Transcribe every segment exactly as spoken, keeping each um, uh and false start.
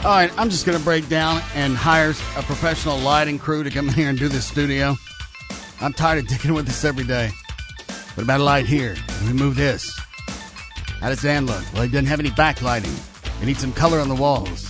All right, I'm just going to break down and hire a professional lighting crew to come in here and do this studio. I'm tired of dealing with this every day. What about a light here? Let me move this. How does Dan look? Well, he doesn't have any backlighting. We need some color on the walls.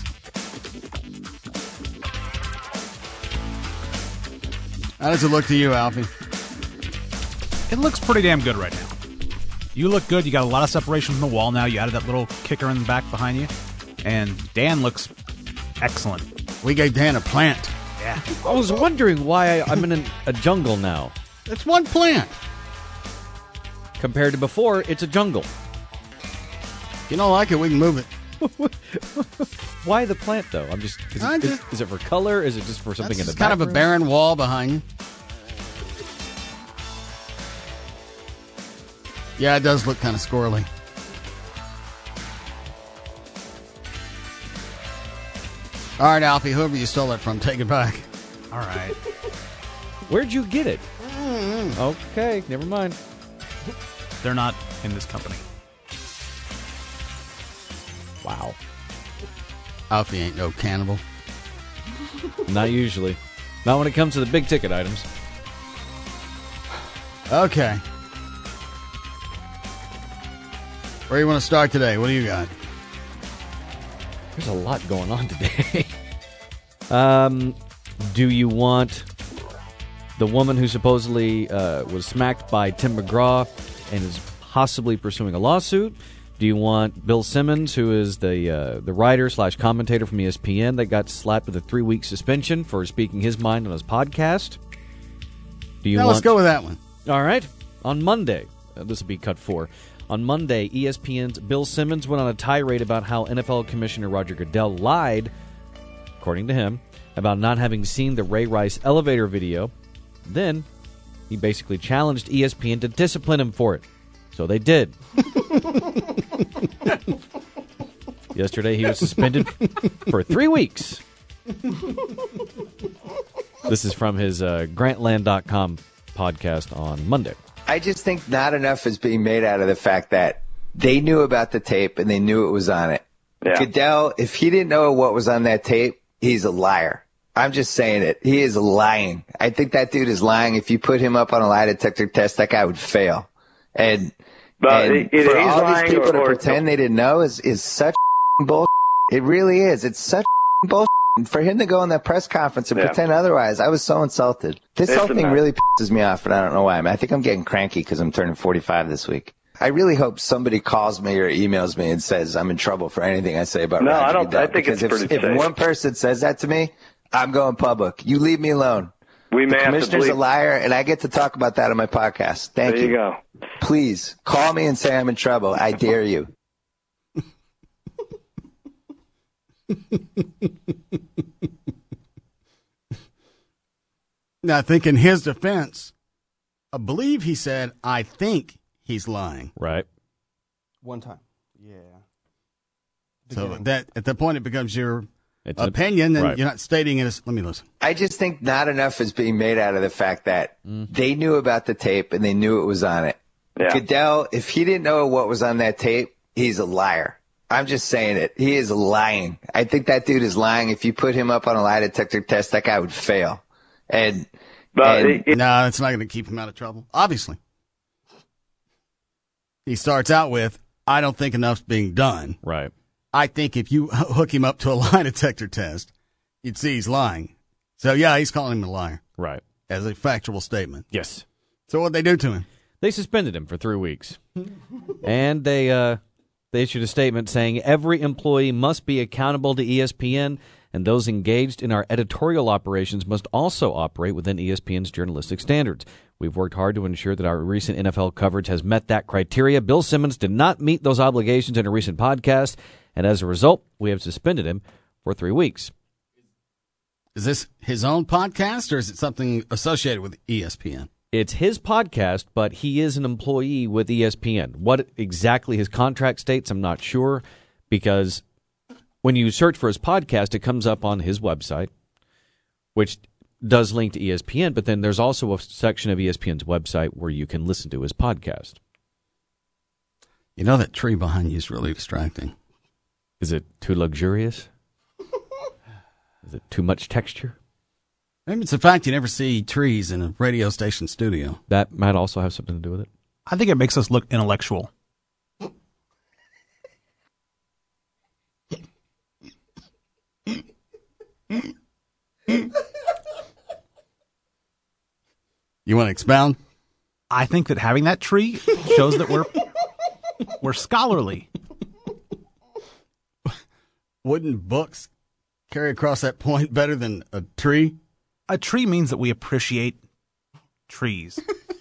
How does it look to you, Alfie? It looks pretty damn good right now. You look good. You got a lot of separation from the wall now. You added that little kicker in the back behind you. And Dan looks excellent. We gave Dan a plant. Yeah. I was wondering why I'm in an, a jungle now. It's one plant. Compared to before, it's a jungle. If you don't like it, we can move it. Why the plant, though? I'm just is, I it, just- is, is it for color? Is it just for something in the It's kind background? of a barren wall behind you. Yeah, it does look kind of squirrely. All right, Alfie, whoever you stole that from, take it back. All right. Where'd you get it? Mm-hmm. Okay, never mind. They're not in this company. Wow. Alfie ain't no cannibal. Not usually. Not when it comes to the big ticket items. Okay. Where do you want to start today? What do you got? There's a lot going on today. um, do you want the woman who supposedly uh, was smacked by Tim McGraw and is possibly pursuing a lawsuit? Do you want Bill Simmons, who is the uh, the writer slash commentator from E S P N that got slapped with a three week suspension for speaking his mind on his podcast? Do you Now want... let's go with that one. All right. On Monday, uh, this will be cut four. On Monday, E S P N's Bill Simmons went on a tirade about how N F L Commissioner Roger Goodell lied, according to him, about not having seen the Ray Rice elevator video. Then, he basically challenged E S P N to discipline him for it. So they did. Yesterday, he was suspended for three weeks. This is from his uh, Grantland dot com podcast on Monday. I just think not enough is being made out of the fact that they knew about the tape and they knew it was on it. Yeah. Goodell, if he didn't know what was on that tape, he's a liar. I'm just saying it. He is lying. I think that dude is lying. If you put him up on a lie detector test, that guy would fail. And, but and either for he's all lying these people or, to or pretend they didn't know is, is such bullshit. It really is. It's such bullshit. And for him to go on that press conference and yeah. pretend otherwise, I was so insulted. This it's whole thing mess. really pisses me off, and I don't know why. I, mean, I think I'm getting cranky because I'm turning forty-five this week. I really hope somebody calls me or emails me and says I'm in trouble for anything I say about no, Roger I don't. Goodell. I think because it's if, pretty if safe. one person says that to me, I'm going public. You leave me alone. We may the have to commissioner's bleep. a liar, and I get to talk about that on my podcast. Thank there you. you. Go. Please call me and say I'm in trouble. I dare you. Now, I think in his defense, I believe he said, I think he's lying. Right. One time. Yeah. So Beginning. that at that point, it becomes your It's an- opinion, and right. you're not stating it as, let me listen. I just think not enough is being made out of the fact that mm. they knew about the tape and they knew it was on it. Yeah. Goodell, if he didn't know what was on that tape, he's a liar. I'm just saying it. He is lying. I think that dude is lying. If you put him up on a lie detector test, that guy would fail. And, but and it, it, no, it's not going to keep him out of trouble. Obviously. He starts out with, I don't think enough's being done. Right. I think if you hook him up to a lie detector test, you'd see he's lying. So, yeah, he's calling him a liar. Right. As a factual statement. Yes. So what'd they do to him? They suspended him for three weeks. and they uh, they issued a statement saying every employee must be accountable to E S P N, and those engaged in our editorial operations must also operate within E S P N's journalistic standards. We've worked hard to ensure that our recent N F L coverage has met that criteria. Bill Simmons did not meet those obligations in a recent podcast, and as a result, we have suspended him for three weeks. Is this his own podcast, or is it something associated with E S P N? It's his podcast, but he is an employee with E S P N. What exactly his contract states, I'm not sure, because when you search for his podcast, it comes up on his website, which does link to E S P N, but then there's also a section of E S P N's website where you can listen to his podcast. You know that tree behind you is really distracting. Is it too luxurious? Is it too much texture? Maybe it's the fact you never see trees in a radio station studio. That might also have something to do with it. I think it makes us look intellectual. You want to expound? I think that having that tree shows that we're we're scholarly. Wouldn't books carry across that point better than a tree? A tree means that we appreciate trees.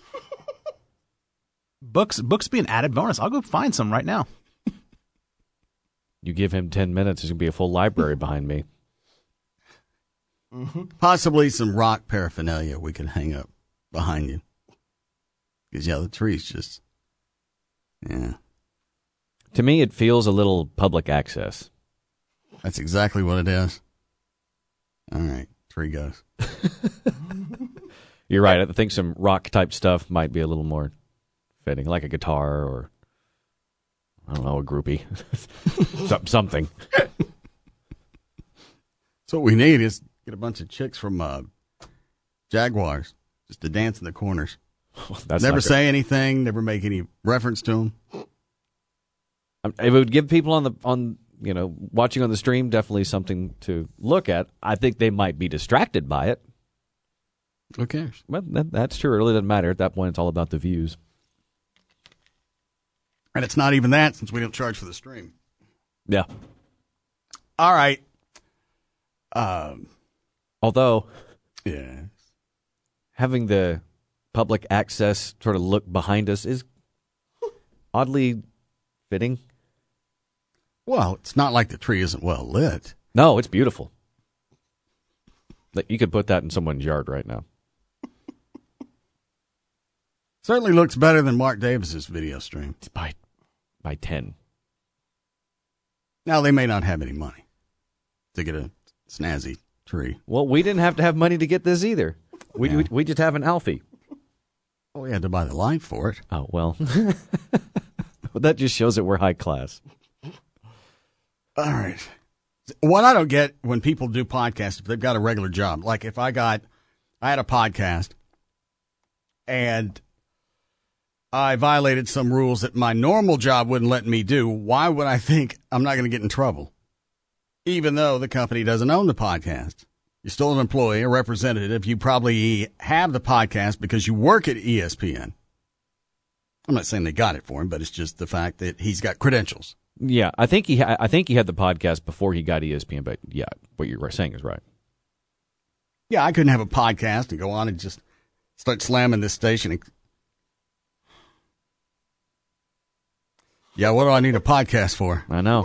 Books books be an added bonus. I'll go find some right now. You give him ten minutes, there's going to be a full library behind me. Mm-hmm. Possibly some rock paraphernalia we could hang up behind you. Because, yeah, the tree's just, yeah. To me, it feels a little public access. That's exactly what it is. All right, tree goes. You're right. I think some rock-type stuff might be a little more fitting, like a guitar or, I don't know, a groupie. Something. So what we need is get a bunch of chicks from uh, Jaguars just to dance in the corners. Well, that's never say anything, never make any reference to them. It would give people on the on you know watching on the stream definitely something to look at. I think they might be distracted by it. Who cares? Well, that, that's true. It really doesn't matter. At that point, it's all about the views. And it's not even that since we don't charge for the stream. Yeah. All right. Um. Although, yeah, having the public access sort of look behind us is oddly fitting. Well, it's not like the tree isn't well lit. No, it's beautiful. You could put that in someone's yard right now. Certainly looks better than Mark Davis's video stream. It's by by ten. Now, they may not have any money to get a snazzy tree. Well, we didn't have to have money to get this either. We Yeah. we, we just have an Alfie. Well, we had to buy the light for it. Oh, well. Well, that just shows that we're high class. All right. What I don't get when people do podcasts, if they've got a regular job, like if I got, I had a podcast and I violated some rules that my normal job wouldn't let me do, why would I think I'm not going to get in trouble? Even though the company doesn't own the podcast. You're still an employee, a representative. You probably have the podcast because you work at E S P N. I'm not saying they got it for him, but it's just the fact that he's got credentials. Yeah, I think he ha- I think he had the podcast before he got E S P N, but yeah, what you're saying is right. Yeah, I couldn't have a podcast and go on and just start slamming this station. And... Yeah, what do I need a podcast for? I know.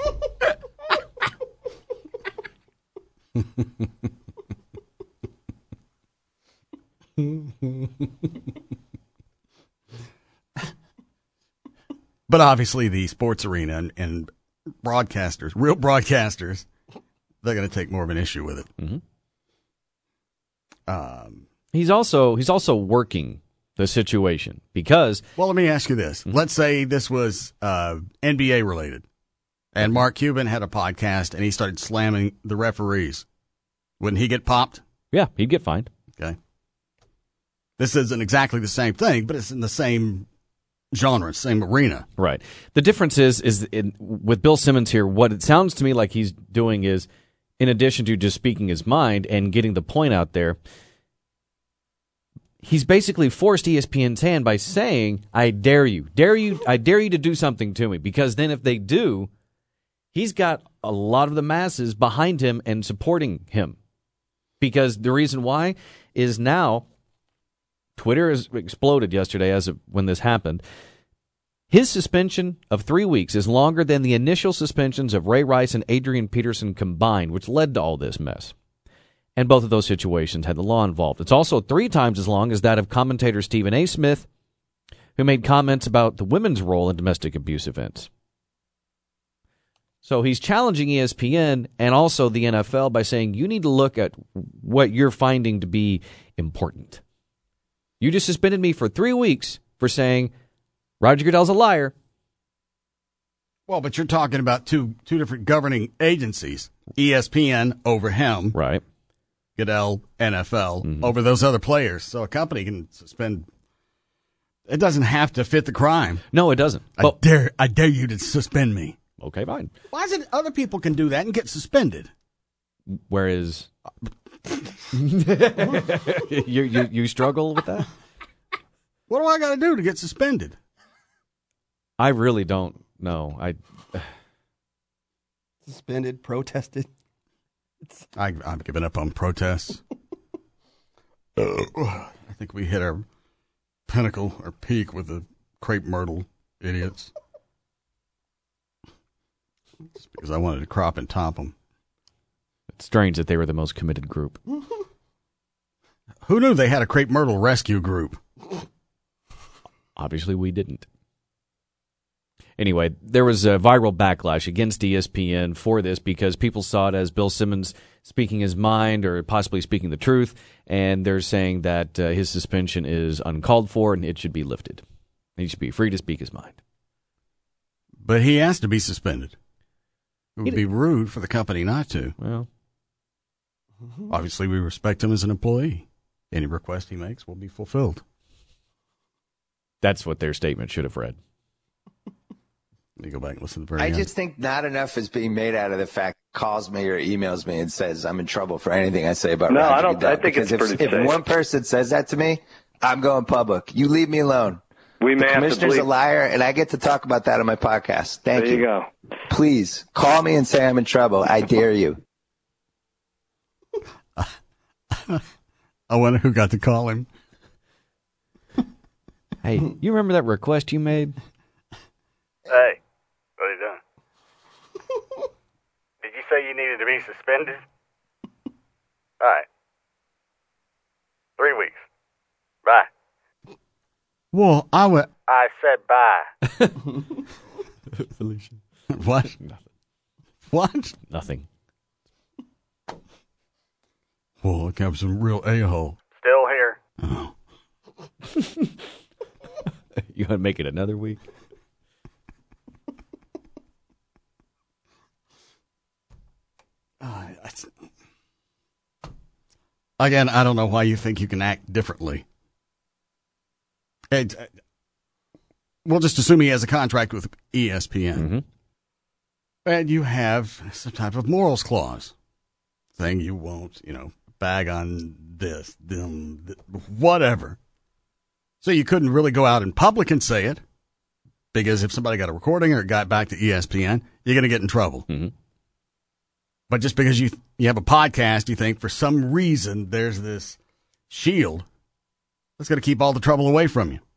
But obviously the sports arena and, and broadcasters, real broadcasters, they're going to take more of an issue with it. Mm-hmm. Um, he's also he's also working the situation because. Well, let me ask you this. Mm-hmm. Let's say this was uh, N B A related, and Mark Cuban had a podcast and he started slamming the referees. Wouldn't he get popped? Yeah, he'd get fined. Okay. This isn't exactly the same thing, but it's in the same genre, same arena. Right. The difference is, is in, with Bill Simmons here, what it sounds to me like he's doing is, in addition to just speaking his mind and getting the point out there, he's basically forced E S P N's hand by saying, I dare you, dare you, I dare you to do something to me. Because then if they do, he's got a lot of the masses behind him and supporting him. Because the reason why is now Twitter has exploded yesterday as of when this happened. His suspension of three weeks is longer than the initial suspensions of Ray Rice and Adrian Peterson combined, which led to all this mess. And both of those situations had the law involved. It's also three times as long as that of commentator Stephen A. Smith, who made comments about the women's role in domestic abuse events. So he's challenging E S P N and also the N F L by saying you need to look at what you're finding to be important. You just suspended me for three weeks for saying Roger Goodell's a liar. Well, but you're talking about two two different governing agencies. E S P N over him. Right. Goodell, N F L, Mm-hmm. over those other players. So a company can suspend. It doesn't have to fit the crime. No, it doesn't. I But, dare I dare you to suspend me. okay, fine. Why is it other people can do that and get suspended? Whereas you, you you struggle with that? What do I got to do to get suspended? I really don't know. I Suspended, protested. I, I've given up on protests. Uh, I think we hit our pinnacle or peak with the crepe myrtle idiots. Just because I wanted to crop and top them. It's strange that they were the most committed group. Who knew they had a crepe myrtle rescue group? Obviously, we didn't. Anyway, there was a viral backlash against E S P N for this because people saw it as Bill Simmons speaking his mind or possibly speaking the truth, and they're saying that uh, his suspension is uncalled for and it should be lifted. He should be free to speak his mind. But he has to be suspended. It would be rude for the company not to. Well, Obviously, we respect him as an employee. Any request he makes will be fulfilled. that's what their statement should have read. Let me go back and listen to the very I end. just think not enough is being made out of the fact he calls me or emails me and says I'm in trouble for anything I say about No, Roger I don't- Goodell. I think it's Because pretty if, if safe. one person says that to me, I'm going public. You leave me alone. We The may have to commissioner's a bleep. liar, and I get to talk about that on my podcast. Thank There you go. Please call me and say I'm in trouble. I dare you. I wonder who got to call him. Hey, you remember that request you made? Hey, what are you doing? Did you say you needed to be suspended? All right. Three weeks. Bye. Well, I would. I said bye. Felicia. What? Nothing. What? Nothing. Well, look, I'm some real a-hole. Still here. Oh. You want to make it another week? Uh, it's- Again, I don't know why you think you can act differently. It, uh, we'll just assume he has a contract with E S P N. Mm-hmm. And you have some type of morals clause saying you won't, you know, bag on this, them, th- whatever. So you couldn't really go out in public and say it because if somebody got a recording or it got back to E S P N, you're going to get in trouble. Mm-hmm. But just because you you have a podcast, you think for some reason there's this shield that's going to keep all the trouble away from you.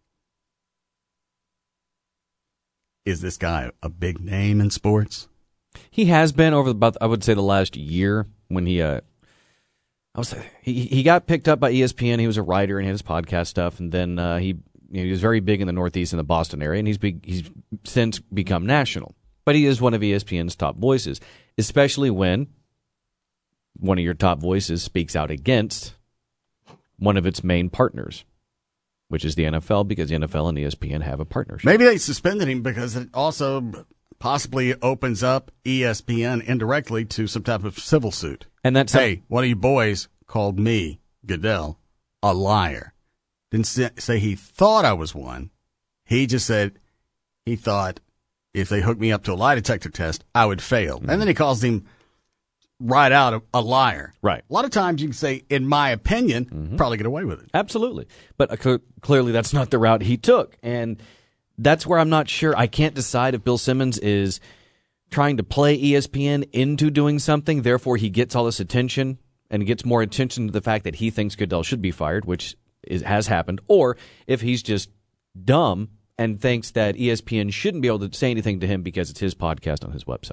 Is this guy a big name in sports? He has been over about, I would say, the last year when he, uh, I was, he he got picked up by E S P N. He was a writer and had his podcast stuff, and then uh, he you know, he was very big in the Northeast and the Boston area, and he's big, he's since become national. But he is one of E S P N's top voices, especially when one of your top voices speaks out against one of its main partners, which is the N F L, because the N F L and E S P N have a partnership. Maybe they suspended him because it also possibly opens up E S P N indirectly to some type of civil suit. And that's Hey, one of you boys called me, Goodell, a liar. Didn't say, say he thought I was one. He just said he thought if they hooked me up to a lie detector test, I would fail. Mm-hmm. And then he calls him right out a, a liar. Right. A lot of times you can say, in my opinion, Mm-hmm. probably get away with it. Absolutely. But uh, cl- clearly that's not the route he took. And that's where I'm not sure. I can't decide if Bill Simmons is trying to play E S P N into doing something, therefore he gets all this attention and gets more attention to the fact that he thinks Goodell should be fired, which is, has happened, or if he's just dumb and thinks that E S P N shouldn't be able to say anything to him because it's his podcast on his website.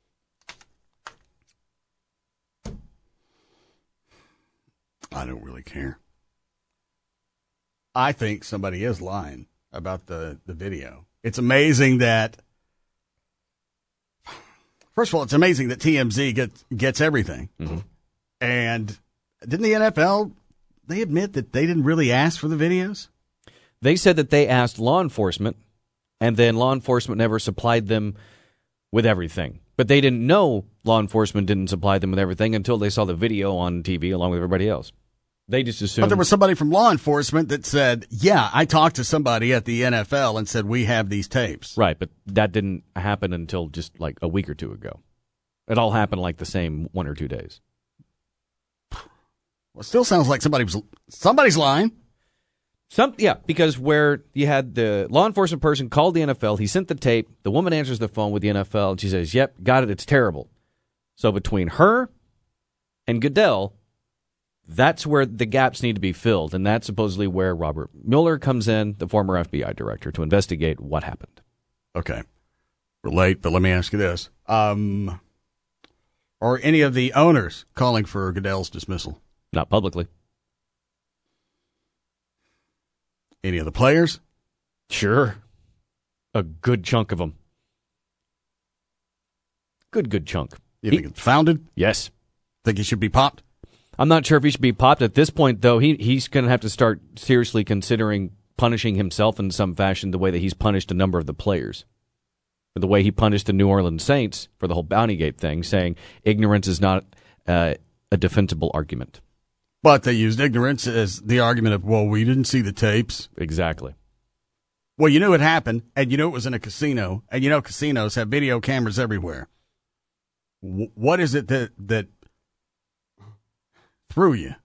I don't really care. I think somebody is lying about the, the video. It's amazing that, first of all, it's amazing that T M Z gets, gets everything. Mm-hmm. And didn't the N F L, they admit that they didn't really ask for the videos? They said that they asked law enforcement, and then law enforcement never supplied them with everything. But they didn't know law enforcement didn't supply them with everything until they saw the video on T V along with everybody else. They just assumed. But there was somebody from law enforcement that said, yeah, I talked to somebody at the N F L and said, we have these tapes. Right, but that didn't happen until just like a week or two ago. It all happened like the same one or two days. Well, it still sounds like somebody was somebody's lying. Some, yeah, because where you had the law enforcement person called the N F L, he sent the tape, the woman answers the phone with the N F L, and she says, yep, got it, it's terrible. So between her and Goodell, that's where the gaps need to be filled, and that's supposedly where Robert Mueller comes in, the former F B I director, to investigate what happened. Okay. We're late, but let me ask you this. Um, are any of the owners calling for Goodell's dismissal? Not publicly. Any of the players? Sure. A good chunk of them. Good, good chunk. You He- think it's founded? Yes. Think he should be popped? I'm not sure if he should be popped at this point, though. He he's going to have to start seriously considering punishing himself in some fashion the way that he's punished a number of the players. The way he punished the New Orleans Saints for the whole Bountygate thing, saying ignorance is not uh, a defensible argument. But they used ignorance as the argument of, well, we didn't see the tapes. Exactly. Well, you knew it happened, and you knew it was in a casino, and you know casinos have video cameras everywhere. W- what is it that that threw you?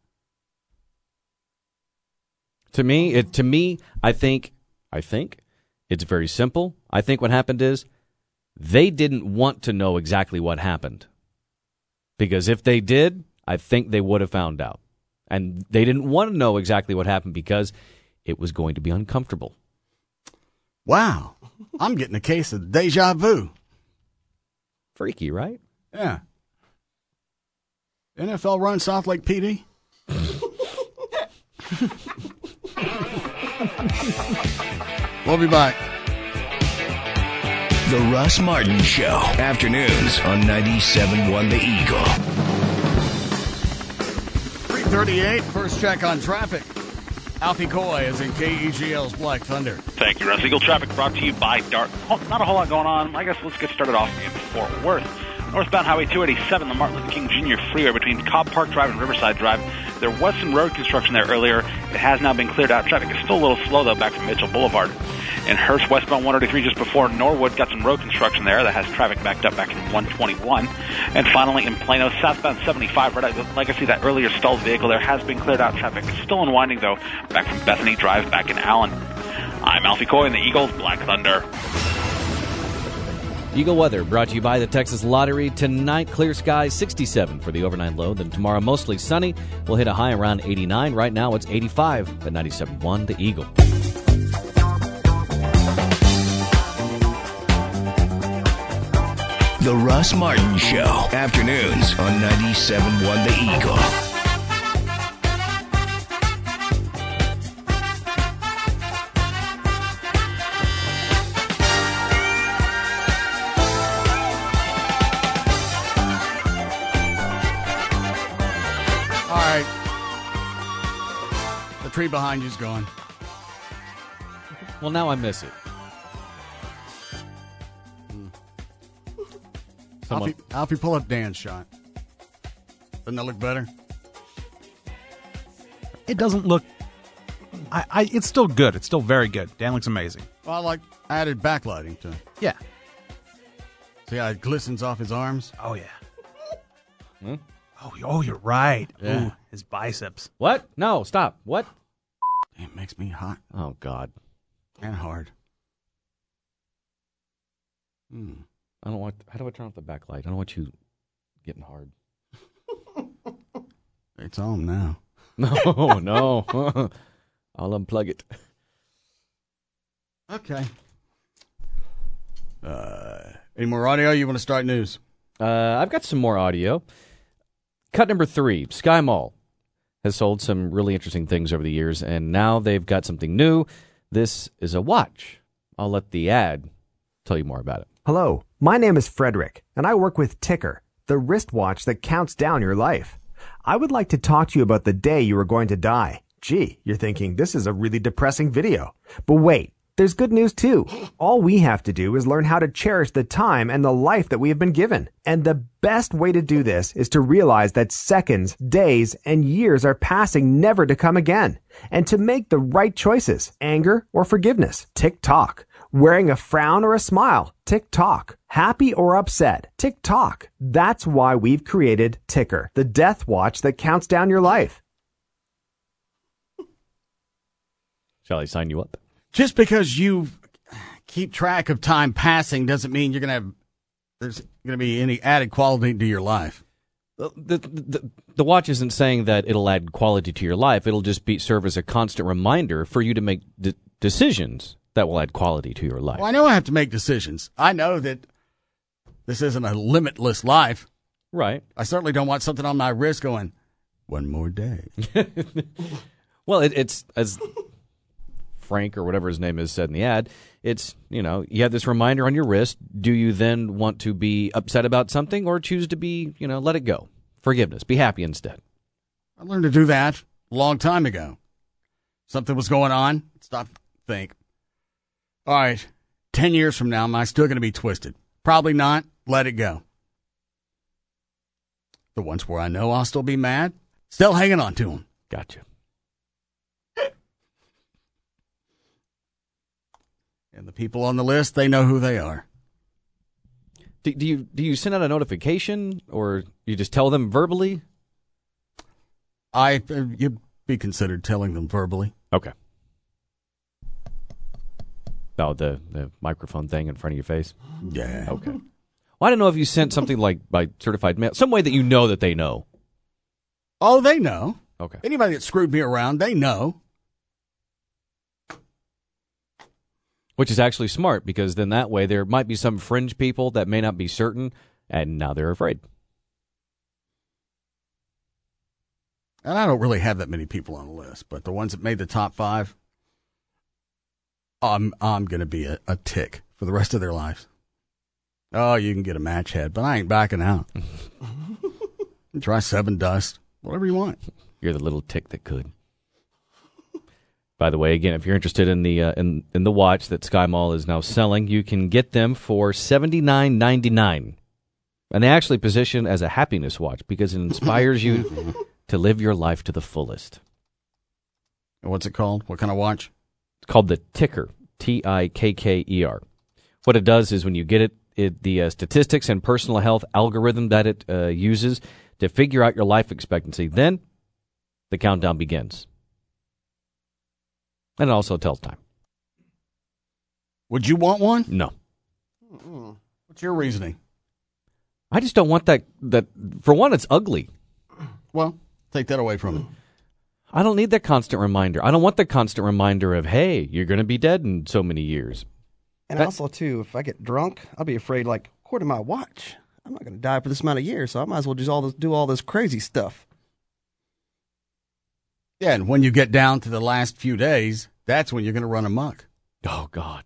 To me, it to me, I think, I think it's very simple. I think what happened is they didn't want to know exactly what happened, because if they did, I think they would have found out, and they didn't want to know exactly what happened because it was going to be uncomfortable. Wow, I'm getting a case of deja vu. Freaky, right? Yeah. N F L run South Lake P D? We'll be back. The Russ Martin Show. Afternoons on ninety-seven point one The Eagle. three thirty-eight, first check on traffic. Alfie Coy is in K E G L's Black Thunder. Thank you, Russ. Eagle traffic brought to you by Dart. Oh, not a whole lot going on. I guess let's get started off in Fort Worth. Northbound Highway two eighty-seven, the Martin Luther King Junior Freeway between Cobb Park Drive and Riverside Drive. There was some road construction there earlier. It has now been cleared out. Traffic is still a little slow, though, back from Mitchell Boulevard. In Hearst, westbound one thirty-three, just before Norwood, got some road construction there that has traffic backed up back in one twenty-one. And finally, in Plano, southbound seventy-five, right at the Legacy, that earlier stalled vehicle there has been cleared out. Traffic is still unwinding, though, back from Bethany Drive back in Allen. I'm Alfie Coy in the Eagles Black Thunder. Eagle weather brought to you by the Texas Lottery. Tonight, clear skies, sixty-seven for the overnight low. Then tomorrow, mostly sunny. We'll hit a high around eighty-nine. Right now, it's eighty-five at ninety-seven point one The Eagle. The Russ Martin Show. Afternoons on ninety-seven point one The Eagle. All right. The tree behind you's gone. Well, now I miss it. Someone- Alfie, Alfie, pull up Dan's shot. Doesn't that look better? It doesn't look. I, I. It's still good. It's still very good. Dan looks amazing. Well, I like added backlighting to it. Yeah. See how it glistens off his arms? Oh yeah. Hmm? Oh, oh, you're right. Yeah. Ooh, his biceps. What? No, stop. What? It makes me hot Oh, God. and hard. Hmm. I don't want. How do I turn off the backlight? I don't want you getting hard. It's on now. No, no. I'll unplug it. Okay. Uh, any more audio? You want to start news? Uh, I've got some more audio. Cut number three. Sky Mall has sold some really interesting things over the years, and now they've got something new. This is a watch. I'll let the ad tell you more about it. Hello, my name is Frederick, and I work with Ticker, the wristwatch that counts down your life. I would like to talk to you about the day you are going to die. Gee, you're thinking, this is a really depressing video. But wait, there's good news too. All we have to do is learn how to cherish the time and the life that we have been given. And the best way to do this is to realize that seconds, days, and years are passing never to come again. And to make the right choices, anger or forgiveness, tick-tock. Wearing a frown or a smile, tick-tock. Happy or upset, tick-tock. That's why we've created Ticker, the death watch that counts down your life. Shall I sign you up? Just because you keep track of time passing doesn't mean you're going to have, there's going to be any added quality to your life. The, the, the, the watch isn't saying that it'll add quality to your life. It'll just be serve as a constant reminder for you to make d- decisions that will add quality to your life. Well, I know I have to make decisions. I know that this isn't a limitless life. Right. I certainly don't want something on my wrist going, one more day. Well, it, it's, as Frank or whatever his name is said in the ad, it's, you know, you have this reminder on your wrist. Do you then want to be upset about something or choose to be, you know, let it go? Forgiveness. Be happy instead. I learned to do that a long time ago. Something was going on. Stop, think. All right, ten years from now, am I still going to be twisted? Probably not. Let it go. The ones where I know I'll still be mad, still hanging on to them. Gotcha. And the people on the list, they know who they are. Do, do you do you send out a notification or you just tell them verbally? I uh, you'd be considered telling them verbally. Okay. Oh, the, the microphone thing in front of your face? Yeah. Okay. Well, I don't know if you sent something like by certified mail, some way that you know that they know. Oh, they know. Okay. Anybody that screwed me around, they know. Which is actually smart, because then that way there might be some fringe people that may not be certain, and now they're afraid. And I don't really have that many people on the list, but the ones that made the top five, I'm I'm going to be a, a tick for the rest of their lives. Oh, you can get a match head, but I ain't backing out. Try seven dust, whatever you want. You're the little tick that could. By the way, again, if you're interested in the uh, in in the watch that Sky Mall is now selling, you can get them for seventy-nine ninety-nine, and they actually position as a happiness watch because it inspires you to live your life to the fullest. What's it called? What kind of watch? It's called the Ticker, T I K K E R. What it does is when you get it, it the uh, statistics and personal health algorithm that it uh, uses to figure out your life expectancy. Then the countdown begins. And it also tells time. Would you want one? No. Mm-mm. What's your reasoning? I just don't want that. That for one, it's ugly. Well, take that away from it. I don't need that constant reminder. I don't want the constant reminder of, hey, you're going to be dead in so many years. And that, also, too, if I get drunk, I'll be afraid, like, according to my watch, I'm not going to die for this amount of years, so I might as well just all this, do all this crazy stuff. Yeah, and when you get down to the last few days, that's when you're going to run amok. Oh, God.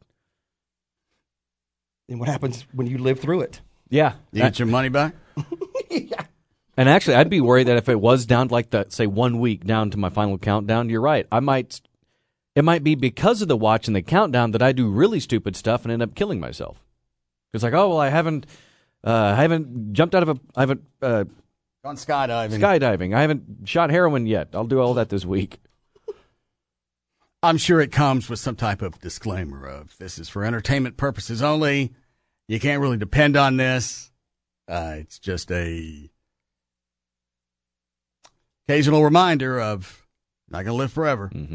And what happens when you live through it? Yeah. You get your money back? Yeah. And actually, I'd be worried that if it was down to like that, say, one week down to my final countdown, you're right. I might, it might be because of the watch and the countdown that I do really stupid stuff and end up killing myself. It's like, oh, well, I haven't, uh, I haven't jumped out of a, I haven't, uh, gone skydiving. Skydiving. I haven't shot heroin yet. I'll do all that this week. I'm sure it comes with some type of disclaimer of this is for entertainment purposes only. You can't really depend on this. Uh, it's just a occasional reminder of not going to live forever. Mm-hmm.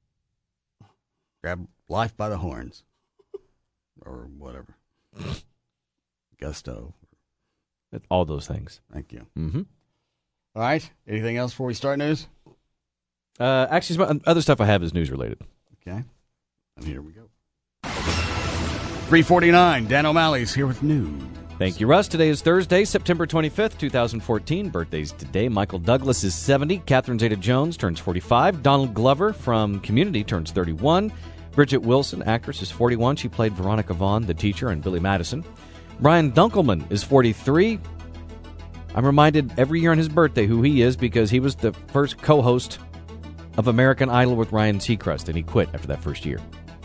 Grab life by the horns or whatever. Gusto. All those things. Thank you. Mm-hmm. All right. Anything else before we start news? Uh, actually, some other stuff I have is news related. Okay. And here we go. three forty-nine, Dan O'Malley's here with news. Thank you, Russ. Today is Thursday, September twenty-fifth, twenty fourteen. Birthdays today. Michael Douglas is seventy. Catherine Zeta-Jones turns forty-five. Donald Glover from Community turns thirty-one. Bridget Wilson, actress, is forty-one. She played Veronica Vaughn, the teacher, in Billy Madison. Brian Dunkelman is forty-three. I'm reminded every year on his birthday who he is because he was the first co-host of American Idol with Ryan Seacrest, and he quit after that first year.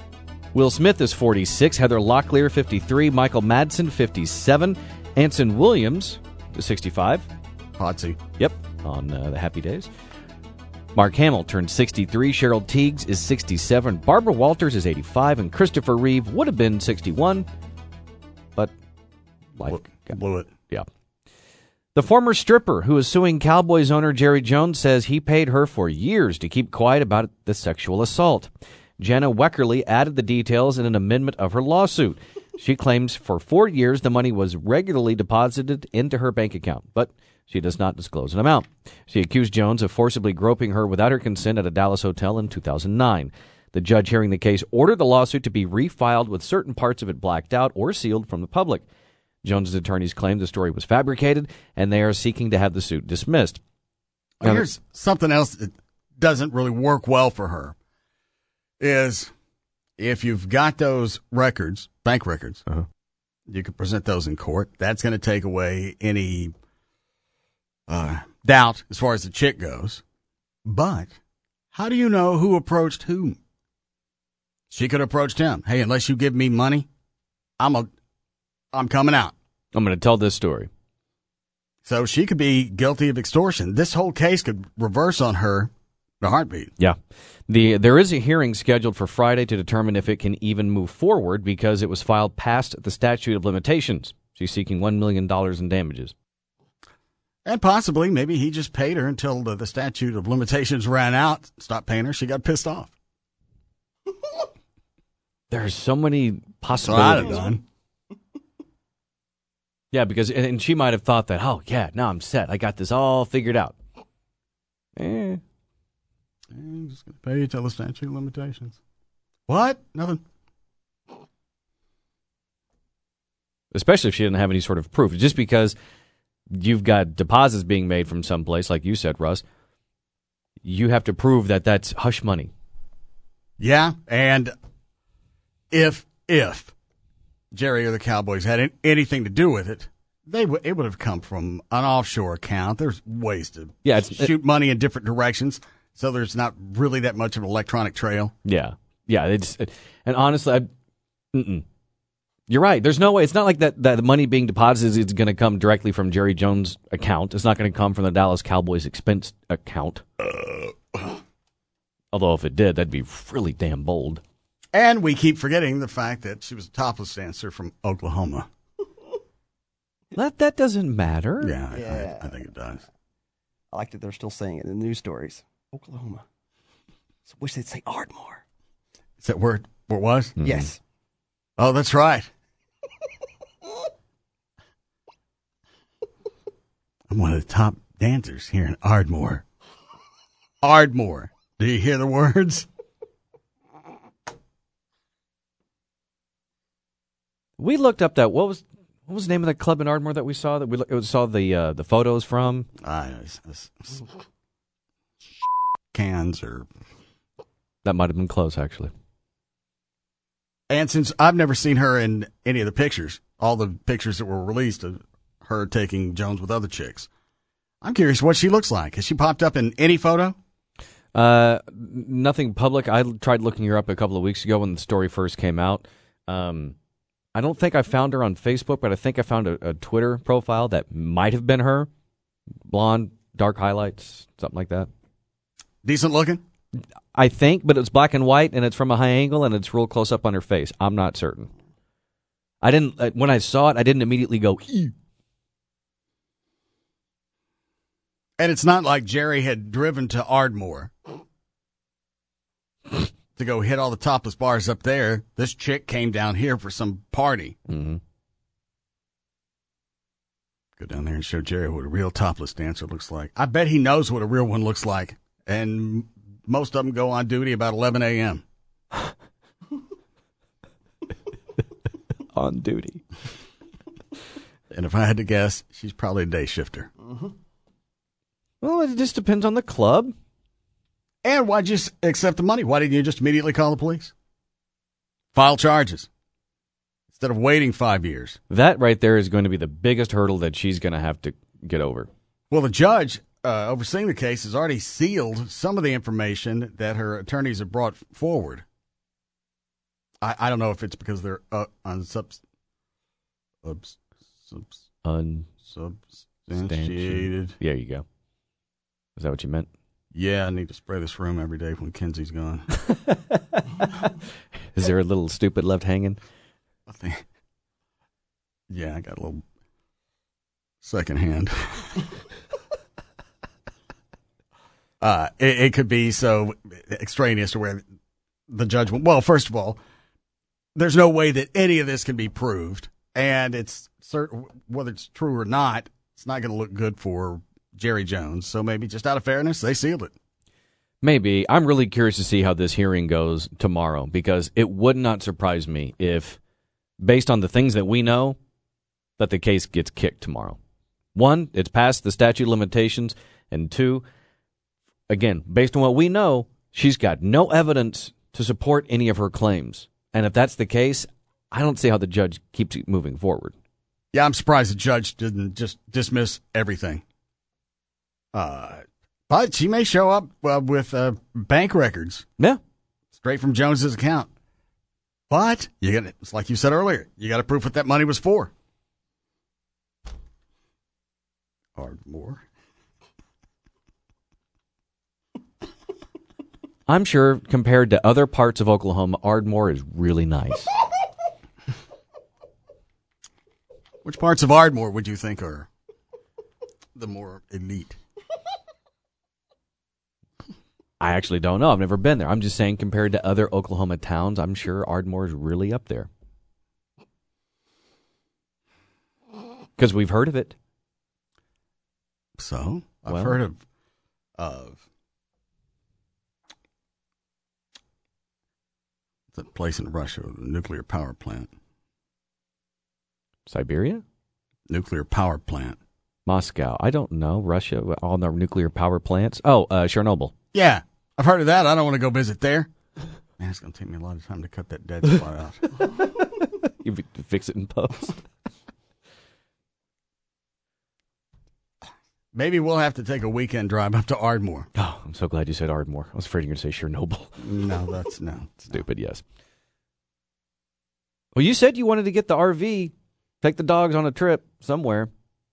Will Smith is forty-six, Heather Locklear, fifty-three, Michael Madsen, fifty-seven, Anson Williams is sixty-five. Potsy. Yep, on uh, the Happy Days. Mark Hamill turned sixty-three, Cheryl Teagues is sixty-seven, Barbara Walters is eighty-five, and Christopher Reeve would have been sixty-one, but life got, blew it. Yeah. The former stripper who is suing Cowboys owner Jerry Jones says he paid her for years to keep quiet about the sexual assault. Jenna Weckerly added the details in an amendment of her lawsuit. She claims for four years the money was regularly deposited into her bank account, but she does not disclose an amount. She accused Jones of forcibly groping her without her consent at a Dallas hotel in two thousand nine. The judge hearing the case ordered the lawsuit to be refiled with certain parts of it blacked out or sealed from the public. Jones's attorneys claim the story was fabricated, and they are seeking to have the suit dismissed. Well, here's something else that doesn't really work well for her, is if you've got those records, bank records, uh-huh. you can present those in court. That's going to take away any uh, doubt as far as the chick goes. But how do you know who approached whom? She could have approached him. Hey, unless you give me money, I'm a, I'm coming out. I'm going to tell this story. So she could be guilty of extortion. This whole case could reverse on her the heartbeat. Yeah. The there is a hearing scheduled for Friday to determine if it can even move forward because it was filed past the statute of limitations. She's seeking one million dollars in damages. And possibly, maybe he just paid her until the, the statute of limitations ran out, stopped paying her, she got pissed off. There's so many possibilities. So I'd have done. Yeah, because and, and she might have thought that, oh, yeah, now I'm set. I got this all figured out. Eh. I'm just going to pay you till the statute of limitations. What? Nothing. Especially if she didn't have any sort of proof. Just because you've got deposits being made from someplace, like you said, Russ, you have to prove that that's hush money. Yeah, and if, if Jerry or the Cowboys had anything to do with it, they w- it would have come from an offshore account. There's ways to yeah, it's, shoot it, money in different directions, so there's not really that much of an electronic trail. Yeah, yeah. It's it, and honestly, I, mm-mm. You're right. There's no way. It's not like that, that the money being deposited is going to come directly from Jerry Jones' account. It's not going to come from the Dallas Cowboys expense account. Uh, Although if it did, that'd be really damn bold. And we keep forgetting the fact that she was a topless dancer from Oklahoma. That that doesn't matter. Yeah, Yeah. I, I think it does. I like that they're still saying it in the news stories. Oklahoma. So wish they'd say Ardmore. Is that where it, where it was? Mm-hmm. Yes. Oh, that's right. I'm one of the top dancers here in Ardmore. Ardmore. Do you hear the words? We looked up that. What was what was the name of that club in Ardmore that we saw? That we look, saw the uh, the photos from. Uh, it's, it's, it's cans or that might have been close, actually. And since I've never seen her in any of the pictures, all the pictures that were released of her taking Jones with other chicks, I'm curious what she looks like. Has she popped up in any photo? Uh, nothing public. I tried looking her up a couple of weeks ago when the story first came out. Um, I don't think I found her on Facebook, but I think I found a, a Twitter profile that might have been her. Blonde, dark highlights, something like that. Decent looking? I think, but it's black and white, and it's from a high angle, and it's real close up on her face. I'm not certain. I didn't, when I saw it, I didn't immediately go, ew. And it's not like Jerry had driven to Ardmore to go hit all the topless bars up there. This chick came down here for some party. Mm-hmm. Go down there and show Jerry what a real topless dancer looks like. I bet he knows what a real one looks like. And most of them go on duty about eleven a.m. On duty. And if I had to guess, she's probably a day shifter. Mm-hmm. Well, it just depends on the club. And why'd you accept the money? Why didn't you just immediately call the police? File charges. Instead of waiting five years. That right there is going to be the biggest hurdle that she's going to have to get over. Well, the judge uh, overseeing the case has already sealed some of the information that her attorneys have brought forward. I, I don't know if it's because they're uh, unsubs, subs, subs, unsubstantiated. There you go. Is that what you meant? Yeah, I need to spray this room every day when Kenzie's gone. Is there a little stupid left hanging? I think. Yeah, I got a little second hand. uh, it, it could be so extraneous to where the judge. Well, first of all, there's no way that any of this can be proved, and it's certain whether it's true or not. It's not going to look good for Jerry Jones. So maybe just out of fairness, they sealed it. Maybe. I'm really curious to see how this hearing goes tomorrow, because it would not surprise me if, based on the things that we know, that the case gets kicked tomorrow. One, it's past the statute of limitations, and two, again, based on what we know, she's got no evidence to support any of her claims. And if that's the case, I don't see how the judge keeps moving forward. Yeah, I'm surprised the judge didn't just dismiss everything. Uh, but she may show up uh, with uh, bank records. Yeah. Straight from Jones's account. But you got it's like you said earlier, you got to prove what that money was for. Ardmore. I'm sure compared to other parts of Oklahoma, Ardmore is really nice. Which parts of Ardmore would you think are the more elite? I actually don't know. I've never been there. I'm just saying compared to other Oklahoma towns, I'm sure Ardmore is really up there. Because we've heard of it. So? I've well, heard of of the place in Russia, the nuclear power plant. Siberia? Nuclear power plant. Moscow. I don't know. Russia, all the nuclear power plants. Oh, uh, Chernobyl. Yeah, I've heard of that. I don't want to go visit there. Man, it's going to take me a lot of time to cut that dead spot out. You fix it in post. Maybe we'll have to take a weekend drive up to Ardmore. Oh, I'm so glad you said Ardmore. I was afraid you were going to say Chernobyl. No, that's no. Stupid, yes. Well, you said you wanted to get the R V, take the dogs on a trip somewhere.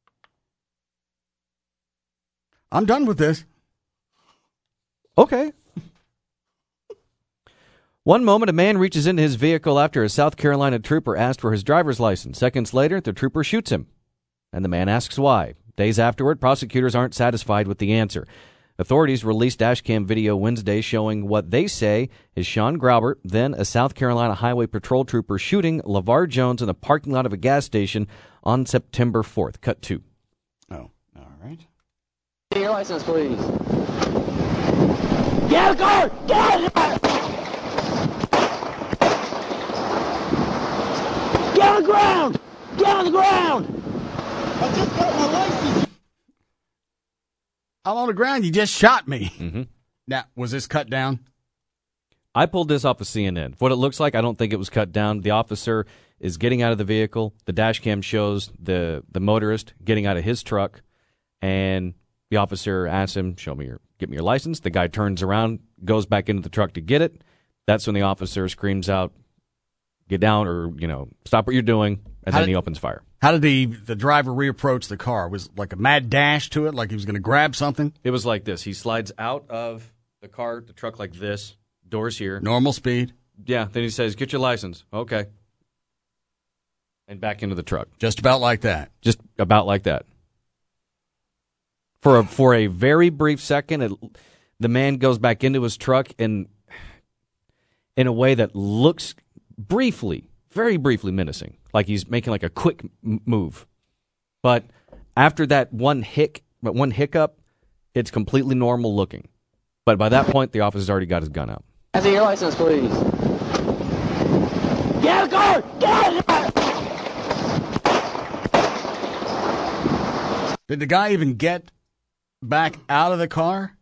I'm done with this. Okay. One moment, a man reaches into his vehicle after a South Carolina trooper asked for his driver's license. Seconds later, the trooper shoots him, and the man asks why. Days afterward, prosecutors aren't satisfied with the answer. Authorities released dashcam video Wednesday showing what they say is Sean Graubert, then a South Carolina Highway Patrol trooper, shooting LeVar Jones in the parking lot of a gas station on September fourth. Cut two. Oh, all right. Get your license, please. Get out of the car! Get out of the car! Get on the ground! Get on the ground! I just got my license. I'm on the ground. You just shot me. Mm-hmm. Now, was this cut down? I pulled this off of C N N. What it looks like, I don't think it was cut down. The officer is getting out of the vehicle. The dash cam shows the, the motorist getting out of his truck, and the officer asks him, show me your, get me your license. The guy turns around, goes back into the truck to get it. That's when the officer screams out, get down, or, you know, stop what you're doing, and How then did- he opens fire. How did the, the driver reapproach the car? Was it like a mad dash to it, like he was going to grab something? It was like this. He slides out of the car, the truck like this, doors here. Normal speed? Yeah, then he says, get your license. Okay. And back into the truck. Just about like that. Just about like that. For a, for a very brief second, it, the man goes back into his truck and in a way that looks briefly, very briefly menacing, like he's making like a quick m- move. But after that one hic, one hiccup, it's completely normal looking. But by that point, the officer's already got his gun out. I see your license, please. Get out of the car! Get out of the car! Did the guy even get back out of the car?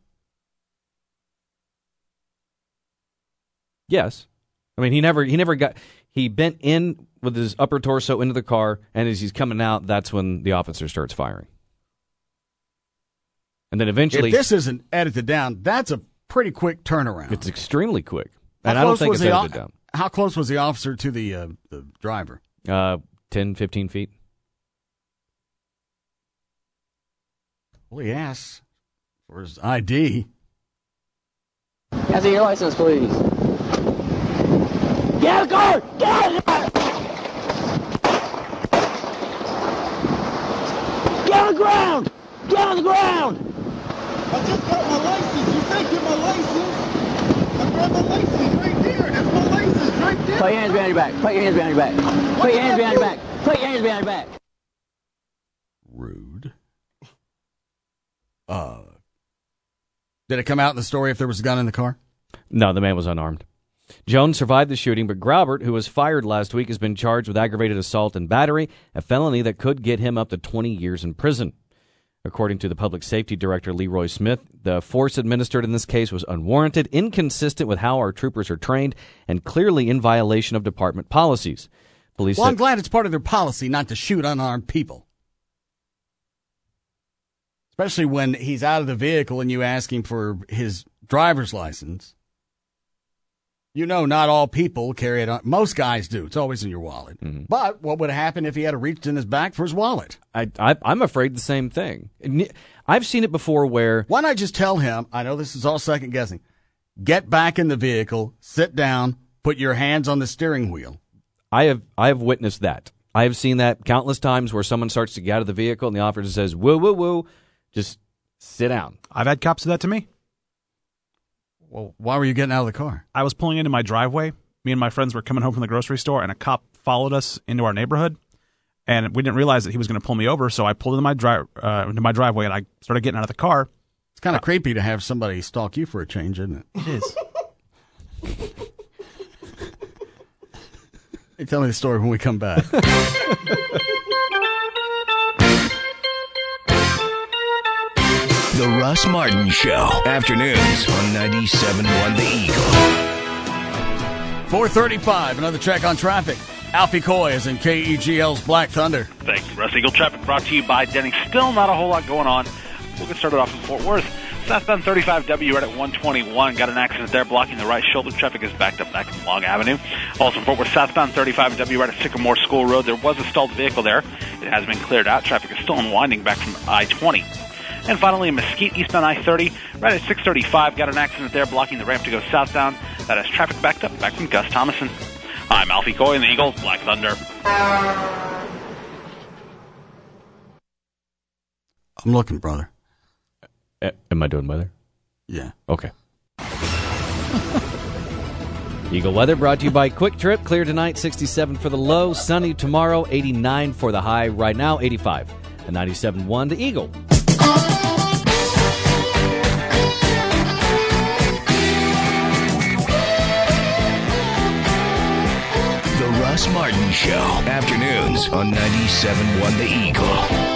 Yes. I mean, he never he never got he bent in with his upper torso into the car, and as he's coming out, that's when the officer starts firing. And then eventually, If this isn't edited down, that's a pretty quick turnaround. it's extremely quick. How And I don't close think was it's the edited o- down. How close was the officer to the, uh, the driver? Uh, ten, fifteen feet. Well, he asks for his I D. Can I see your license, please? Get out of the car! Get out of the car! Get on the ground! Get on the ground! I just got my license. You taking my license? I grabbed my license right there. That's my license right there. Put your hands behind your back. Put your hands behind your back. Put your hands behind your back. Put your hands behind your back. Rude. Uh, did it come out in the story if there was a gun in the car? No, the man was unarmed. Jones survived the shooting, but Graubert, who was fired last week, has been charged with aggravated assault and battery, a felony that could get him up to twenty years in prison. According to the public safety director, Leroy Smith, the force administered in this case was unwarranted, inconsistent with how our troopers are trained, and clearly in violation of department policies. Police well, said, I'm glad it's part of their policy not to shoot unarmed people. Especially when he's out of the vehicle and you ask him for his driver's license. You know, not all people carry it on. Most guys do. It's always in your wallet. Mm-hmm. But what would happen if he had reached in his back for his wallet? I, I, I'm afraid the same thing. I've seen it before where... Why not just tell him, I know this is all second guessing, get back in the vehicle, sit down, put your hands on the steering wheel. I have I have witnessed that. I have seen that countless times where someone starts to get out of the vehicle and the officer says, woo, woo, woo, just sit down. I've had cops do that to me. Well, why were you getting out of the car? I was pulling into my driveway. Me and my friends were coming home from the grocery store, and a cop followed us into our neighborhood. And we didn't realize that he was going to pull me over, so I pulled into my dri- uh, into my driveway, and I started getting out of the car. It's kind of uh, creepy to have somebody stalk you for a change, isn't it? It is. Hey, tell me the story when we come back. The Russ Martin Show. Afternoons on ninety-seven point one The Eagle. four thirty-five, another check on traffic. Alfie Coy is in K E G L's Black Thunder. Thank you, Russ. Eagle traffic brought to you by Denny. Still not a whole lot going on. We'll get started off in Fort Worth. Southbound thirty-five W right at one twenty-one. Got an accident there blocking the right shoulder. Traffic is backed up back from Long Avenue. Also in Fort Worth, southbound thirty-five W right at Sycamore School Road. There was a stalled vehicle there. It has been cleared out. Traffic is still unwinding back from I twenty. And finally, in Mesquite, eastbound I thirty, right at six thirty-five, got an accident there blocking the ramp to go southbound. That has traffic backed up back from Gus Thomason. I'm Alfie Coy in the Eagles Black Thunder. I'm looking, brother. Uh, am I doing weather? Yeah. Okay. Eagle weather brought to you by Quick Trip. Clear tonight, sixty-seven for the low. Sunny tomorrow, eighty-nine for the high. Right now, eighty-five. The ninety-seven point one, The Eagle. The Russ Martin Show. Afternoons on ninety-seven point one The Eagle.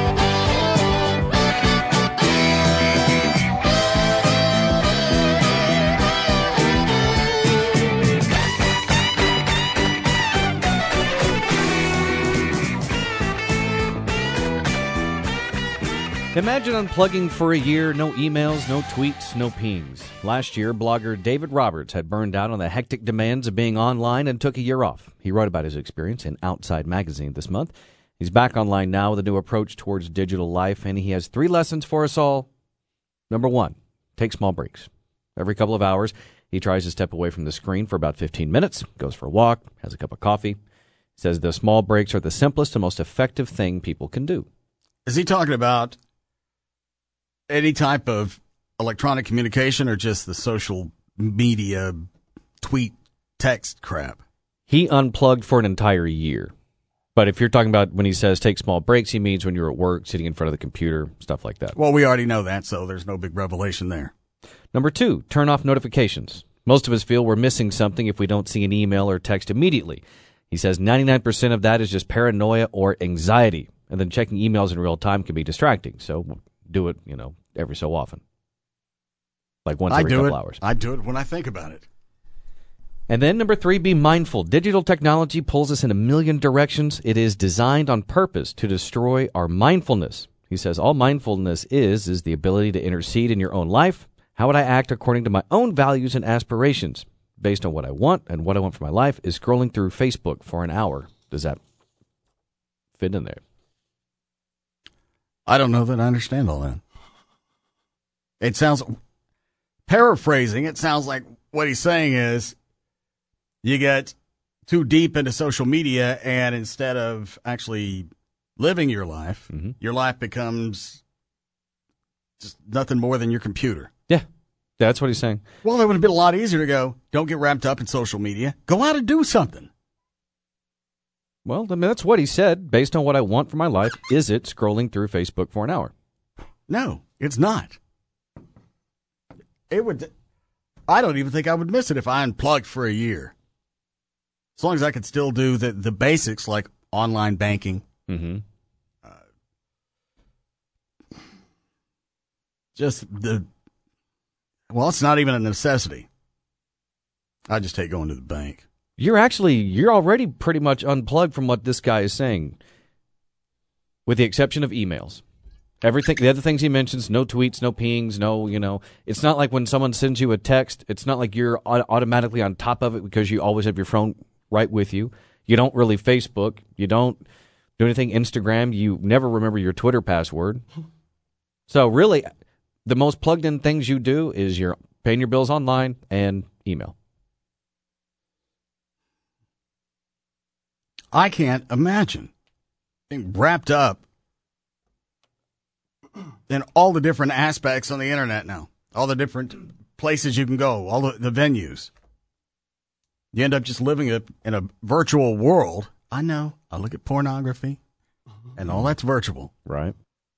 Imagine unplugging for a year, no emails, no tweets, no pings. Last year, blogger David Roberts had burned out on the hectic demands of being online and took a year off. He wrote about his experience in Outside Magazine this month. He's back online now with a new approach towards digital life, and he has three lessons for us all. Number one, take small breaks. Every couple of hours, he tries to step away from the screen for about fifteen minutes, goes for a walk, has a cup of coffee. He says the small breaks are the simplest and most effective thing people can do. Is he talking about any type of electronic communication or just the social media tweet text crap? He unplugged for an entire year. But if you're talking about when he says take small breaks, he means when you're at work, sitting in front of the computer, stuff like that. Well, we already know that, so there's no big revelation there. Number two, turn off notifications. Most of us feel we're missing something if we don't see an email or text immediately. He says ninety-nine percent of that is just paranoia or anxiety. And then checking emails in real time can be distracting. So do it, you know, every so often. Like once every couple it. hours. I do it when I think about it. And then number three, be mindful. Digital technology pulls us in a million directions. It is designed on purpose to destroy our mindfulness. He says all mindfulness is, is the ability to intercede in your own life. How would I act according to my own values and aspirations? based on what I want, and what I want for my life is scrolling through Facebook for an hour. Does that fit in there? I don't know that I understand all that. It sounds, paraphrasing, it sounds like what he's saying is you get too deep into social media, and instead of actually living your life, mm-hmm. your life becomes just nothing more than your computer. Yeah, that's what he's saying. Well, it would have been a lot easier to go, don't get wrapped up in social media. Go out and do something. Well, I mean, that's what he said. Based on what I want for my life, is it scrolling through Facebook for an hour? No, it's not. It would. I don't even think I would miss it if I unplugged for a year. As long as I could still do the, the basics like online banking. Mm-hmm. Uh, just the, well, it's not even a necessity. I just hate going to the bank. You're actually, you're already pretty much unplugged from what this guy is saying, with the exception of emails. Everything, the other things he mentions, no tweets, no pings, no, you know, it's not like when someone sends you a text, it's not like you're automatically on top of it because you always have your phone right with you. You don't really Facebook. You don't do anything Instagram. You never remember your Twitter password. So really, the most plugged in things you do is you're paying your bills online and email. I can't imagine being wrapped up in all the different aspects on the internet now, all the different places you can go, all the, the venues. You end up just living a, in a virtual world. I know. I look at pornography, and all that's virtual. Right.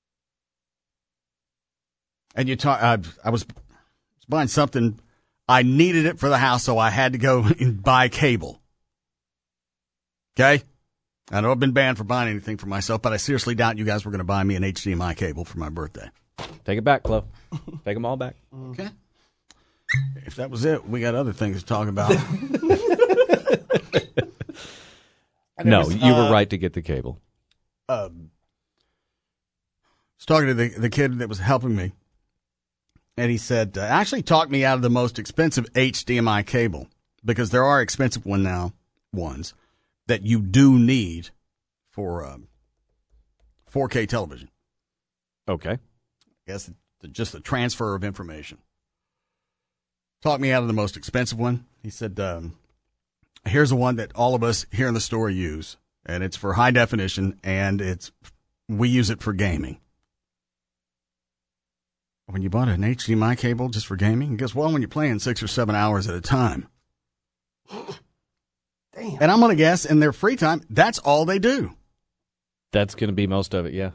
And you talk. I, I was buying something. I needed it for the house, so I had to go and buy cable. Okay? I know I've been banned for buying anything for myself, but I seriously doubt you guys were going to buy me an H D M I cable for my birthday. Take it back, Chloe. Take them all back. Okay. If that was it, we got other things to talk about. No, was, you uh, were right to get the cable. Uh, I was talking to the, the kid that was helping me, and he said, uh, actually talked me out of the most expensive H D M I cable, because there are expensive one now, ones, that you do need for um, four K television. Okay. I guess the, just the transfer of information. Talked me out of the most expensive one. He said, um, here's the one that all of us here in the store use, and it's for high definition, and it's we use it for gaming. When you bought an H D M I cable just for gaming, he goes, well, when you're playing six or seven hours at a time. Damn. And I'm going to guess in their free time, that's all they do. That's going to be most of it, yeah.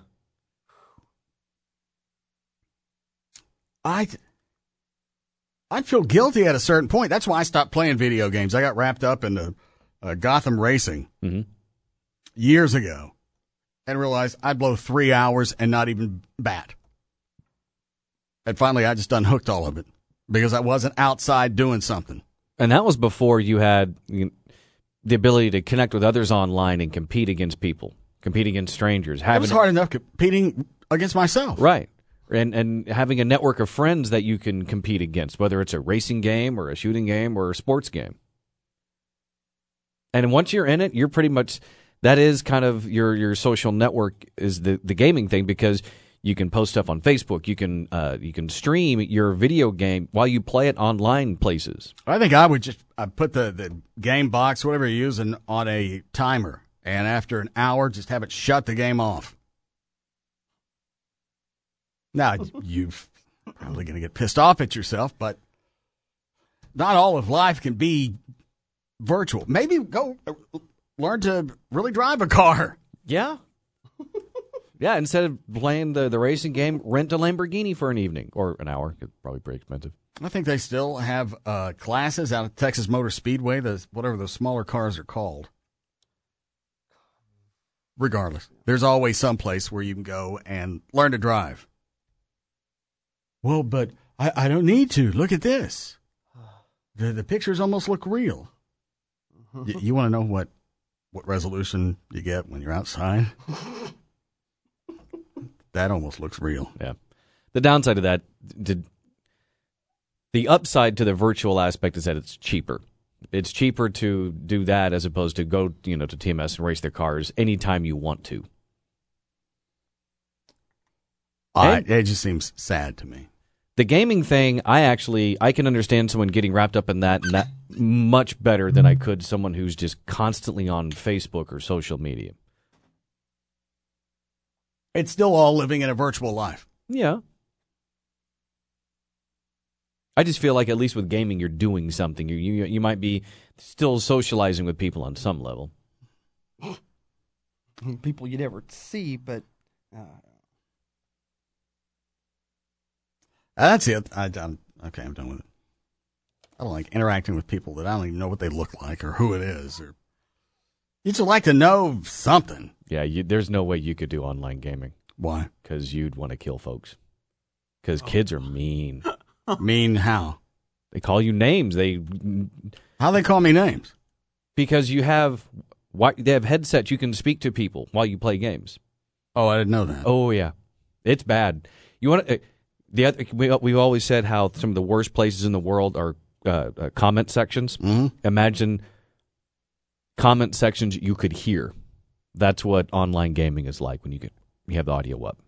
I, I'd feel guilty at a certain point. That's why I stopped playing video games. I got wrapped up into uh, Gotham Racing mm-hmm. years ago and realized I'd blow three hours and not even bat. And finally, I just unhooked all of it because I wasn't outside doing something. And that was before you had you know, the ability to connect with others online and compete against people, compete against strangers. It was hard enough competing against myself. Right. And and having a network of friends that you can compete against, whether it's a racing game or a shooting game or a sports game. And once you're in it, you're pretty much, that is kind of your, your social network is the, the gaming thing, because you can post stuff on Facebook. You can uh, you can stream your video game while you play it online places. I think I would just I put the, the game box, whatever you're using, on a timer. And after an hour, just have it shut the game off. Now, you're probably going to get pissed off at yourself, but not all of life can be virtual. Maybe go learn to really drive a car. Yeah. Yeah, instead of playing the, the racing game, rent a Lamborghini for an evening or an hour. It's probably pretty expensive. I think they still have uh, classes out at Texas Motor Speedway, the, whatever those smaller cars are called. Regardless, there's always some place where you can go and learn to drive. Well, but I, I don't need to. Look at this. The the pictures almost look real. Y- you want to know what, what resolution you get when you're outside? That almost looks real. Yeah. The downside of that, the, the upside to the virtual aspect is that it's cheaper. It's cheaper to do that as opposed to go, you know, to T M S and race their cars anytime you want to. Uh, it just seems sad to me. The gaming thing, I actually, I can understand someone getting wrapped up in that, and that much better than I could someone who's just constantly on Facebook or social media. It's still all living in a virtual life. Yeah. I just feel like at least with gaming, you're doing something. You you, you might be still socializing with people on some level. People you never see, but... Uh... That's it. I, I'm, okay, I'm done with it. I don't like interacting with people that I don't even know what they look like or who it is. Or you just like to know something. Yeah, you, there's no way you could do online gaming. Why? Because you'd want to kill folks. Because oh. kids are mean. Mean how? They call you names. They How they call me names? Because you have they have headsets you can speak to people while you play games. Oh, I didn't know that. Oh yeah, it's bad. You want to, the other, we we've always said how some of the worst places in the world are uh, uh, comment sections. Mm-hmm. Imagine comment sections you could hear. That's what online gaming is like when you get you have the audio up.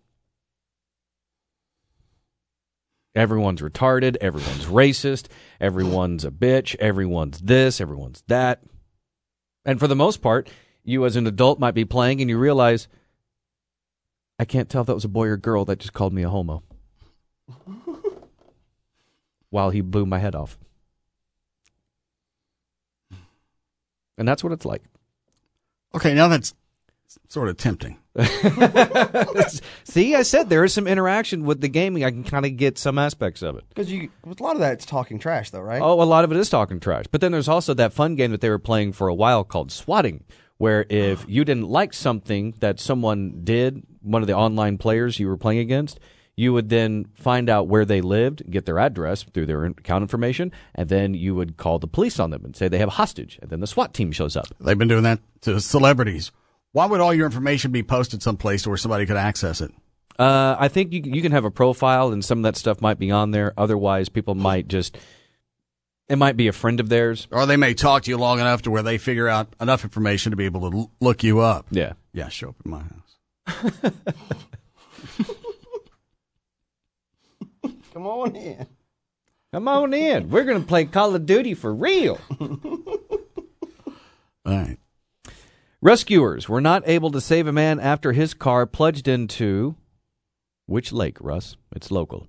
Everyone's retarded, everyone's racist, everyone's a bitch, everyone's this, everyone's that. And for the most part, you as an adult might be playing and you realize, I can't tell if that was a boy or girl that just called me a homo. While he blew my head off. And that's what it's like. Okay, now that's sort of tempting. See, I said there is some interaction with the gaming. I can kind of get some aspects of it. Because you, with a lot of that, it's talking trash, though, right? Oh, a lot of it is talking trash. But then there's also that fun game that they were playing for a while called swatting, where if you didn't like something that someone did, one of the online players you were playing against, you would then find out where they lived, get their address through their account information, and then you would call the police on them and say they have a hostage, and then the SWAT team shows up. They've been doing that to celebrities. Why would all your information be posted someplace where somebody could access it? Uh, I think you you can have a profile, and some of that stuff might be on there. Otherwise, people might just, it might be a friend of theirs. Or they may talk to you long enough to where they figure out enough information to be able to l- look you up. Yeah. Yeah, show up in my house. Come on in. Come on in. We're going to play Call of Duty for real. All right. Rescuers were not able to save a man after his car plunged into which lake, Russ? It's local.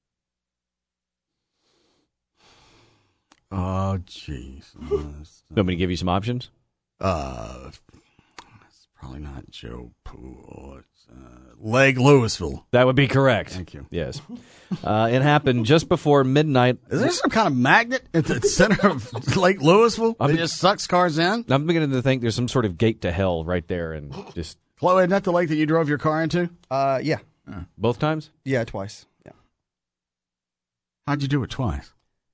Oh, jeez. Want me to give you some options? Uh, it's probably not Joe Pool. It's uh, Lake Louisville. That would be correct. Thank you. Yes. Uh, it happened just before midnight. Is there some kind of magnet at the center of Lake Louisville that just sucks cars in? I'm beginning to think there's some sort of gate to hell right there, and just. Chloe, isn't that the lake that you drove your car into? Uh, yeah. Uh, Both times? Yeah, twice. Yeah. How'd you do it twice?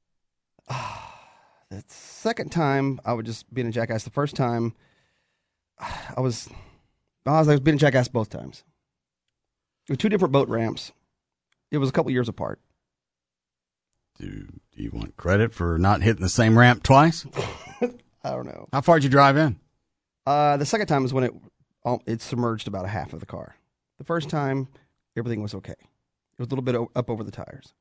The second time, I was just being a jackass. The first time, I was, I was, I was being a jackass both times. There were two different boat ramps. It was a couple years apart. Do, do you want credit for not hitting the same ramp twice? I don't know. How far did you drive in? Uh, the second time is when it um, it submerged about a half of the car. The first time, everything was okay. It was a little bit o- up over the tires.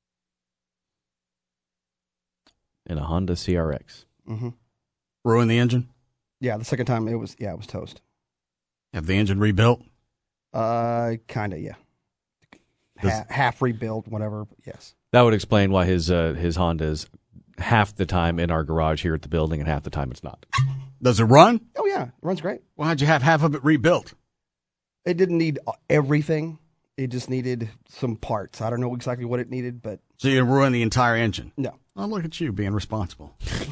In a Honda C R X. Mm-hmm. Ruin the engine? Yeah, the second time it was yeah, it was toast. Have the engine rebuilt? Uh, kind of, yeah. Ha- half rebuilt, whatever. Yes. That would explain why his uh, his Honda is half the time in our garage here at the building, and half the time it's not. Does it run? Oh yeah, it runs great. Well, how'd you have half of it rebuilt? It didn't need everything. It just needed some parts. I don't know exactly what it needed, but so you ruined the entire engine? No. Oh, look at you being responsible.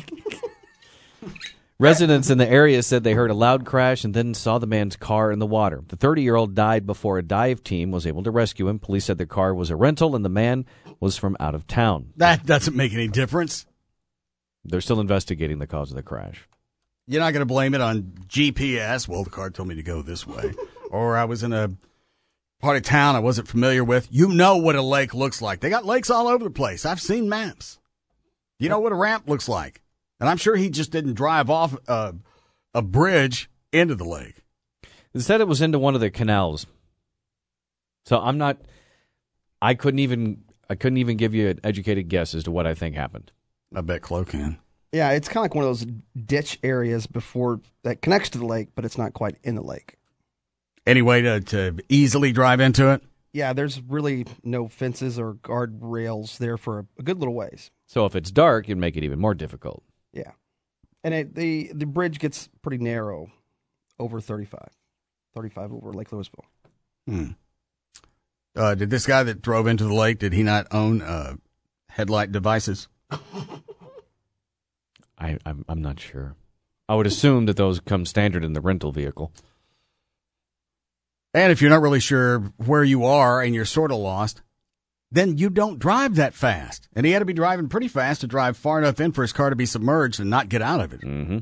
Residents in the area said they heard a loud crash and then saw the man's car in the water. The thirty-year-old died before a dive team was able to rescue him. Police said the car was a rental and the man was from out of town. That doesn't make any difference. They're still investigating the cause of the crash. You're not going to blame it on G P S. Well, the car told me to go this way. Or I was in a part of town I wasn't familiar with. You know what a lake looks like. They got lakes all over the place. I've seen maps. You know what a ramp looks like. And I'm sure he just didn't drive off uh, a bridge into the lake. It said it was into one of the canals. So I'm not, I couldn't even, I couldn't even give you an educated guess as to what I think happened. I bet Chloe can. Yeah, it's kind of like one of those ditch areas before that connects to the lake, but it's not quite in the lake. Any way to, to easily drive into it? Yeah, there's really no fences or guard rails there for a, a good little ways. So if it's dark, it'd make it even more difficult. Yeah. And it, the, the bridge gets pretty narrow over thirty-five. thirty-five over Lake Louisville. Hmm. Uh, did this guy that drove into the lake, did he not own uh, headlight devices? I, I'm, I'm not sure. I would assume that those come standard in the rental vehicle. And if you're not really sure where you are and you're sort of lost, then you don't drive that fast. And he had to be driving pretty fast to drive far enough in for his car to be submerged and not get out of it. Mm-hmm.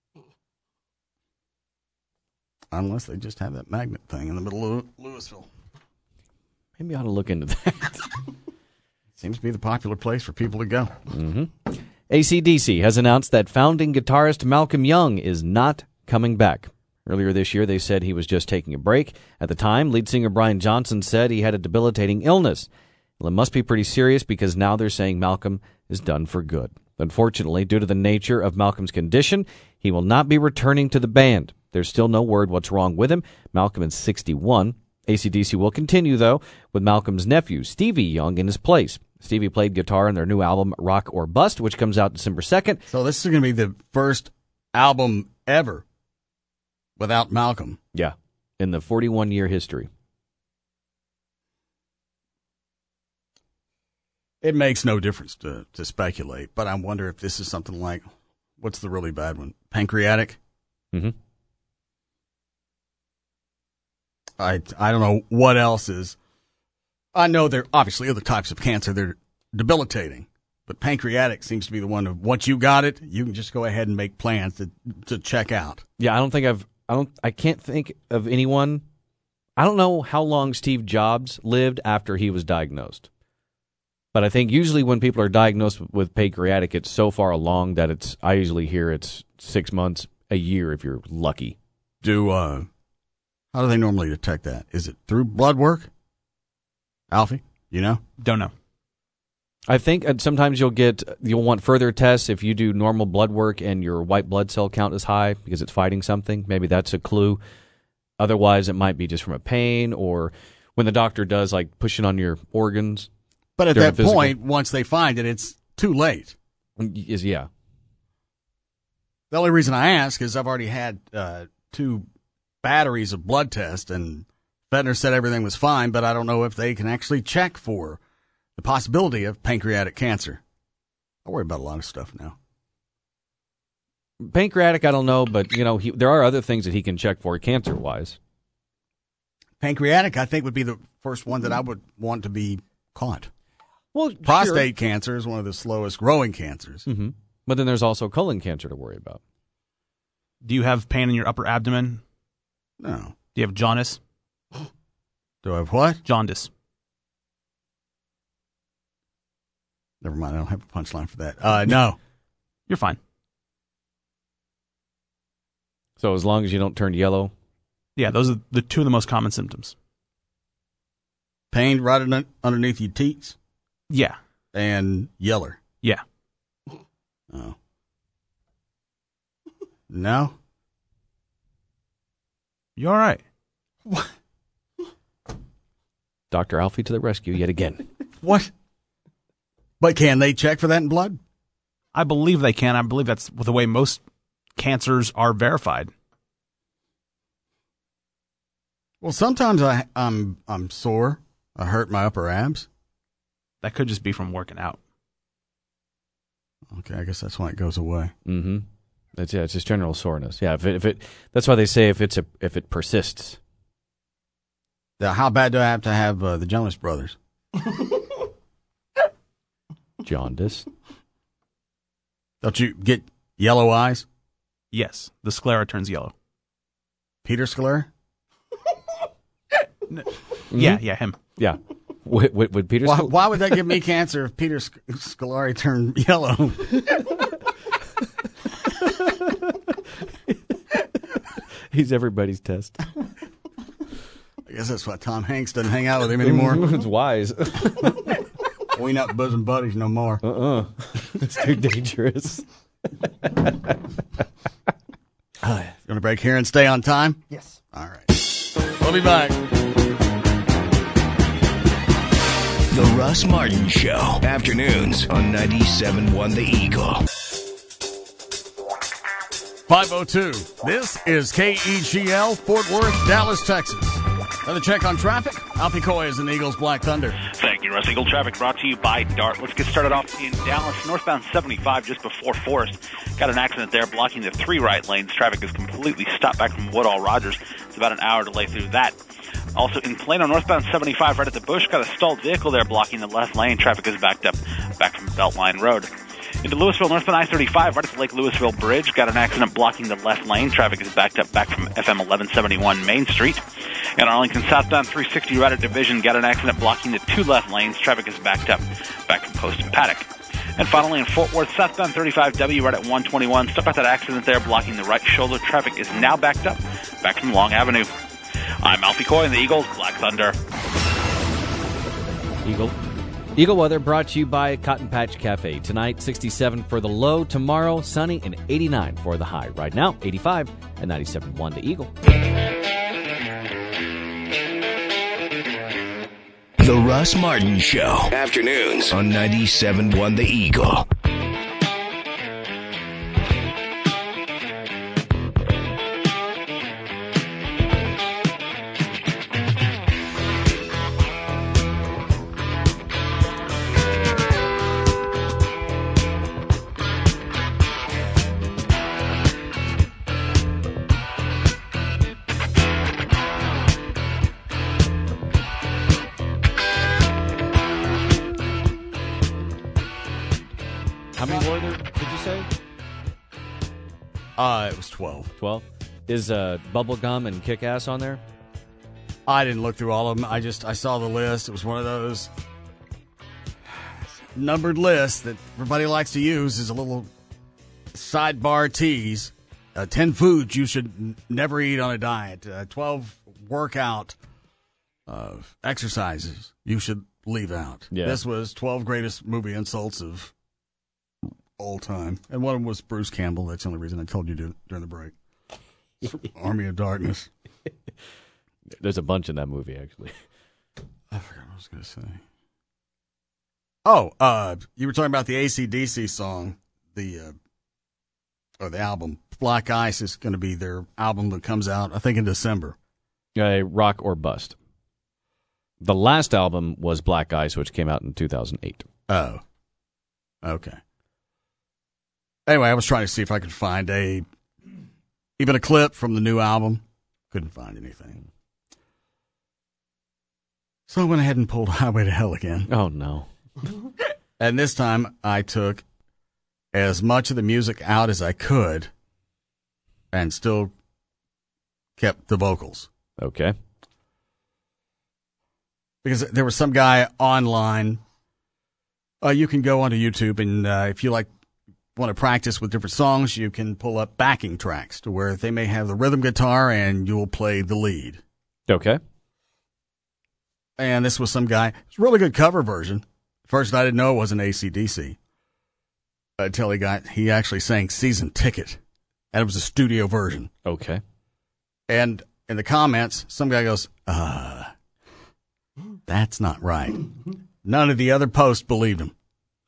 Unless they just have that magnet thing in the middle of Louisville. Maybe I ought to look into that. Seems to be the popular place for people to go. Mm-hmm. A C D C has announced that founding guitarist Malcolm Young is not coming back. Earlier this year, they said he was just taking a break. At the time, lead singer Brian Johnson said he had a debilitating illness. Well, it must be pretty serious because now they're saying Malcolm is done for good. Unfortunately, due to the nature of Malcolm's condition, he will not be returning to the band. There's still no word what's wrong with him. Malcolm is sixty-one. A C D C will continue, though, with Malcolm's nephew, Stevie Young, in his place. Stevie played guitar in their new album, Rock or Bust, which comes out December second. So this is going to be the first album ever without Malcolm. Yeah, in the forty-one-year history. It makes no difference to, to speculate, but I wonder if this is something like, what's the really bad one? Pancreatic? Mm-hmm. I, I don't know what else is. I know there are obviously other types of cancer that are debilitating, but pancreatic seems to be the one of once you got it, you can just go ahead and make plans to to check out. Yeah, I don't think I've I don't I can't think of anyone. I don't know how long Steve Jobs lived after he was diagnosed. But I think usually when people are diagnosed with pancreatic, it's so far along that it's I usually hear it's six months, a year if you're lucky. Do uh how do they normally detect that? Is it through blood work? Alfie, you know? Don't know. I think sometimes you'll get you'll want further tests if you do normal blood work and your white blood cell count is high because it's fighting something. Maybe that's a clue. Otherwise, it might be just from a pain or when the doctor does like pushing on your organs. But at that point, once they find it, it's too late. Is yeah. The only reason I ask is I've already had uh, two batteries of blood tests, and Fetner said everything was fine, but I don't know if they can actually check for the possibility of pancreatic cancer. I worry about a lot of stuff now. Pancreatic, I don't know, but you know, he, there are other things that he can check for cancer-wise. Pancreatic, I think, would be the first one that I would want to be caught. Well, prostate sure. cancer is one of the slowest growing cancers. Mm-hmm. But then there's also colon cancer to worry about. Do you have pain in your upper abdomen? No. Do you have jaundice? Do I have what? Jaundice. Never mind, I don't have a punchline for that. Uh, no. You're fine. So as long as you don't turn yellow? Yeah, those are the two of the most common symptoms. Pain right un- underneath your teats? Yeah. And yeller? Yeah. Oh. No? You all right? What? Doctor Alfie to the rescue yet again. What? But can they check for that in blood? I believe they can. I believe that's the way most cancers are verified. Well, sometimes I, I'm I'm sore. I hurt my upper abs. That could just be from working out. Okay, I guess that's why it goes away. Mm-hmm. That's yeah, it's just general soreness. Yeah, if it, if it that's why they say if it's a if it persists. Now, how bad do I have to have uh, the Jonas Brothers? Jaundice. Don't you get yellow eyes? Yes, the sclera turns yellow. Peter Sclera? No. Mm-hmm. Yeah, yeah, him. Yeah. Would, would, would Peter? Why, Scl- why would that give me cancer if Peter Sc- Scolari turned yellow? He's everybody's test. I guess that's why Tom Hanks doesn't hang out with him anymore. It's wise. We not bosom buddies no more. Uh-uh. It's too dangerous. Uh, you want to break here and stay on time? Yes. All right. We'll be back. The Russ Martin Show. Afternoons on ninety-seven point one The Eagle. five oh two. This is K E G L, Fort Worth, Dallas, Texas. Another check on traffic. Alfie Coy is in Eagles Black Thunder. Thank you, Russ. Eagle traffic brought to you by DART. Let's get started off in Dallas, northbound seventy-five, just before Forest. Got an accident there blocking the three right lanes. Traffic is completely stopped back from Woodall Rogers. It's about an hour delay through that. Also in Plano, northbound seventy-five, right at the Bush, got a stalled vehicle there blocking the left lane. Traffic is backed up back from Beltline Road. Into Louisville, northbound I thirty-five, right at the Lake Louisville Bridge. Got an accident blocking the left lane. Traffic is backed up back from F M eleven seventy-one Main Street. In Arlington, southbound three sixty, right at Division. Got an accident blocking the two left lanes. Traffic is backed up back from Post and Paddock. And finally, in Fort Worth, southbound thirty-five W, right at one twenty-one. Still got that accident there blocking the right shoulder. Traffic is now backed up back from Long Avenue. I'm Alfie Coy in the Eagles Black Thunder. Eagle. Eagle weather brought to you by Cotton Patch Cafe. Tonight, sixty-seven for the low. Tomorrow, sunny and eighty-nine for the high. Right now, eighty-five and ninety-seven point one The Eagle. The Russ Martin Show. Afternoons on ninety-seven point one The Eagle. How many were there, did you say? Uh, it was twelve. twelve? Is uh, Bubblegum and Kick-Ass on there? I didn't look through all of them. I just, I saw the list. It was one of those numbered lists that everybody likes to use as a little sidebar tease. Uh, ten foods you should n- never eat on a diet. Uh, twelve workout uh, exercises you should leave out. Yeah. This was twelve greatest movie insults of all time. And one of them was Bruce Campbell. That's the only reason I told you to, during the break. Army of Darkness. There's a bunch in that movie, actually. I forgot what I was going to say. Oh, uh, you were talking about the A C D C song, the uh, or the album. Black Ice is going to be their album that comes out, I think, in December. Uh, Rock or Bust. The last album was Black Ice, which came out in two thousand eight. Oh, okay. Anyway, I was trying to see if I could find a even a clip from the new album. Couldn't find anything. So I went ahead and pulled Highway to Hell again. Oh, no. And this time I took as much of the music out as I could and still kept the vocals. Okay. Because there was some guy online. Uh, you can go onto YouTube, and uh, if you like want to practice with different songs, you can pull up backing tracks to where they may have the rhythm guitar and you'll play the lead. Okay. And this was some guy. It's a really good cover version. First, I didn't know it wasn't A C D C until he got, he actually sang Season Ticket, and it was a studio version. Okay. And in the comments, some guy goes, uh, that's not right. None of the other posts believed him.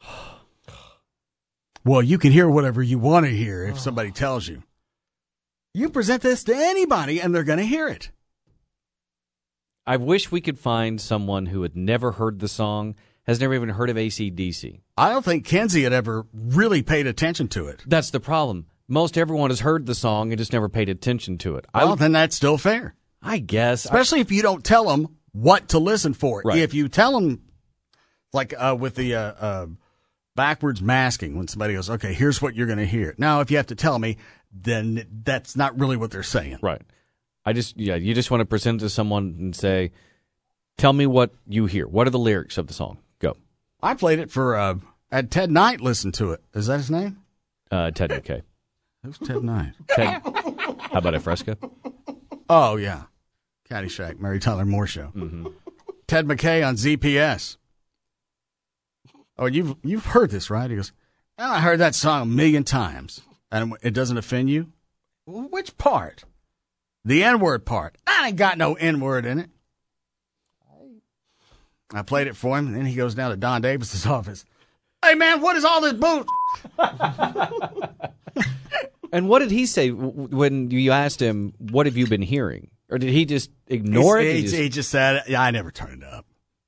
Well, you can hear whatever you want to hear if somebody tells you. You present this to anybody, and they're going to hear it. I wish we could find someone who had never heard the song, has never even heard of A C D C. I don't think Kenzie had ever really paid attention to it. That's the problem. Most everyone has heard the song and just never paid attention to it. Well, I, then that's still fair. I guess. Especially I, if you don't tell them what to listen for. Right. If you tell them, like uh, with the uh, uh, backwards masking, when somebody goes, okay, here's what you're going to hear. Now, if you have to tell me, then that's not really what they're saying. Right. I just, yeah, you just want to present it to someone and say, tell me what you hear. What are the lyrics of the song? Go. I played it for, uh, I had Ted Knight listen to it. Is that his name? Uh, Ted, okay. Who's Ted Knight? Ted, how about a Fresca? Oh, yeah. Caddyshack, Mary Tyler Moore Show. Mm-hmm. Ted McKay on Z P S. Oh, you've you've heard this, right? He goes, oh, I heard that song a million times. And it doesn't offend you? Which part? The N-word part. I ain't got no N-word in it. I played it for him, and then he goes down to Don Davis's office. Hey, man, what is all this booze? And what did he say when you asked him, what have you been hearing? Or did he just ignore He's, it? He, He just, he just said, yeah, I never turned it up.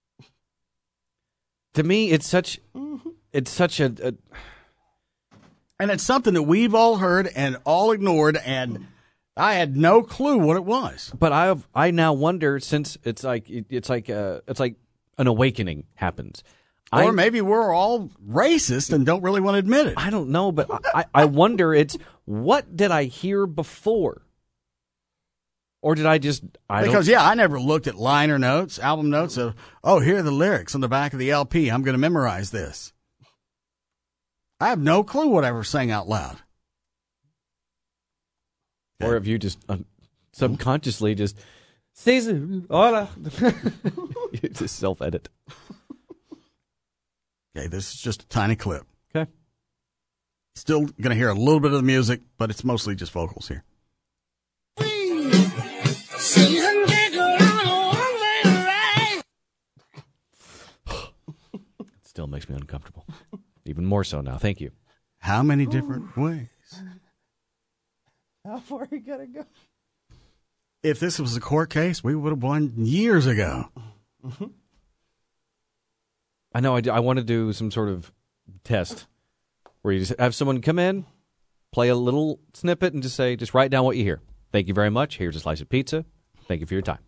to me, it's such, it's such a, a... And it's something that we've all heard and all ignored, and I had no clue what it was. But I I now wonder, since it's like it's like uh, it's like an awakening happens. Or I, maybe we're all racist and don't really want to admit it. I don't know, but I, I wonder it's what did I hear before? Or did I just I Because, don't, yeah, I never looked at liner notes, album notes of, oh, here are the lyrics on the back of the L P. I'm going to memorize this. I have no clue what I ever sang out loud. Or if you just uh, subconsciously just Caesar, hola. You just self-edit. Okay, this is just a tiny clip. Okay. Still going to hear a little bit of the music, but it's mostly just vocals here. It still makes me uncomfortable. Even more so now. Thank you. How many different ways? How far you gotta go? If this was a court case, we would have won years ago. Mm-hmm. I know. I, I want to do some sort of test where you just have someone come in, play a little snippet, and just say, just write down what you hear. Thank you very much. Here's a slice of pizza. Thank you for your time.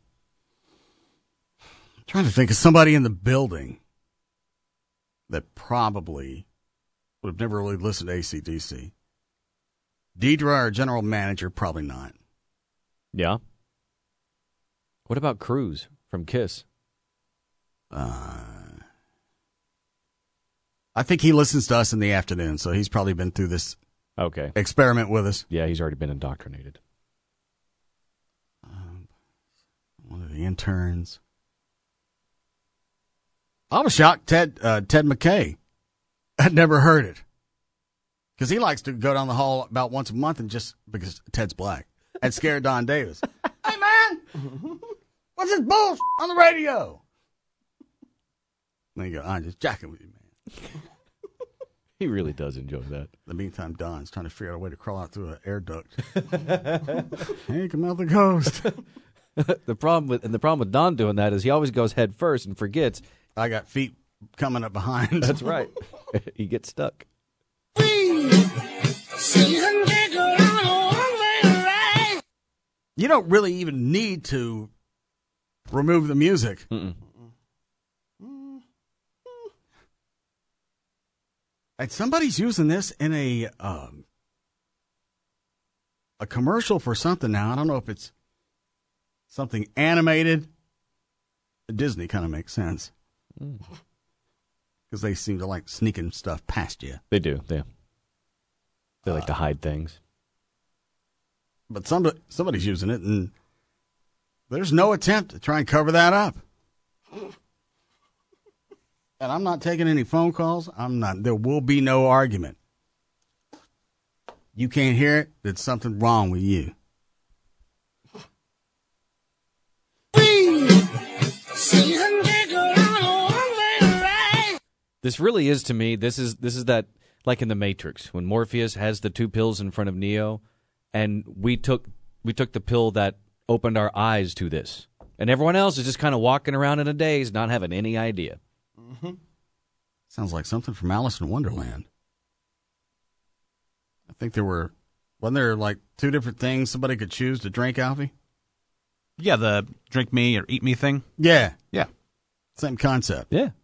I'm trying to think of somebody in the building that probably would have never really listened to A C D C. Deidre, our general manager, probably not. Yeah. What about Cruz from Kiss? Uh, I think he listens to us in the afternoon, so he's probably been through this Okay. experiment with us. Yeah, he's already been indoctrinated. Um, one of the interns. I was shocked Ted uh, Ted McKay had never heard it. Because he likes to go down the hall about once a month and just, because Ted's black, and scare Don Davis. Hey, man, what's this bullshit on the radio? And then you go, I'm just jacking with you, man. He really does enjoy that. In the meantime, Don's trying to figure out a way to crawl out through an air duct. Hey, come out the ghost. the problem with and the problem with Don doing that is he always goes head first and forgets. I got feet coming up behind. That's right. He gets stuck. You don't really even need to remove the music. Mm-mm. And somebody's using this in a um, a commercial for something now. I don't know if it's something animated. Disney kind of makes sense. Because they seem to like sneaking stuff past you. They do. They, they like uh, to hide things. But somebody, somebody's using it, and there's no attempt to try and cover that up. And I'm not taking any phone calls. I'm not. There will be no argument. You can't hear it. There's something wrong with you. This really is, to me, this is this is that, like in The Matrix, when Morpheus has the two pills in front of Neo, and we took we took the pill that opened our eyes to this. And everyone else is just kind of walking around in a daze, not having any idea. Mm-hmm. Sounds like something from Alice in Wonderland. I think there were, wasn't there like two different things somebody could choose to drink, Alfie? Yeah, the drink me or eat me thing. Yeah. Yeah. Same concept. Yeah.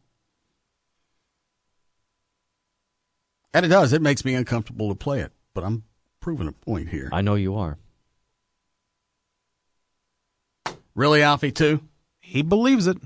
And it does. It makes me uncomfortable to play it, but I'm proving a point here. I know you are. Really, Alfie, too? He believes it.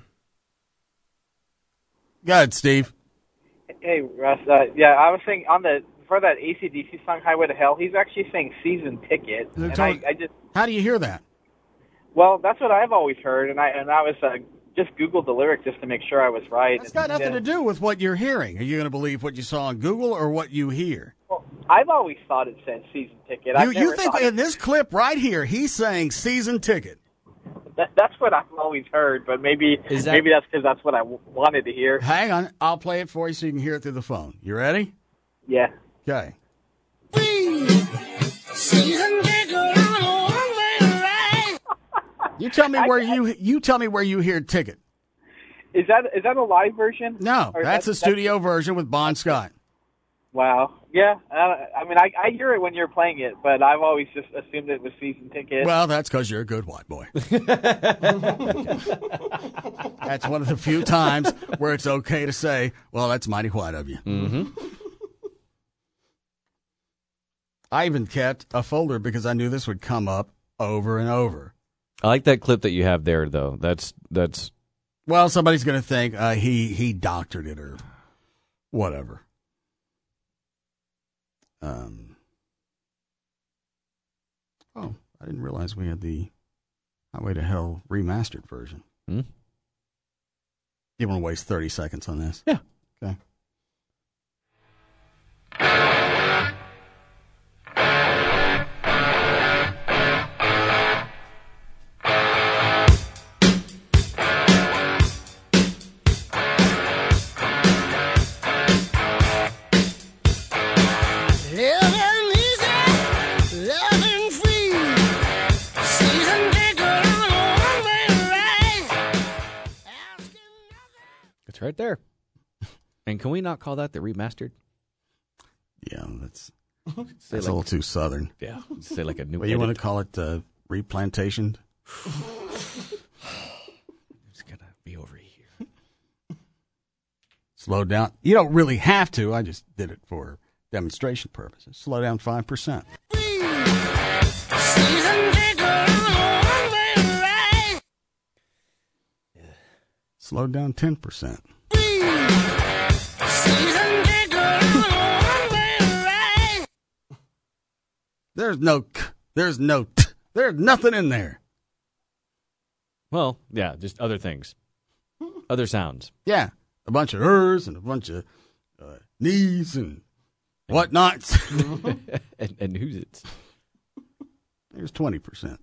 Go ahead, Steve. Hey, Russ. Uh, yeah, I was saying on the for that A C D C song "Highway to Hell," he's actually saying "season ticket." And I, I just how do you hear that? Well, that's what I've always heard, and I and I was uh, just Googled the lyric just to make sure I was right. It's got nothing to do with what you're hearing. Are you going to believe what you saw on Google or what you hear? Well, I've always thought it said season ticket. You, I've you never think thought in it, this clip right here, he's saying season ticket. that, that's what I've always heard, but maybe Is that- maybe that's because that's what I w- wanted to hear. Hang on. I'll play it for you so you can hear it through the phone. You ready? Yeah. Okay. You tell me where you you tell me where you hear ticket. Is that is that a live version? No, Or that's a studio version with Bon Scott. Wow. Yeah. I, I mean, I, I hear it when you're playing it, but I've always just assumed it was season ticket. Well, that's because you're a good white boy. That's one of the few times where it's okay to say, well, that's mighty white of you. Mm-hmm. I even kept a folder because I knew this would come up over and over. I like that clip that you have there, though. That's that's. Well, somebody's going to think uh, he he doctored it or whatever. Um. Oh, I didn't realize we had the Highway to Hell remastered version. Hmm? You want to waste thirty seconds on this? Yeah. Okay. It's right there. And can we not call that the remastered? Yeah, that's Say that's a like- little too southern. Yeah, say like a new. Well, you want edit. to call it uh, replantation? It's gonna be over here. Slow down. You don't really have to. I just did it for demonstration purposes. Slow down five percent. Slow down ten percent. There's no, k, there's no, t, there's nothing in there. Well, yeah, just other things, other sounds. Yeah, a bunch of ers and a bunch of uh, knees and whatnots. and, and who's it? There's twenty percent.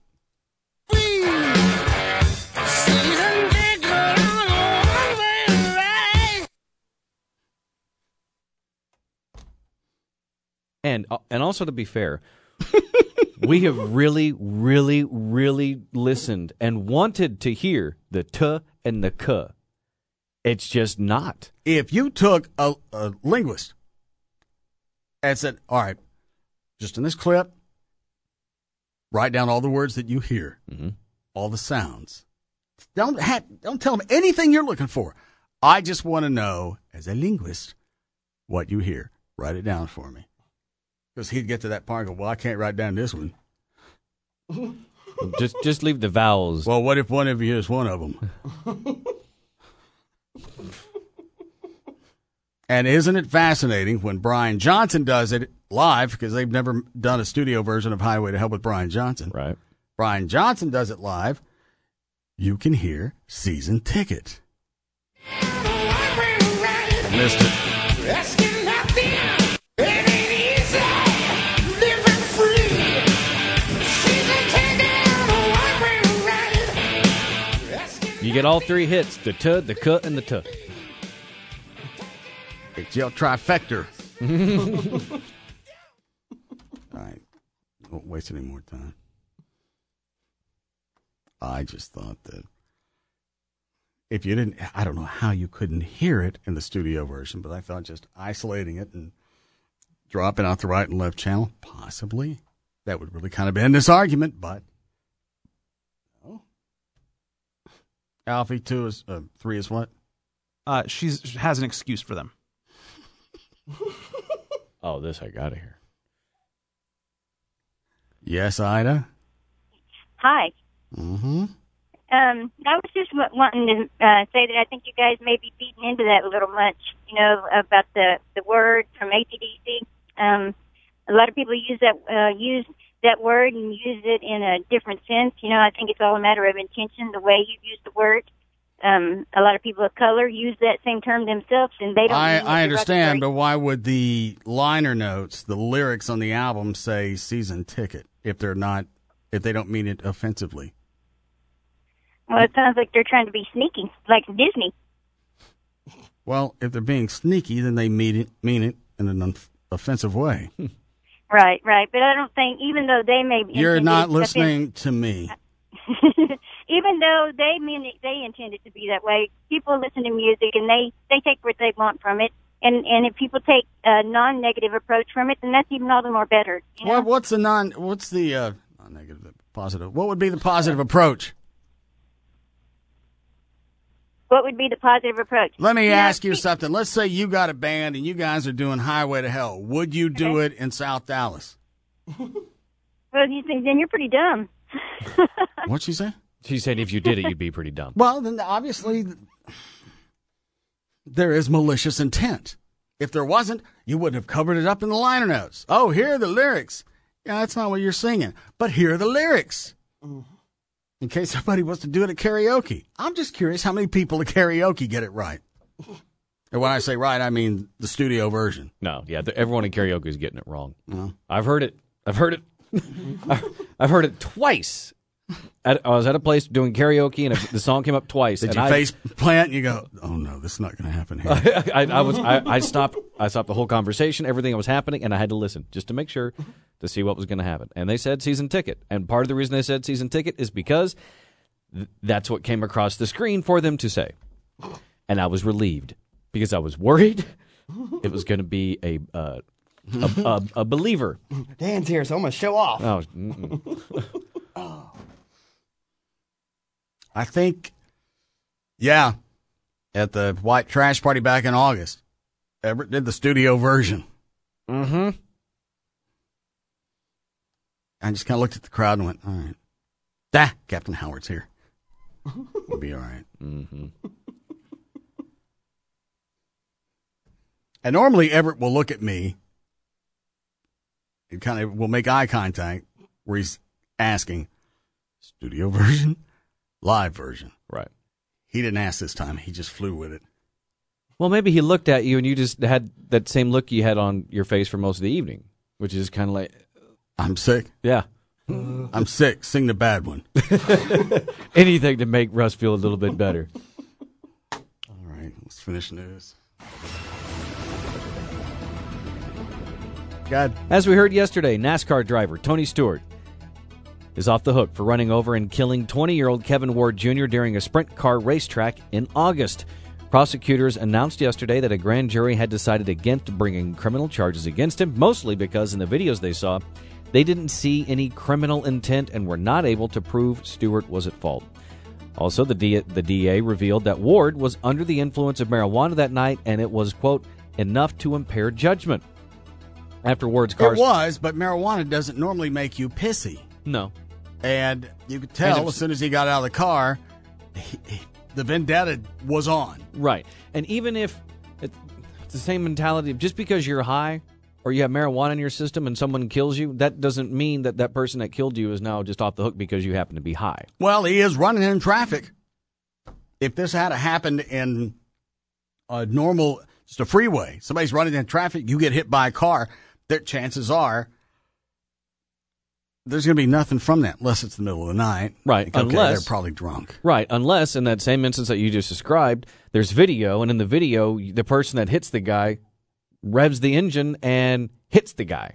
And uh, and also to be fair, we have really, really, really listened and wanted to hear the t and the k. It's just not. If you took a, a linguist and said, all right, just in this clip, write down all the words that you hear, mm-hmm. all the sounds. Don't ha- don't tell them anything you're looking for. I just want to know, as a linguist, what you hear. Write it down for me. Because he'd get to that part and go, well, I can't write down this one. just just leave the vowels. Well, what if one of you is one of them? And isn't it fascinating when Brian Johnson does it live, because they've never done a studio version of Highway to Hell with Brian Johnson. Right. Brian Johnson does it live. You can hear Season Ticket. Missed it. You get all three hits: the t, the k, and the t. It's your trifecta. All right. Won't waste any more time. I just thought that if you didn't, I don't know how you couldn't hear it in the studio version, but I thought just isolating it and dropping out the right and left channel, possibly, that would really kind of end this argument, but oh. Alfie, two is, uh, three is what? Uh, she's, she has an excuse for them. Oh, this I gotta hear. Yes, Ida? Hi. Mm-hmm. Um, I was just w- wanting to uh, say that I think you guys may be beating into that a little much, you know, about the, the word from A C D C. Um, a lot of people use that, uh, use that word and use it in a different sense. You know, I think it's all a matter of intention, the way you use the word. Um, a lot of people of color use that same term themselves, and they don't. I, mean it I understand, derogatory. but why would the liner notes, the lyrics on the album, say "season ticket" if they're not, if they don't mean it offensively? Well, it sounds like they're trying to be sneaky, like Disney. Well, if they're being sneaky, then they mean it, mean it in an un- offensive way. Right, right. But I don't think, even though they may be You're intended not to- listening to me. even though they mean it, they intend it to be that way, people listen to music and they, they take what they want from it. And and if people take a non-negative approach from it, then that's even all the more better. You know? What, what's the non? What's the uh, non-negative, positive? What would be the positive approach? What would be the positive approach? Let me You know, ask you something. Let's say you got a band and you guys are doing Highway to Hell. Would you do it in South Dallas? Well, you think then you're pretty dumb. What'd she say? She said if you did it, you'd be pretty dumb. Well, then obviously there is malicious intent. If there wasn't, you wouldn't have covered it up in the liner notes. Oh, here are the lyrics. Yeah, that's not what you're singing. But here are the lyrics. In case somebody wants to do it at karaoke. I'm just curious how many people at karaoke get it right. And when I say right, I mean the studio version. No, yeah, the, everyone in karaoke is getting it wrong. No. I've heard it. I've heard it. I've heard it twice. At, I was at a place doing karaoke, and the song came up twice. Did and you I, face plant and you go, oh no, this is not going to happen here? I, I was. I, I stopped. I stopped the whole conversation, everything that was happening, and I had to listen just to make sure to see what was going to happen. And they said season ticket, and part of the reason they said season ticket is because th- that's what came across the screen for them to say, and I was relieved because I was worried it was going to be a, uh, a, a a believer. Dan's here, so I'm gonna show off. Oh, mm-mm. I think, yeah, at the White Trash Party back in August, Everett did the studio version. Mm-hmm. I just kind of looked at the crowd and went, all right. Ah, Captain Howard's here. We'll be all right. Mm-hmm. And normally Everett will look at me and kind of will make eye contact where he's asking, studio version? Live version. Right. He didn't ask this time. He just flew with it. Well, maybe he looked at you and you just had that same look you had on your face for most of the evening, which is kind of like, I'm sick. Yeah. I'm sick. Sing the bad one. Anything to make Russ feel a little bit better. All right. Let's finish news. God. As we heard yesterday, NASCAR driver Tony Stewart is off the hook for running over and killing twenty-year-old Kevin Ward Junior during a sprint car racetrack in August. Prosecutors announced yesterday that a grand jury had decided against bringing criminal charges against him, mostly because in the videos they saw, they didn't see any criminal intent and were not able to prove Stewart was at fault. Also, the, D- the D A revealed that Ward was under the influence of marijuana that night, and it was, quote, enough to impair judgment. After Ward's car... It was, but marijuana doesn't normally make you pissy. No. And you could tell as soon as he got out of the car, he, he, the vendetta was on. Right. And even if it, it's the same mentality, just because you're high or you have marijuana in your system and someone kills you, that doesn't mean that that person that killed you is now just off the hook because you happen to be high. Well, he is running in traffic. If this had happened in a normal, just a freeway, somebody's running in traffic, you get hit by a car, their chances are there's going to be nothing from that unless it's the middle of the night. Right. Like, okay, unless they're probably drunk. Right. Unless in that same instance that you just described, there's video, and in the video, the person that hits the guy revs the engine and hits the guy.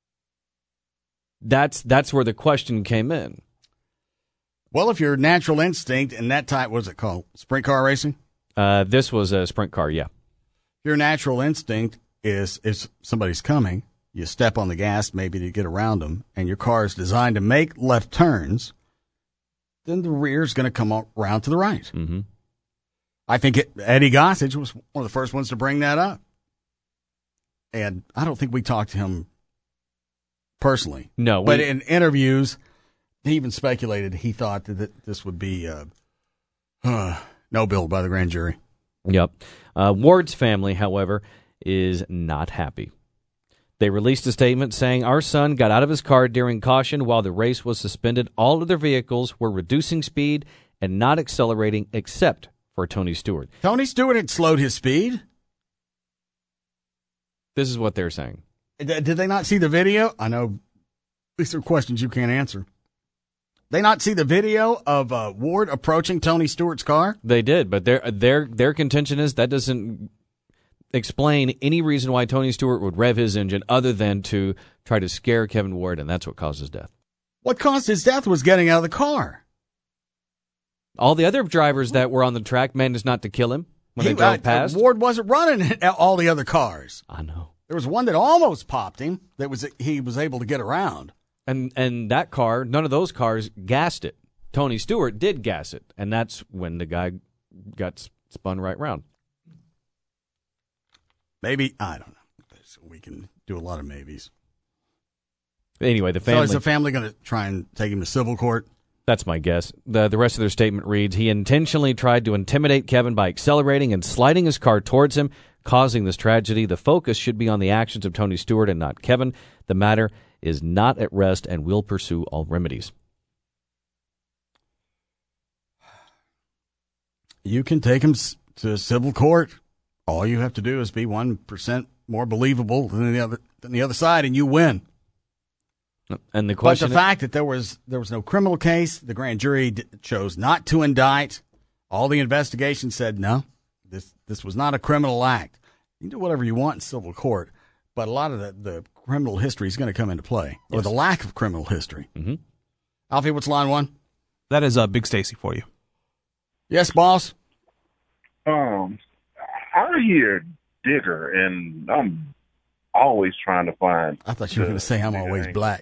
That's that's where the question came in. Well, if your natural instinct and that type, what's it called? Sprint car racing? Uh, this was a sprint car, yeah. Your natural instinct is if somebody's coming, you step on the gas maybe to get around them, and your car is designed to make left turns, then the rear is going to come around to the right. Mm-hmm. I think it, Eddie Gossage was one of the first ones to bring that up. And I don't think we talked to him personally. No. We, but in interviews, he even speculated he thought that this would be uh, uh, no bill by the grand jury. Yep. Uh, Ward's family, however, is not happy. They released a statement saying, our son got out of his car during caution while the race was suspended. All of their vehicles were reducing speed and not accelerating except for Tony Stewart. Tony Stewart had slowed his speed? This is what they're saying. Did they not see the video? I know these are questions you can't answer. They not see the video of uh, Ward approaching Tony Stewart's car? They did, but their their their contention is that doesn't explain any reason why Tony Stewart would rev his engine other than to try to scare Kevin Ward, and that's what caused his death. What caused his death was getting out of the car. All the other drivers that were on the track managed not to kill him when He- they drove uh, past. Ward wasn't running all the other cars. I know. There was one that almost popped him that was he was able to get around. And and that car, none of those cars gassed it. Tony Stewart did gas it, and that's when the guy got spun right round. Maybe, I don't know. We can do a lot of maybes. Anyway, the family... So is the family going to try and take him to civil court? That's my guess. The, the rest of their statement reads, he intentionally tried to intimidate Kevin by accelerating and sliding his car towards him, causing this tragedy. The focus should be on the actions of Tony Stewart and not Kevin. The matter is not at rest and will pursue all remedies. You can take him s- to civil court. All you have to do is be one percent more believable than the other than the other side, and you win. And the But question the fact that there was there was no criminal case, the grand jury d- chose not to indict. All the investigation said no, this this was not a criminal act. You can do whatever you want in civil court, but a lot of the, the criminal history is going to come into play, or Yes. the lack of criminal history. Mm-hmm. Alfie, what's line one? That is uh, Big Stacy for you. Yes, boss. Um, I hear Digger, and I'm always trying to find. I thought you were going to say I'm always angle. black.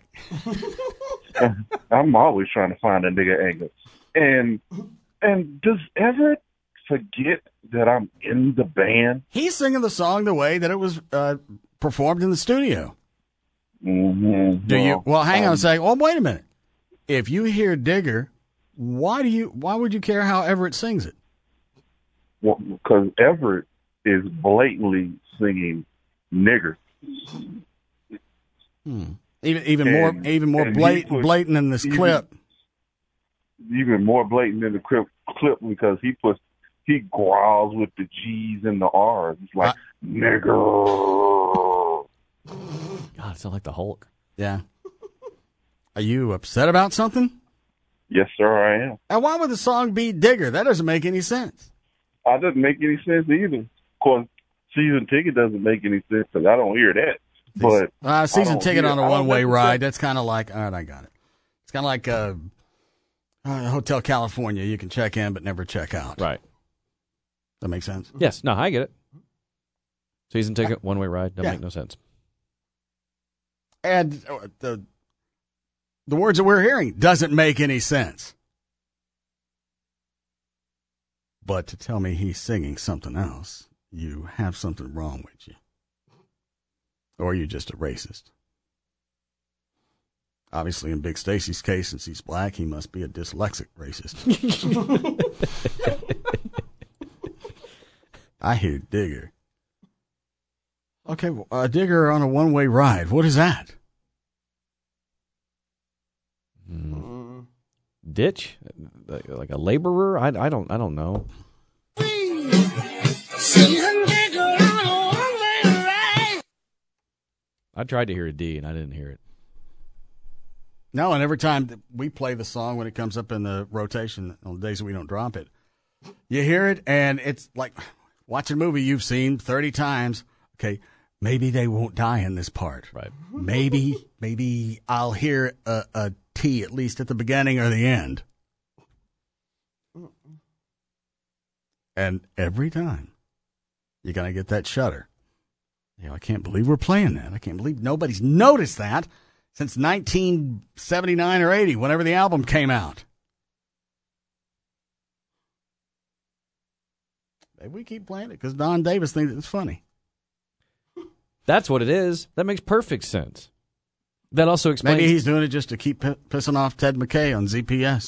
I'm always trying to find a nigga angle. And and does Everett forget that I'm in the band? He's singing the song the way that it was uh, performed in the studio. Mm-hmm. Do you? Well, hang on um, a second. Well, wait a minute. If you hear Digger, why do you? Why would you care how Everett sings it? Well, because Everett is blatantly singing nigger. Hmm. Even even And- more even more and he blatant, puts- blatant in this even- clip. Even more blatant in the clip, clip because he puts he growls with the G's and the R's. He's like nigger. God, it sounds like the Hulk. Yeah. Are you upset about something? Yes, sir, I am. And why would the song be Digger? That doesn't make any sense. That doesn't make any sense either. Of course, season ticket doesn't make any sense because I don't hear that. But Uh, I season don't ticket hear- on a I don't one-way necessarily- ride. That's kind of like, all right, I got it. It's kind of like uh, uh, Hotel California. You can check in but never check out. Right. That makes sense? Yes. No, I get it. Season ticket, one-way ride. Doesn't Yeah. make no sense. And uh, the the words that we're hearing doesn't make any sense. But to tell me he's singing something else, you have something wrong with you. Or you're just a racist. Obviously, in Big Stacy's case, since he's black, he must be a dyslexic racist. I hear Digger. Okay, well, a Digger on a one-way ride. What is that? Mm. Ditch, like, like a laborer. I, I don't I don't know. I tried to hear a D and I didn't hear it. No, and every time that we play the song when it comes up in the rotation on the days that we don't drop it, you hear it, and it's like watching a movie you've seen thirty times. Okay, maybe they won't die in this part. Right. Maybe, maybe I'll hear a, a T at least at the beginning or the end. And every time, you're going to get that shudder. You know, I can't believe we're playing that. I can't believe nobody's noticed that since nineteen seventy-nine or eighty, whenever the album came out. Maybe we keep playing it because Don Davis thinks it's funny. That's what it is. That makes perfect sense. That also explains. Maybe he's doing it just to keep p- pissing off Ted McKay on Z P S.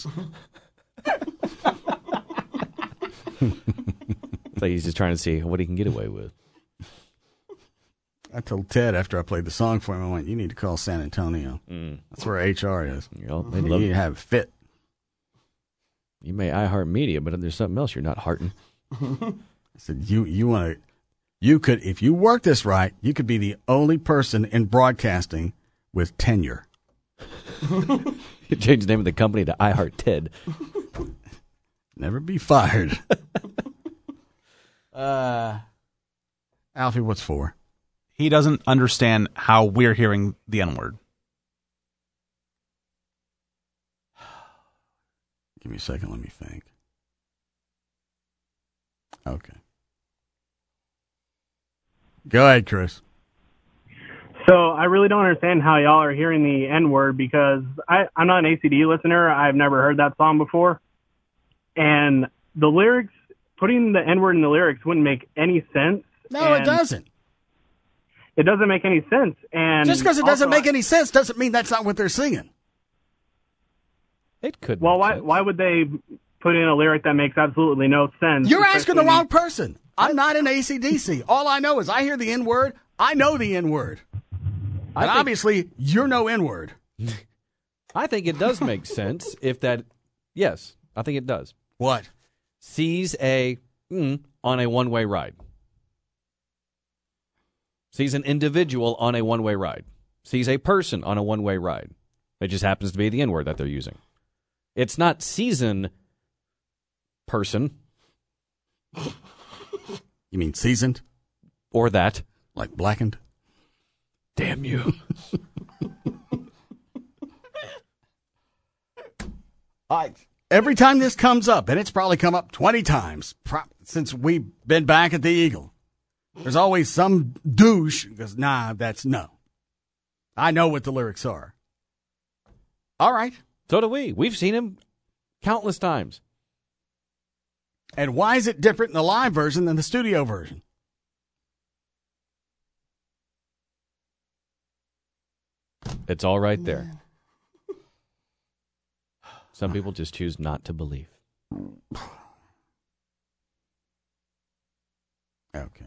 Like he's just trying to see what he can get away with. I told Ted after I played the song for him, I went, you need to call San Antonio. Mm. That's where H R is. You know, they you love need to have it fit. You may iHeartMedia, but there's something else you're not hearting. I said, you, you want to, you could, if you work this right, you could be the only person in broadcasting with tenure. Change the name of the company to iHeart Ted. Never be fired. uh, Alfie, what's for? He doesn't understand how we're hearing the N-word. Give me a second. Let me think. Okay. Go ahead, Chris. So I really don't understand how y'all are hearing the N-word because I, I'm not an A C D listener. I've never heard that song before. And the lyrics, putting the N-word in the lyrics wouldn't make any sense. No, it doesn't. It doesn't make any sense. And just because it doesn't also, make any sense doesn't mean that's not what they're singing. It could. Well, why sense. why would they put in a lyric that makes absolutely no sense? You're asking the wrong person. I'm not an A C D C. All I know is I hear the N-word. I know the N-word. And think, obviously, you're no N-word. I think it does make sense if that, yes, I think it does. What? Sees a, mm, on a one-way ride. Sees an individual on a one-way ride. Sees a person on a one-way ride. It just happens to be the N-word that they're using. It's not season person. You mean seasoned? Or that. Like blackened? Damn you. I, every time this comes up, and it's probably come up twenty times pro- since we've been back at the Eagle, there's always some douche who goes, nah, that's no. I know what the lyrics are. All right. So do we. We've seen him countless times. And why is it different in the live version than the studio version? It's all right there. Some people just choose not to believe. Okay.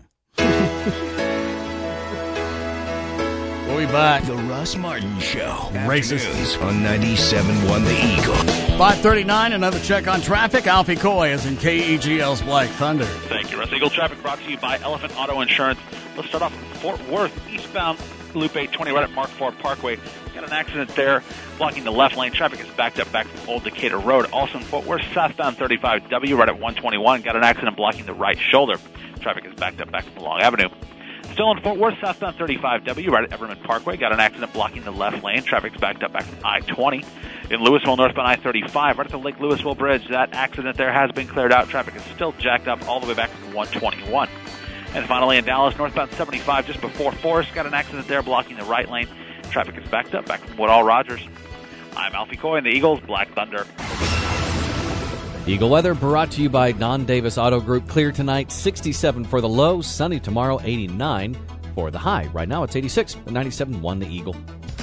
We'll be back. The Russ Martin Show. Racist. Afternoons on ninety-seven point one The Eagle. five thirty-nine, another check on traffic. Alfie Coy is in K E G L's Black Thunder. Thank you, Russ. Eagle traffic brought to you by Elephant Auto Insurance. Let's start off in Fort Worth, eastbound Loop eight twenty, right at Mark Ford Parkway. Got an accident there, blocking the left lane. Traffic is backed up back from Old Decatur Road. Also in Fort Worth, southbound thirty-five W, right at one twenty-one. Got an accident blocking the right shoulder. Traffic is backed up back from Long Avenue. Still in Fort Worth, southbound thirty-five W, right at Everman Parkway. Got an accident blocking the left lane. Traffic's backed up back from I twenty. In Louisville, northbound I thirty-five, right at the Lake Louisville Bridge. That accident there has been cleared out. Traffic is still jacked up all the way back from one twenty-one. And finally, in Dallas, northbound seventy-five, just before Forest, got an accident there blocking the right lane. Traffic is backed up back from Woodall Rogers. I'm Alfie Coy in the Eagles Black Thunder. Eagle weather brought to you by Non-Davis Auto Group. Clear tonight, sixty-seven for the low. Sunny tomorrow, eighty-nine for the high. Right now, it's eighty-six at ninety-seven point one The Eagle.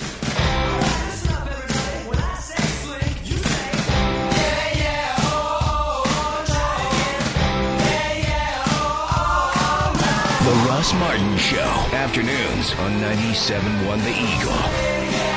The Russ Martin Show. Afternoons on ninety-seven point one The Eagle.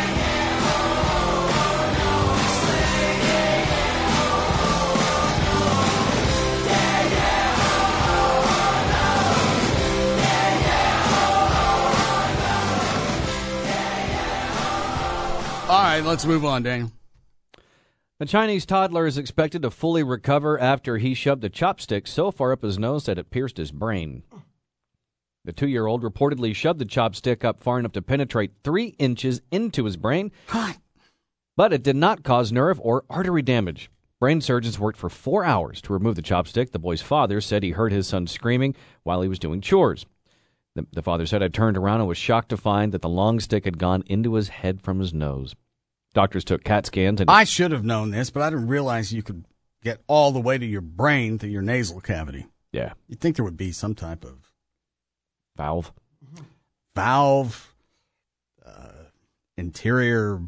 All right, let's move on, Daniel. A Chinese toddler is expected to fully recover after he shoved a chopstick so far up his nose that it pierced his brain. The two-year-old reportedly shoved the chopstick up far enough to penetrate three inches into his brain, but it did not cause nerve or artery damage. Brain surgeons worked for four hours to remove the chopstick. The boy's father said he heard his son screaming while he was doing chores. The, the father said, I turned around and was shocked to find that the long stick had gone into his head from his nose. Doctors took CAT scans. And I should have known this, but I didn't realize you could get all the way to your brain through your nasal cavity. Yeah. You'd think there would be some type of valve, valve, uh, interior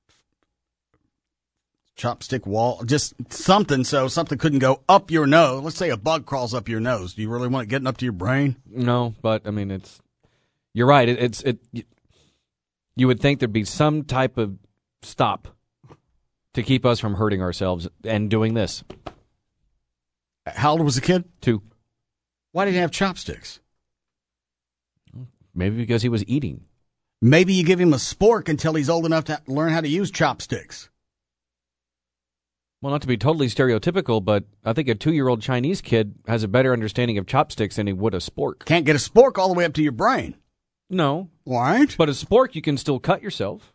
chopstick wall, just something so something couldn't go up your nose. Let's say a bug crawls up your nose. Do you really want it getting up to your brain? No, but I mean, it's You're right. It, it's it. You would think there'd be some type of stop to keep us from hurting ourselves and doing this. How old was the kid? Two. Why did he have chopsticks? Maybe because he was eating. Maybe you give him a spork until he's old enough to learn how to use chopsticks. Well, not to be totally stereotypical, but I think a two-year-old Chinese kid has a better understanding of chopsticks than he would a spork. Can't get a spork all the way up to your brain. No. Right? But a spork, you can still cut yourself.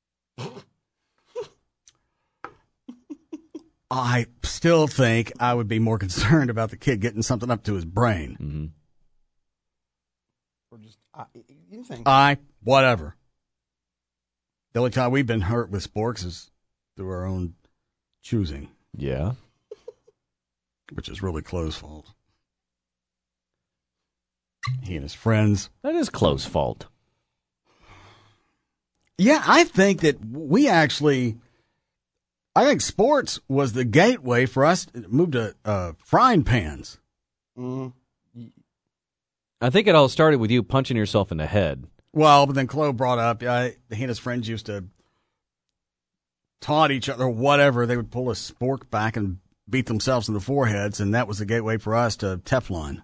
I still think I would be more concerned about the kid getting something up to his brain. Mm-hmm. Or just, I, you think? I, whatever. The only time we've been hurt with sporks is through our own choosing. Yeah. Which is really Chloe's fault. He and his friends. That is Chloe's fault. Yeah, I think that we actually, I think sports was the gateway for us to move to uh, frying pans. Mm-hmm. I think it all started with you punching yourself in the head. Well, but then Chloe brought up, uh, he and his friends used to taunt each other, whatever. They would pull a spork back and beat themselves in the foreheads, and that was the gateway for us to Teflon.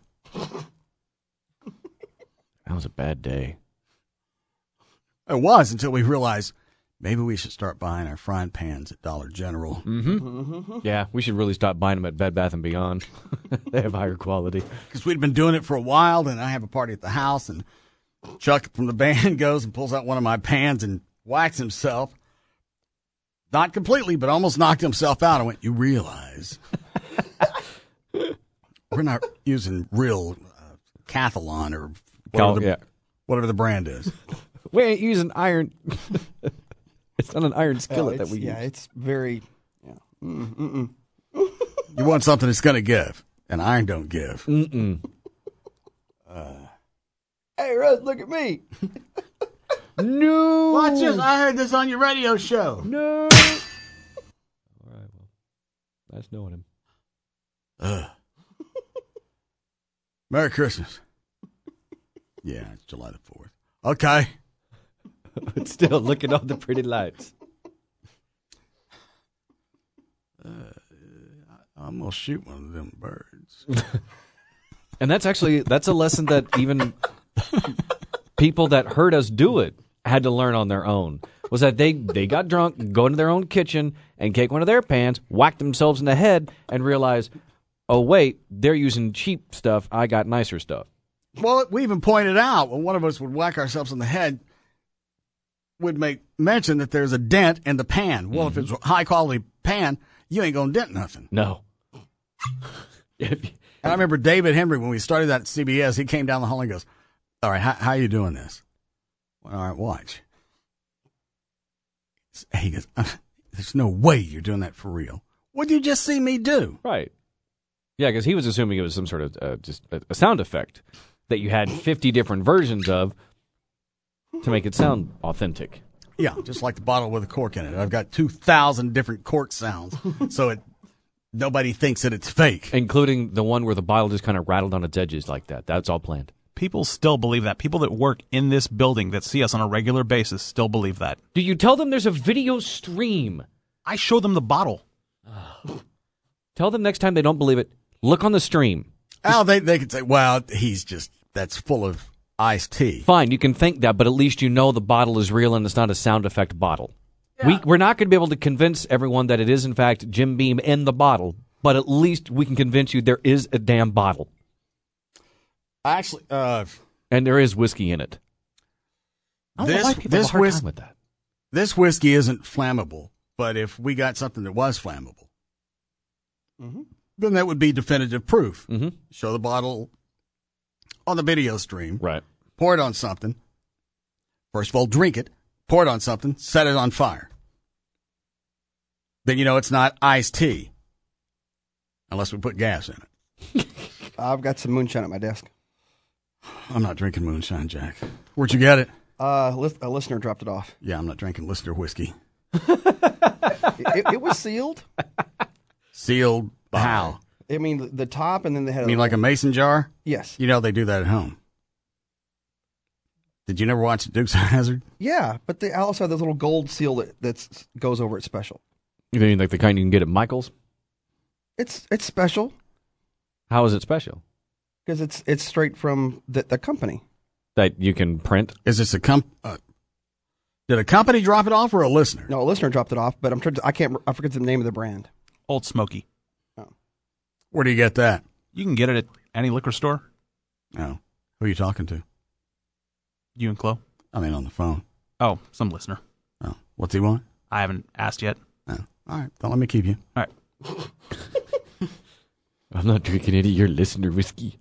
That was a bad day. It was until we realized maybe we should start buying our frying pans at Dollar General. Mm-hmm. Mm-hmm. Yeah, we should really stop buying them at Bed Bath and Beyond. They have higher quality. Because we'd been doing it for a while, then I have a party at the house, and Chuck from the band goes and pulls out one of my pans and whacks himself. Not completely, but almost knocked himself out. I went, you realize we're not using real uh, Cathalon or whatever, Cal- the, yeah. whatever the brand is. We ain't using iron. It's not an iron skillet Oh, that we use. Yeah, it's very. Yeah. Mm-mm. You want something that's going to give, and iron don't give. Mm-mm. Uh, hey, Russ, look at me. No. Watch this. I heard this on your radio show. No. All right, well, nice knowing him. Uh. Merry Christmas. Yeah, it's July the fourth. Okay. But still, look at all the pretty lights. Uh, I'm going to shoot one of them birds. And that's actually, that's a lesson that even people that heard us do it had to learn on their own. Was that they, they got drunk, go into their own kitchen, and take one of their pans, whack themselves in the head, and realize, oh, wait, they're using cheap stuff. I got nicer stuff. Well, we even pointed out when one of us would whack ourselves in the head, would make mention that there's a dent in the pan. Well, mm-hmm. if it's a high-quality pan, you ain't going to dent nothing. No. And I remember David Henry, when we started that at C B S, he came down the hall and goes, all right, how, how are you doing this? Well, all right, watch. He goes, there's no way you're doing that for real. What did you just see me do? Right. Yeah, because he was assuming it was some sort of uh, just a, a sound effect that you had fifty different versions of to make it sound authentic. Yeah, just like the bottle with a cork in it. I've got two thousand different cork sounds, so it nobody thinks that it's fake. Including the one where the bottle just kind of rattled on its edges like that. That's all planned. People still believe that. People that work in this building that see us on a regular basis still believe that. Do you tell them there's a video stream? I show them the bottle. Tell them next time they don't believe it, look on the stream. Oh, they they could say, well, he's just, that's full of iced tea. Fine, you can think that, but at least you know the bottle is real and it's not a sound effect bottle. Yeah. We, we're not going to be able to convince everyone that it is, in fact, Jim Beam in the bottle, but at least we can convince you there is a damn bottle. Actually, uh, and there is whiskey in it. I don't this, know why people this have a hard whis- time with that. This whiskey isn't flammable, but if we got something that was flammable, mm-hmm. then that would be definitive proof. Mm-hmm. Show the bottle on the video stream. Right. Pour it on something. First of all, drink it. Pour it on something. Set it on fire. Then you know it's not iced tea. Unless we put gas in it. I've got some moonshine at my desk. I'm not drinking moonshine, Jack. Where'd you get it? Uh, a listener dropped it off. Yeah, I'm not drinking listener whiskey. it, it was sealed. Sealed how? I mean, the top, and then they had. You mean like a mason jar? Yes. You know they do that at home. Did you never watch Dukes of Hazzard? Yeah, but they also have this little gold seal that that's, goes over it special. You mean like the kind you can get at Michael's? It's it's special. How is it special? Because it's it's straight from the, the company. That you can print? Is this a comp? Uh, did a company drop it off or a listener? No, a listener dropped it off, but I'm trying to, I can't I forget the name of the brand. Old Smoky. Oh. Where do you get that? You can get it at any liquor store. Oh. Who are you talking to? You and Chloe. I mean, on the phone. Oh, some listener. Oh. What's he want? I haven't asked yet. Oh. All right. Don't let me keep you. All right. I'm not drinking any of your listener whiskey.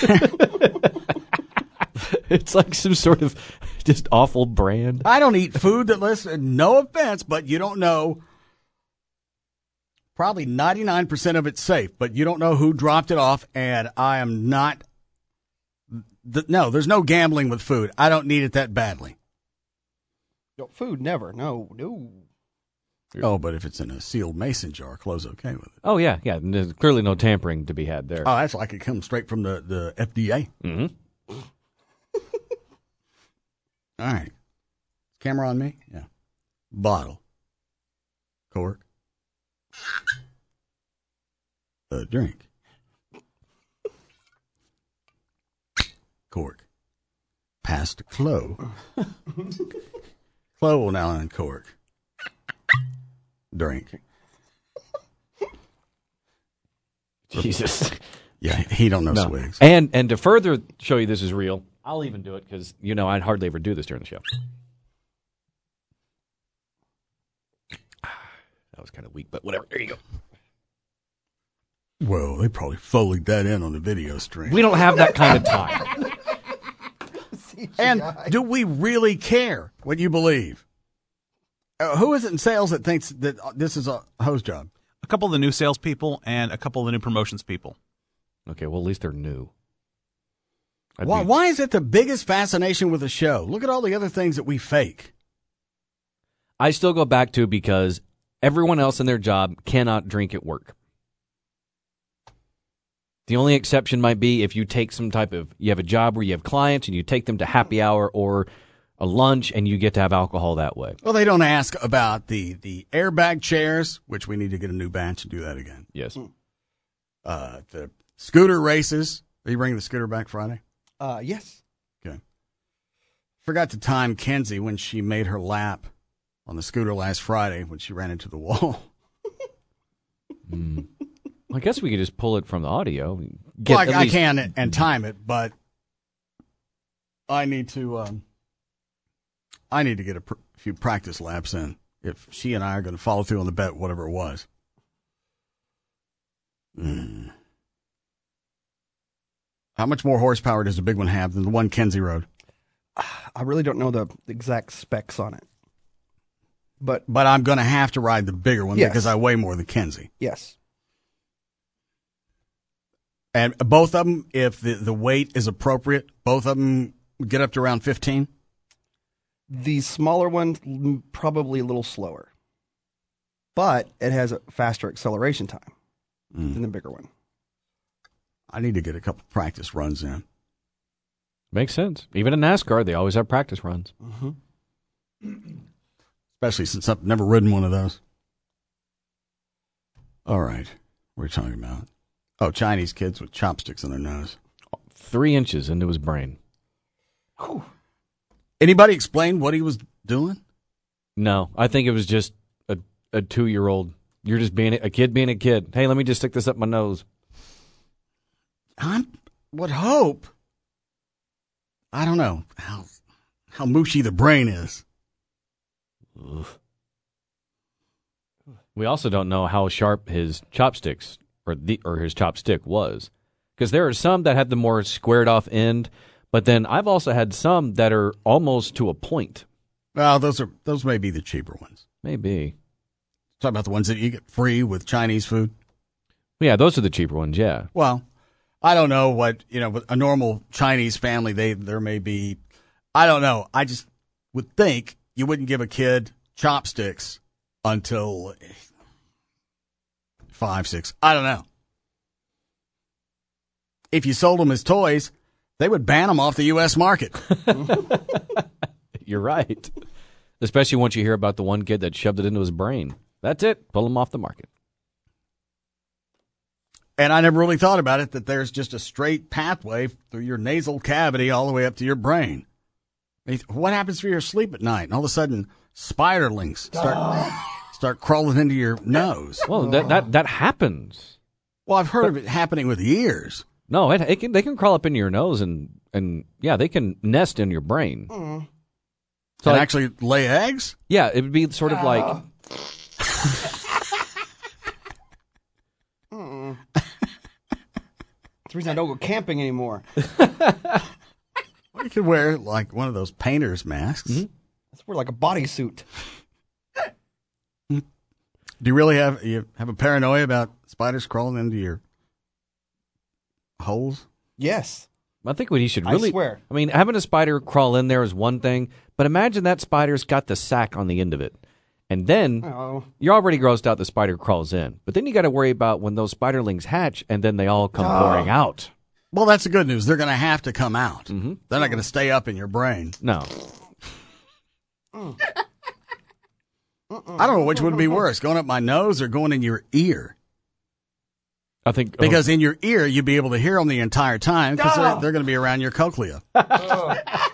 It's like some sort of just awful brand. I don't eat food that listen. No offense, but you don't know. Probably ninety-nine percent of it's safe, but you don't know who dropped it off, and I am not. The, no, there's no gambling with food. I don't need it that badly. No, food, never. No, no. Oh, but if it's in a sealed mason jar, Chloe's okay with it. Oh, yeah, yeah. There's clearly no tampering to be had there. Oh, that's like it comes straight from the, the F D A. Mm-hmm. All right. Camera on me? Yeah. Bottle. Cork. A drink. Cork. Pass to Chloe. Chloe will now uncork. Drink. Jesus. Yeah, he don't know No. swigs. And and to further show you this is real, I'll even do it because, you know, I'd hardly ever do this during the show. That was kind of weak, but whatever. There you go. Well, they probably Foleyed that in on the video stream. We don't have that kind of time. And do we really care what you believe? Uh, who is it in sales that thinks that this is a hose job? A couple of the new salespeople and a couple of the new promotions people. Okay, well, at least they're new. I'd Why, be- why is it the biggest fascination with the show? Look at all the other things that we fake. I still go back to because everyone else in their job cannot drink at work. The only exception might be if you take some type of, you have a job where you have clients and you take them to happy hour or a lunch and you get to have alcohol that way. Well, they don't ask about the, the airbag chairs, which we need to get a new batch and do that again. Yes. Uh, the scooter races. Are you bringing the scooter back Friday? Uh, yes. Okay. Forgot to time Kenzie when she made her lap on the scooter last Friday when she ran into the wall. mm. I guess we could just pull it from the audio. Get Well, I, at I least- can and time it, but I need to. Um, I need to get a pr- few practice laps in if she and I are going to follow through on the bet, whatever it was. Mm. How much more horsepower does the big one have than the one Kenzie rode? I really don't know the exact specs on it. But but I'm going to have to ride the bigger one Yes. because I weigh more than Kenzie. Yes. And both of them, if the, the weight is appropriate, both of them get up to around fifteen. The smaller one, mm, probably a little slower. But it has a faster acceleration time Mm. than the bigger one. I need to get a couple practice runs in. Makes sense. Even in NASCAR, they always have practice runs. Mm-hmm. Especially since I've never ridden one of those. All right. What are we talking about? Oh, Chinese kids with chopsticks in their nose. Three inches into his brain. Whew. Anybody explain what he was doing? No, I think it was just a, a two-year-old. You're just being a kid being a kid. Hey, let me just stick this up my nose. I would hope. I don't know how how mushy the brain is. Ugh. We also don't know how sharp his chopsticks or the or his chopstick was, because there are some that have the more squared off end, but then I've also had some that are almost to a point. Well, those are those may be the cheaper ones. Maybe. Talk about the ones that you get free with Chinese food. Yeah, those are the cheaper ones. Yeah. Well, I don't know what, you know, with a normal Chinese family, they there may be, I don't know. I just would think you wouldn't give a kid chopsticks until five, six. I don't know. If you sold them as toys, They would ban them off the U S market. You're right. Especially once you hear about the one kid that shoved it into his brain. That's it. Pull him off the market. And I never really thought about it, that there's just a straight pathway through your nasal cavity all the way up to your brain. What happens for your sleep at night? And all of a sudden, spiderlings start start crawling into your nose. Well, that that, that happens. Well, I've heard but, of it happening with ears. No, it, it can, they can crawl up into your nose and, and, yeah, they can nest in your brain. Mm. So and like, actually lay eggs? Yeah, it would be sort of uh. like... mm. That's the reason I don't go camping anymore. Well, you could wear like one of those painter's masks. Mm-hmm. Let's wear like a bodysuit. Do you really have you have a paranoia about spiders crawling into your holes? Yes. I think what he should really... I swear. I mean, having a spider crawl in there is one thing, but imagine that spider's got the sack on the end of it. And then oh. you're already grossed out the spider crawls in. But then you got to worry about when those spiderlings hatch and then they all come oh. pouring out. Well, that's the good news. They're going to have to come out. Mm-hmm. They're not going to stay up in your brain. No. Mm. I don't know which would be worse, going up my nose or going in your ear. I think because oh. in your ear you'd be able to hear them the entire time because oh. they're, they're going to be around your cochlea. oh.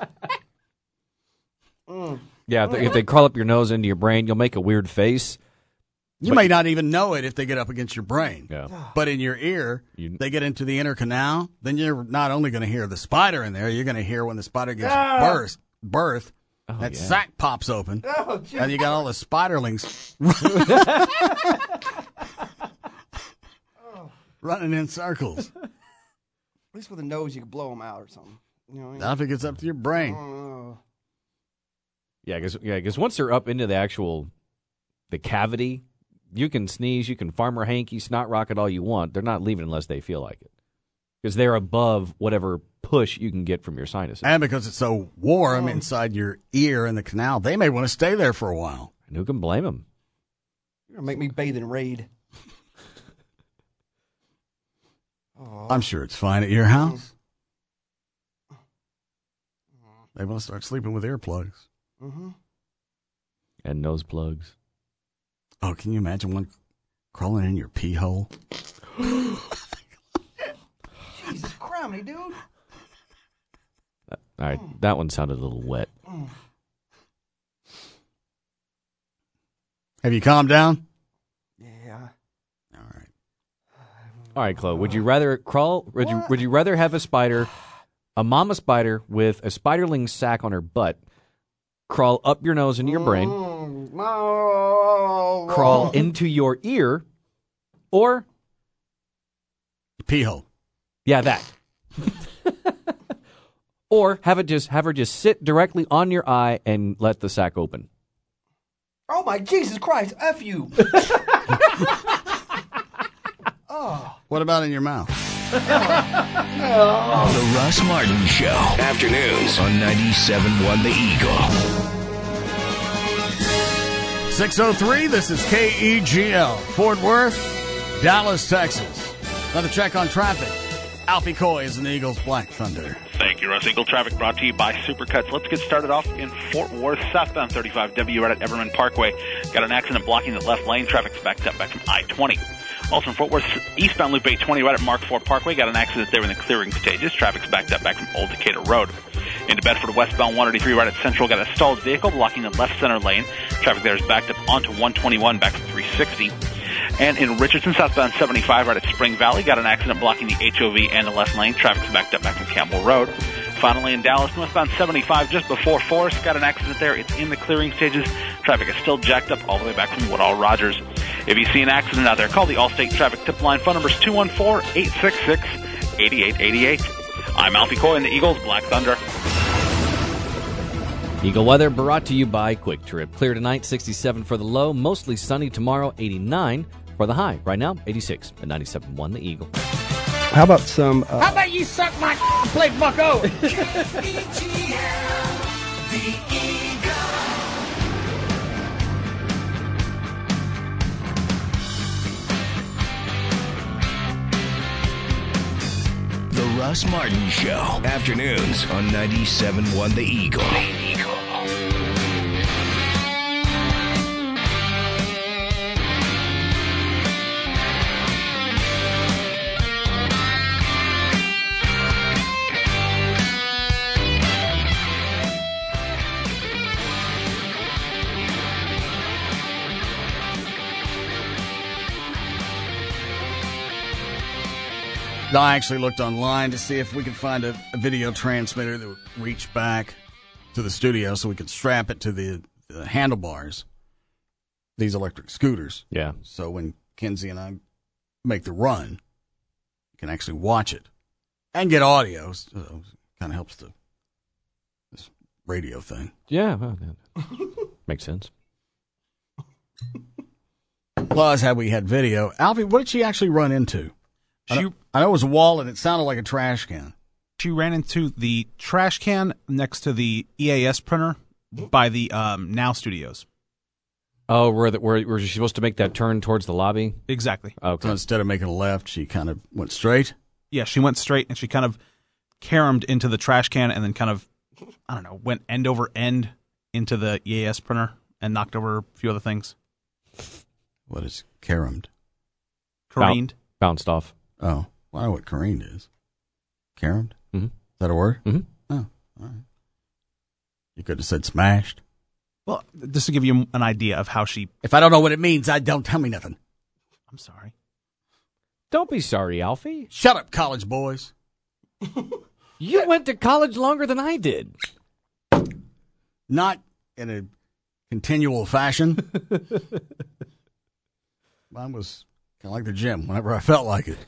mm. Yeah, if they, if they crawl up your nose into your brain, you'll make a weird face. You may not even know it if they get up against your brain. Yeah. But in your ear, you, they get into the inner canal, then you're not only going to hear the spider in there, you're going to hear when the spider gives oh. birth, birth oh, that yeah. sack pops open, oh, and you got all the spiderlings running in circles. At least with a nose, you can blow them out or something. You know what I mean? Now if it gets up to your brain. Oh. Yeah, because yeah, because once they're up into the actual the cavity, you can sneeze, you can farmer hanky, snot rocket all you want. They're not leaving unless they feel like it. Because they're above whatever push you can get from your sinuses. And because it's so warm oh. inside your ear and the canal, they may want to stay there for a while. And who can blame them? You're going to make me bathe in Raid. oh. I'm sure it's fine at your house. They want to start sleeping with earplugs. Mm-hmm. And nose plugs. Oh, can you imagine one crawling in your pee hole? Jesus criminy, dude. All right, mm. that one sounded a little wet. Mm. Have you calmed down? Yeah. All right. All right, Chloe. Would you rather crawl? Would you, would you rather have a spider, a mama spider with a spiderling sack on her butt, crawl up your nose into your brain, mm. oh. crawl into your ear, or pee hole? Yeah, that. Or have it just have her just sit directly on your eye and let the sack open. Oh my Jesus Christ! F you. oh. What about in your mouth? oh. The Russ Martin Show. Afternoons on ninety-seven point one The Eagle. six oh three, this is K E G L. Fort Worth, Dallas, Texas. Another check on traffic. Alfie Coy is in the Eagles Black Thunder. Thank you, Russ. Eagle traffic brought to you by Supercuts. Let's get started off in Fort Worth, southbound thirty-five W right at Everman Parkway. Got an accident blocking the left lane. Traffic's backed up back from I twenty. Also in Fort Worth, eastbound Loop eight twenty right at Mark Ford Parkway. Got an accident there in the clearing stages. Traffic's backed up back from Old Decatur Road. Into Bedford, westbound one eighty-three right at Central. Got a stalled vehicle blocking the left center lane. Traffic there is backed up onto one twenty-one back from three sixty. And in Richardson, southbound seventy-five right at Spring Valley, got an accident blocking the H O V and the left lane. Traffic's backed up back from Campbell Road. Finally, in Dallas, northbound seventy-five just before Forest, got an accident there. It's in the clearing stages. Traffic is still jacked up all the way back from Woodall Rogers. If you see an accident out there, call the Allstate Traffic Tip Line. Phone number is two one four, eight six six, eight eight eight eight. I'm Alfie Coy in the Eagles Black Thunder. Eagle weather brought to you by Quick Trip. Clear tonight, sixty-seven for the low. Mostly sunny tomorrow, eighty-nine for the high. Right now, eighty-six at ninety-seven point one The Eagle. How about some... Uh... How about you suck my play bucko? The Eagle. The Russ Russ Martin Show. Afternoons on ninety-seven point one The Eagle. The Eagle. I actually looked online to see if we could find a, a video transmitter that would reach back to the studio so we could strap it to the, the handlebars, these electric scooters. Yeah. So when Kenzie and I make the run, you can actually watch it and get audio. So it kind of helps the this radio thing. Yeah. Well, makes sense. Plus, had we had video, Alfie, what did she actually run into? She, I, know, I know it was a wall, and it sounded like a trash can. She ran into the trash can next to the E A S printer by the um, Now Studios. Oh, where, the, where where she supposed to make that turn towards the lobby? Exactly. Okay. So instead of making a left, she kind of went straight? Yeah, she went straight, and she kind of caromed into the trash can and then kind of, I don't know, went end over end into the E A S printer and knocked over a few other things. What is caromed? Careened. Bounced off. Oh, well, I know what careened is. Caromed? Mm-hmm. Is that a word? Mm-hmm. Oh, all right. You could have said smashed. Well, just to give you an idea of how she... If I don't know what it means, I don't tell me nothing. I'm sorry. Don't be sorry, Alfie. Shut up, college boys. You went to college longer than I did. Not in a continual fashion. Mine was kind of like the gym, whenever I felt like it.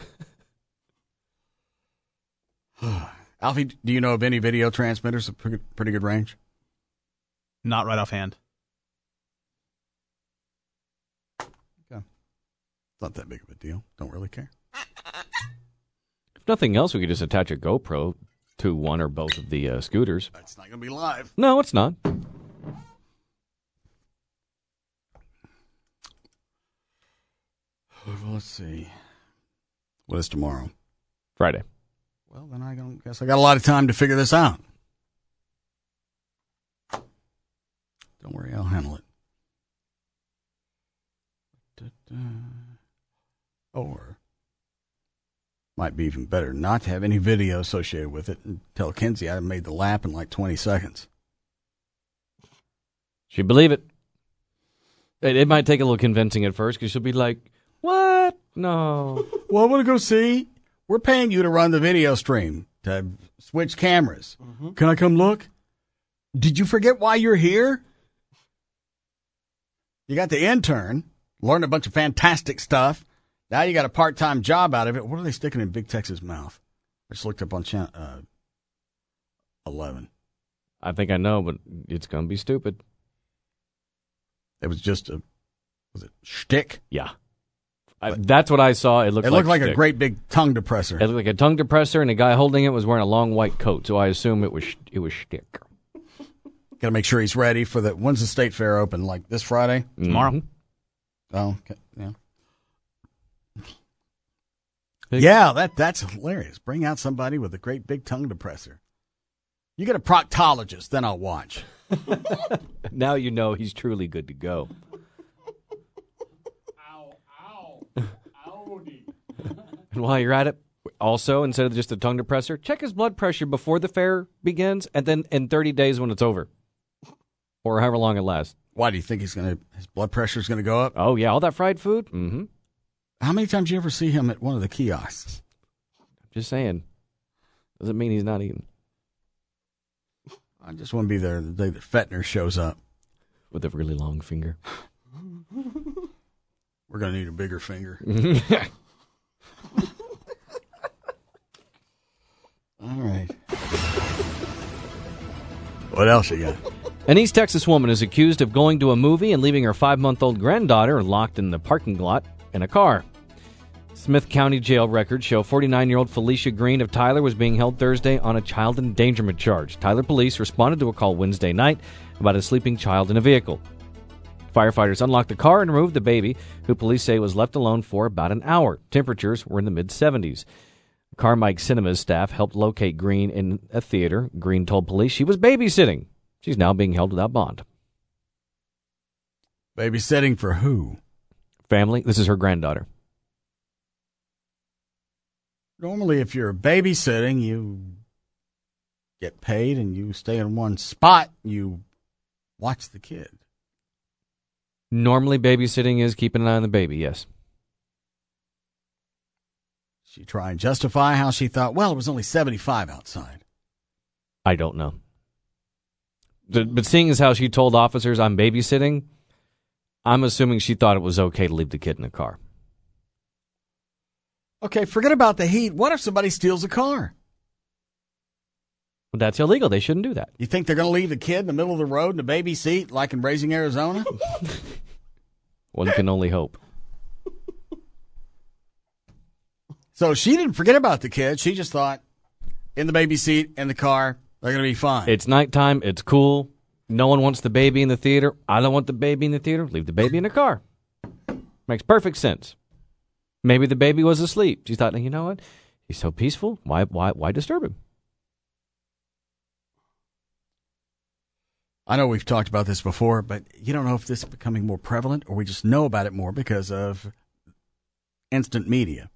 Alfie, do you know of any video transmitters with pretty, pretty good range? Not right offhand. Okay. It's not that big of a deal. Don't really care. If nothing else, we could just attach a GoPro to one or both of the uh, scooters. It's not going to be live. No, it's not. Let's see. What is tomorrow? Friday. Well, then I don't guess I got a lot of time to figure this out. Don't worry, I'll handle it. Da-da. Or might be even better not to have any video associated with it and tell Kenzie I made the lap in like twenty seconds. She'd believe it. It, it might take a little convincing at first because she'll be like, what? No. Well, I want to go see. We're paying you to run the video stream, to switch cameras. Mm-hmm. Can I come look? Did you forget why you're here? You got the intern, learned a bunch of fantastic stuff. Now you got a part-time job out of it. What are they sticking in Big Tex's mouth? I just looked up on channel uh, eleven. I think I know, but it's going to be stupid. It was just a, was it shtick? Yeah. I, that's what I saw. It looked it like looked like shtick. a great big tongue depressor. It looked like a tongue depressor, and the guy holding it was wearing a long white coat, so I assume it was it was shtick. Got to make sure he's ready for the. When's the state fair open? Like this Friday? Tomorrow. Mm-hmm. Oh, okay. Yeah. Yeah, that that's hilarious. Bring out somebody with a great big tongue depressor. You get a proctologist, then I'll watch. Now you know he's truly good to go. Ow, ow, oudy. And while you're at it, also, instead of just a tongue depressor, check his blood pressure before the fair begins and then in thirty days when it's over. Or however long it lasts. Why do you think he's gonna? His blood pressure's gonna go up? Oh yeah, all that fried food. Mm-hmm. How many times do you ever see him at one of the kiosks? Just saying. Doesn't mean he's not eating. I just want to be there the day that Fettner shows up with a really long finger. We're gonna need a bigger finger. All right. What else you got? An East Texas woman is accused of going to a movie and leaving her five-month-old granddaughter locked in the parking lot in a car. Smith County jail records show forty-nine-year-old Felicia Green of Tyler was being held Thursday on a child endangerment charge. Tyler police responded to a call Wednesday night about a sleeping child in a vehicle. Firefighters unlocked the car and removed the baby, who police say was left alone for about an hour. Temperatures were in the mid-seventies. Carmike Cinema's staff helped locate Green in a theater. Green told police she was babysitting. She's now being held without bond. Babysitting for who? Family. This is her granddaughter. Normally, if you're babysitting, you get paid and you stay in one spot. You watch the kid. Normally, babysitting is keeping an eye on the baby, yes. She try and justify how she thought, well, it was only seventy-five outside. I don't know. The, but seeing as how she told officers I'm babysitting, I'm assuming she thought it was okay to leave the kid in the car. Okay, forget about the heat. What if somebody steals a car? Well, that's illegal. They shouldn't do that. You think they're going to leave the kid in the middle of the road in a baby seat like in Raising Arizona? One can only hope. So she didn't forget about the kid. She just thought in the baby seat, in the car, they're going to be fine. It's nighttime. It's cool. No one wants the baby in the theater. I don't want the baby in the theater. Leave the baby in the car. Makes perfect sense. Maybe the baby was asleep. She thought, you know what? He's so peaceful. Why, why, why disturb him? I know we've talked about this before, but you don't know if this is becoming more prevalent or we just know about it more because of instant media.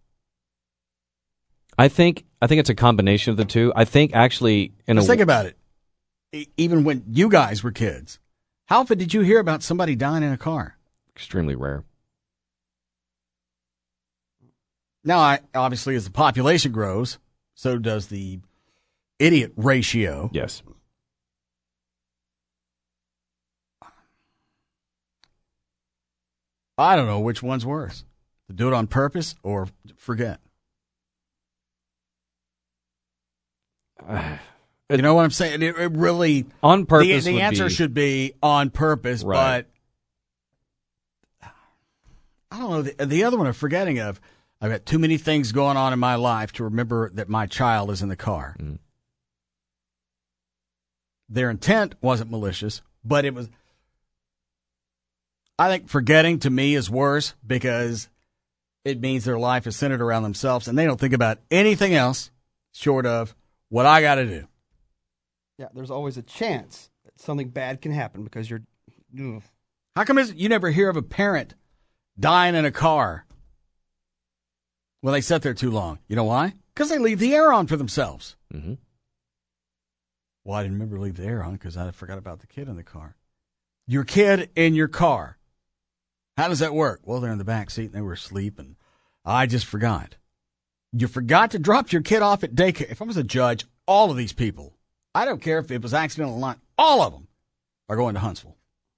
I think I think it's a combination of the two. I think actually in Just a think about it. E- Even when you guys were kids, how often did you hear about somebody dying in a car? Extremely rare. Now, I, obviously, as the population grows, so does the idiot ratio. Yes. I don't know which one's worse. To do it on purpose or forget. Uh, you know what I'm saying? It, it really... On purpose The, the would answer be, should be on purpose, right. but... I don't know. The, the other one I'm forgetting of, I've got too many things going on in my life to remember that my child is in the car. Mm. Their intent wasn't malicious, but it was... I think forgetting to me is worse because it means their life is centered around themselves and they don't think about anything else short of what I got to do. Yeah, there's always a chance that something bad can happen because you're... Ugh. How come is it you never hear of a parent dying in a car when they sit there too long? You know why? Because they leave the air on for themselves. Mm-hmm. Well, I didn't remember to leave the air on because I forgot about the kid in the car. Your kid in your car. How does that work? Well, they're in the back seat and they were asleep and I just forgot. You forgot to drop your kid off at daycare. If I was a judge, all of these people, I don't care if it was accidental or not, all of them are going to Huntsville.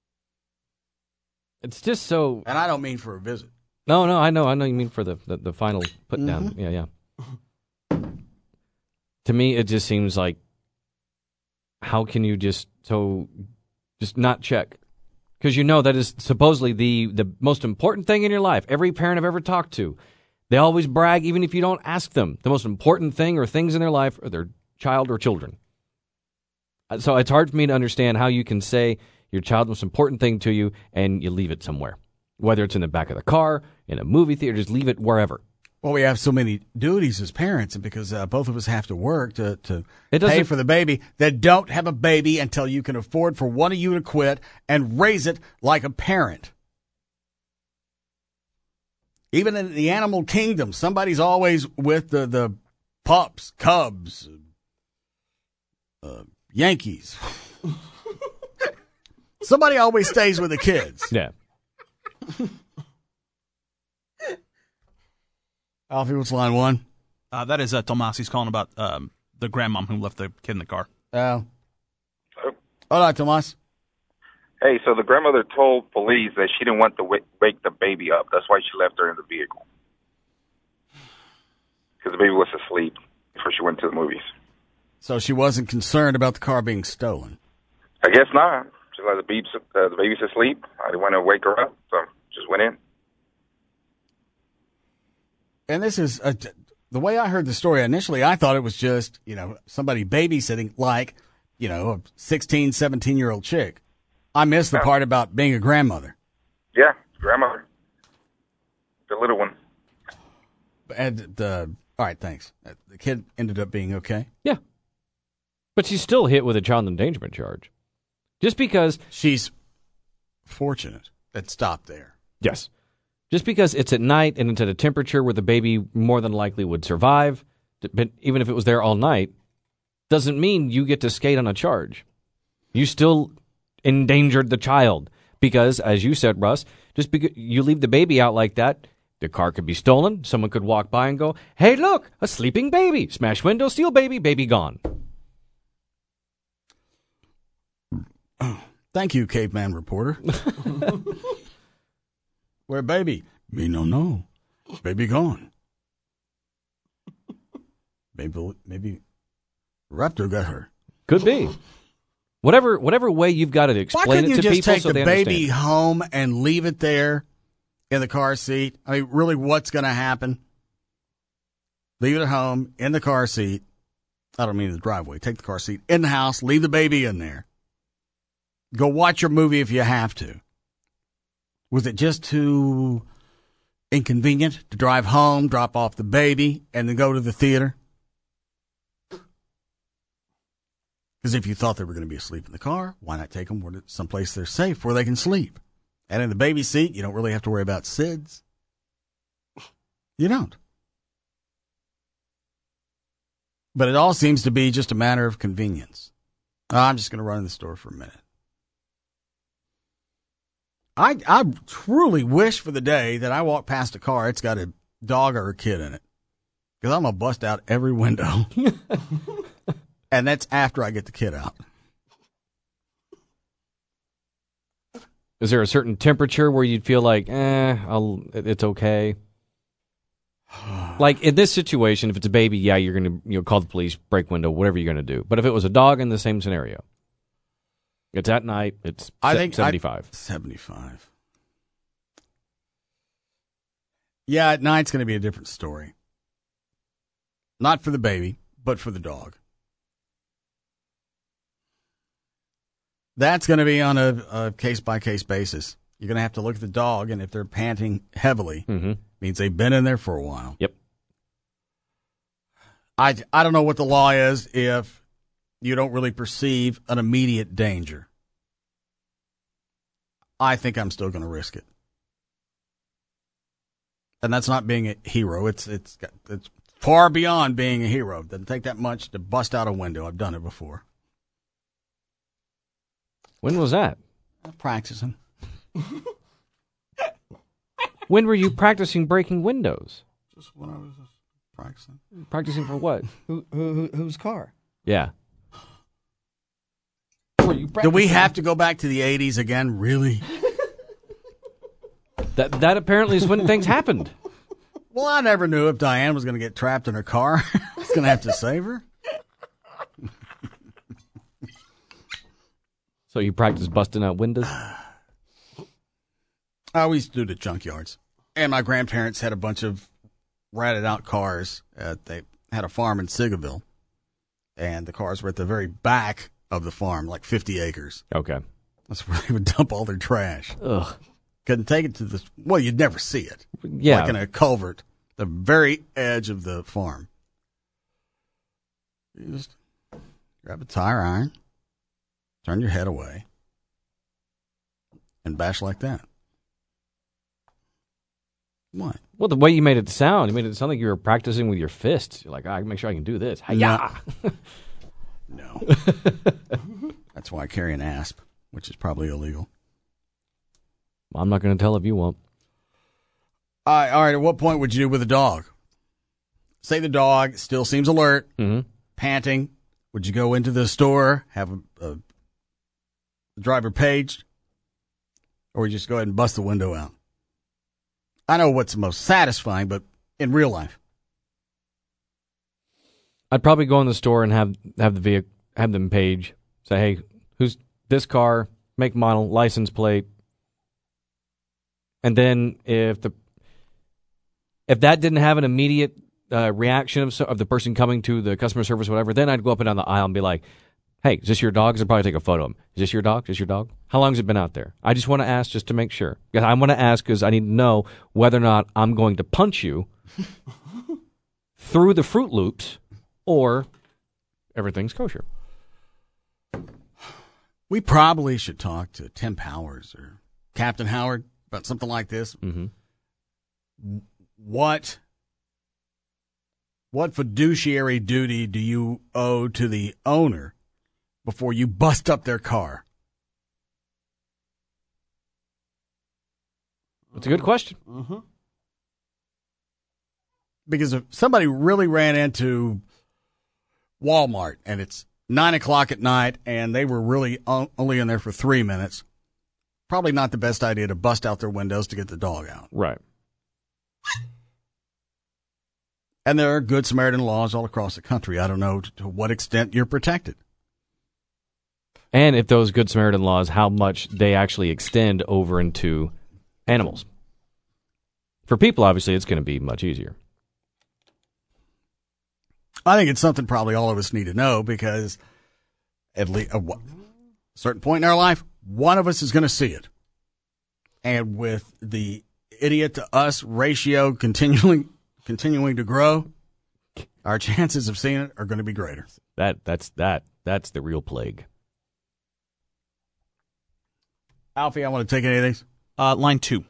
It's just so... And I don't mean for a visit. No, no, I know. I know you mean for the, the, the final put Mm-hmm. down. Yeah, yeah. To me, it just seems like, how can you just so just not check? Because you know that is supposedly the, the most important thing in your life. Every parent I've ever talked to, they always brag, even if you don't ask them. The most important thing or things in their life are their child or children. So it's hard for me to understand how you can say your child's most important thing to you and you leave it somewhere. Whether it's in the back of the car, in a movie theater, just leave it wherever. Well, we have so many duties as parents, and because uh, both of us have to work to, to It pay doesn't- for the baby, that don't have a baby until you can afford for one of you to quit and raise it like a parent. Even in the animal kingdom, somebody's always with the, the pups, cubs, uh, Yankees. Somebody always stays with the kids. Yeah. Alfie, what's line one? Uh, that is uh, Tomasi's calling about um, the grandmom who left the kid in the car. Oh. Hola, Tomas. Hey, so the grandmother told police that she didn't want to wake, wake the baby up. That's why she left her in the vehicle. Because the baby was asleep before she went to the movies. So she wasn't concerned about the car being stolen. I guess not. She's like, the baby's, uh, the baby's asleep. I didn't want to wake her up, so just went in. And this is a, the way I heard the story initially. I thought it was just, you know, somebody babysitting like, you know, a sixteen, seventeen year old chick. I missed the Yeah. part about being a grandmother. Yeah, grandmother. The little one. And the All right, thanks. The kid ended up being okay? Yeah. But she's still hit with a child endangerment charge. Just because... She's fortunate that stopped there. Yes. Just because it's at night and it's at a temperature where the baby more than likely would survive, but even if it was there all night, doesn't mean you get to skate on a charge. You still endangered the child. Because, as you said, Russ, just because you leave the baby out like that, the car could be stolen. Someone could walk by and go, hey, look, a sleeping baby. Smash window, steal baby, baby gone. Thank you, caveman reporter. Where baby? Me no know. Baby gone. Maybe, maybe Raptor got her. Could be. Whatever whatever way you've got to explain it to people so they understand. Why couldn't you just take the baby home and leave it there in the car seat? I mean, really, what's going to happen? Leave it at home, in the car seat. I don't mean the driveway. Take the car seat in the house, leave the baby in there. Go watch your movie if you have to. Was it just too inconvenient to drive home, drop off the baby, and then go to the theater? Because if you thought they were going to be asleep in the car, why not take them to someplace they're safe where they can sleep? And in the baby seat, you don't really have to worry about S I Ds. You don't. But it all seems to be just a matter of convenience. Oh, I'm just going to run in the store for a minute. I I truly wish for the day that I walk past a car, it's got a dog or a kid in it. Because I'm going to bust out every window. And that's after I get the kid out. Is there a certain temperature where you'd feel like, eh, I'll, it's okay? Like in this situation, if it's a baby, yeah, you're going to you know call the police, break window, whatever you're going to do. But if it was a dog in the same scenario, it's at night, it's I think seventy-five. I, seventy-five. Yeah, at night it's going to be a different story. Not for the baby, but for the dog. That's going to be on a, a case-by-case basis. You're going to have to look at the dog, and if they're panting heavily, mm-hmm. means they've been in there for a while. Yep. I, I don't know what the law is if you don't really perceive an immediate danger. I think I'm still going to risk it. And that's not being a hero. It's it's it's far beyond being a hero. It doesn't take that much to bust out a window. I've done it before. When was that? Practicing. When were you practicing breaking windows? Just when I was practicing. Practicing for what? Who, who, who whose car? Yeah. Do we have to go back to the eighties again? Really? That that apparently is when things happened. Well, I never knew if Diane was going to get trapped in her car. I was going to have to save her. So you practice busting out windows? I always do the junkyards. And my grandparents had a bunch of ratted out cars. Uh, they had a farm in Sigaville. And the cars were at the very back of the farm, like fifty acres. Okay. That's where they would dump all their trash. Ugh. Couldn't take it to the, well, you'd never see it. Yeah. Like in a culvert, the very edge of the farm. You just grab a tire iron, turn your head away, and bash like that. What? Well, the way you made it sound, you made it sound like you were practicing with your fists. You're like, I can make sure I can do this. Hi-ya! No. That's why I carry an asp, which is probably illegal. I'm not going to tell if you won't. All right, all right, at what point would you do with a dog? Say the dog still seems alert, mm-hmm. panting. Would you go into the store, have a, a driver paged, or would you just go ahead and bust the window out? I know what's most satisfying, but in real life. I'd probably go in the store and have have the vehicle, have them page, say, hey, who's this car, make, model, license plate. And then if the if that didn't have an immediate uh, reaction of, of the person coming to the customer service, or whatever, then I'd go up and down the aisle and be like, hey, is this your dog? Because I'd probably take a photo of him. Is this your dog? Is this your dog? How long has it been out there? I just want to ask just to make sure. I want to ask because I need to know whether or not I'm going to punch you through the Fruit Loops, or everything's kosher. We probably should talk to Tim Powers or Captain Howard about something like this. Mm-hmm. What what fiduciary duty do you owe to the owner before you bust up their car? That's a good question. Mm-hmm. Because if somebody really ran into Walmart and it's nine o'clock at night and they were really o- only in there for three minutes, probably not the best idea to bust out their windows to get the dog out. Right. And there are Good Samaritan laws all across the country. I don't know to, to what extent you're protected. And if those Good Samaritan laws, how much they actually extend over into animals. For people, obviously, it's going to be much easier. I think it's something probably all of us need to know because at least at a certain point in our life, one of us is going to see it. And with the idiot to us ratio continually continuing to grow, our chances of seeing it are going to be greater. That that's that that's the real plague. Alfie, I want to take any of these. Uh, line two.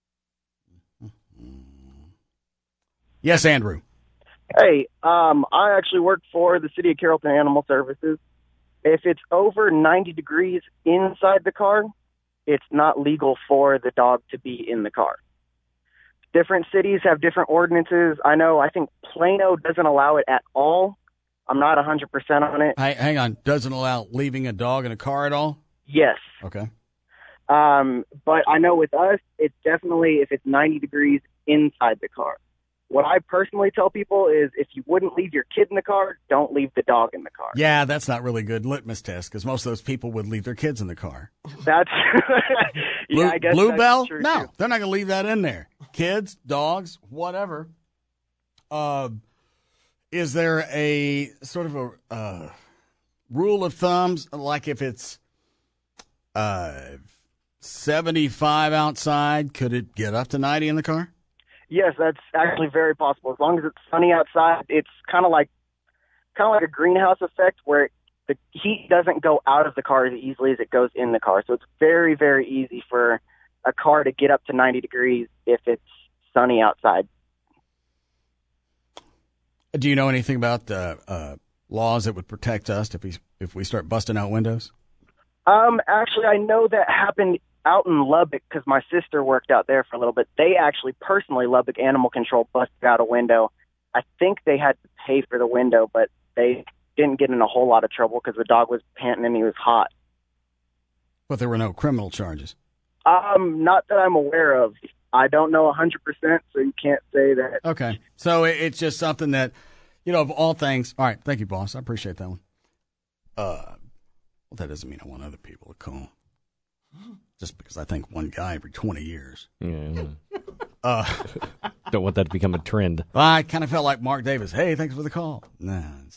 Yes, Andrew. Hey, um, I actually work for the City of Carrollton Animal Services. If it's over ninety degrees inside the car, it's not legal for the dog to be in the car. Different cities have different ordinances. I know, I think Plano doesn't allow it at all. I'm not one hundred percent on it. Hey, hang on. Doesn't allow leaving a dog in a car at all? Yes. Okay. Um, but I know with us, it's definitely if it's ninety degrees inside the car. What I personally tell people is if you wouldn't leave your kid in the car, don't leave the dog in the car. Yeah, that's not really good litmus test because most of those people would leave their kids in the car. That's yeah, Blue, I guess that's Bluebell? true, No, too. they're not going to leave that in there. Kids, dogs, whatever. Uh, is there a sort of a uh, rule of thumbs, like if it's uh, seventy-five outside, could it get up to ninety in the car? Yes, that's actually very possible. As long as it's sunny outside, it's kind of like kind of like a greenhouse effect where the heat doesn't go out of the car as easily as it goes in the car. So it's very, very easy for a car to get up to ninety degrees if it's sunny outside. Do you know anything about the uh, laws that would protect us if we if we start busting out windows? Um, actually, I know that happened out in Lubbock because my sister worked out there for a little bit. They actually personally, Lubbock Animal Control, busted out a window. I think they had to pay for the window, but they didn't get in a whole lot of trouble because the dog was panting and he was hot. But there were no criminal charges. Um, not that I'm aware of. I don't know one hundred percent, so you can't say that. Okay. So it, it's just something that, you know, of all things. All right. Thank you, boss. I appreciate that one. Uh, well, that doesn't mean I want other people to call. Just because I think one guy every twenty years. Yeah. Uh, Don't want that to become a trend. I kind of felt like Mark Davis. Hey, thanks for the call. Nah. It's,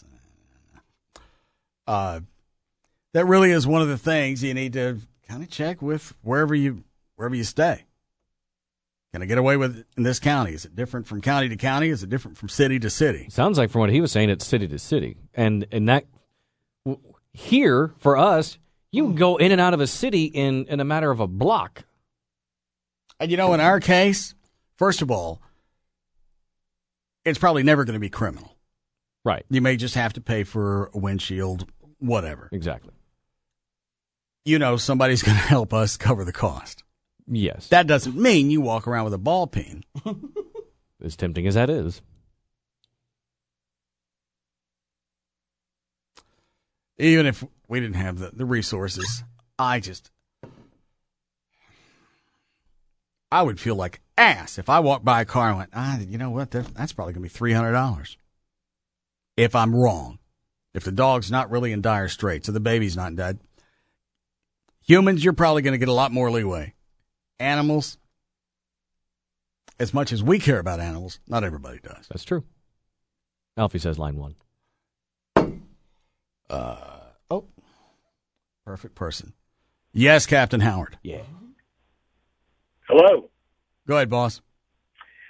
uh, that really is one of the things you need to kind of check with wherever you wherever you stay. Can I get away with it in this county? Is it different from county to county? Is it different from city to city? Sounds like from what he was saying, it's city to city. And and that w- here, for us, you can go in and out of a city in, in a matter of a block. And, you know, in our case, first of all, it's probably never going to be criminal. Right. You may just have to pay for a windshield, whatever. Exactly. You know, somebody's going to help us cover the cost. Yes. That doesn't mean you walk around with a ball peen. As tempting as that is. Even if we didn't have the, the resources, I just, I would feel like ass if I walked by a car and went, ah, you know what, that, that's probably going to be three hundred dollars. If I'm wrong. If the dog's not really in dire straits, or the baby's not dead. Humans, you're probably going to get a lot more leeway. Animals, as much as we care about animals, not everybody does. That's true. Alfie says line one. Uh, oh, perfect person. Yes, Captain Howard. Yeah. Hello. Go ahead, boss.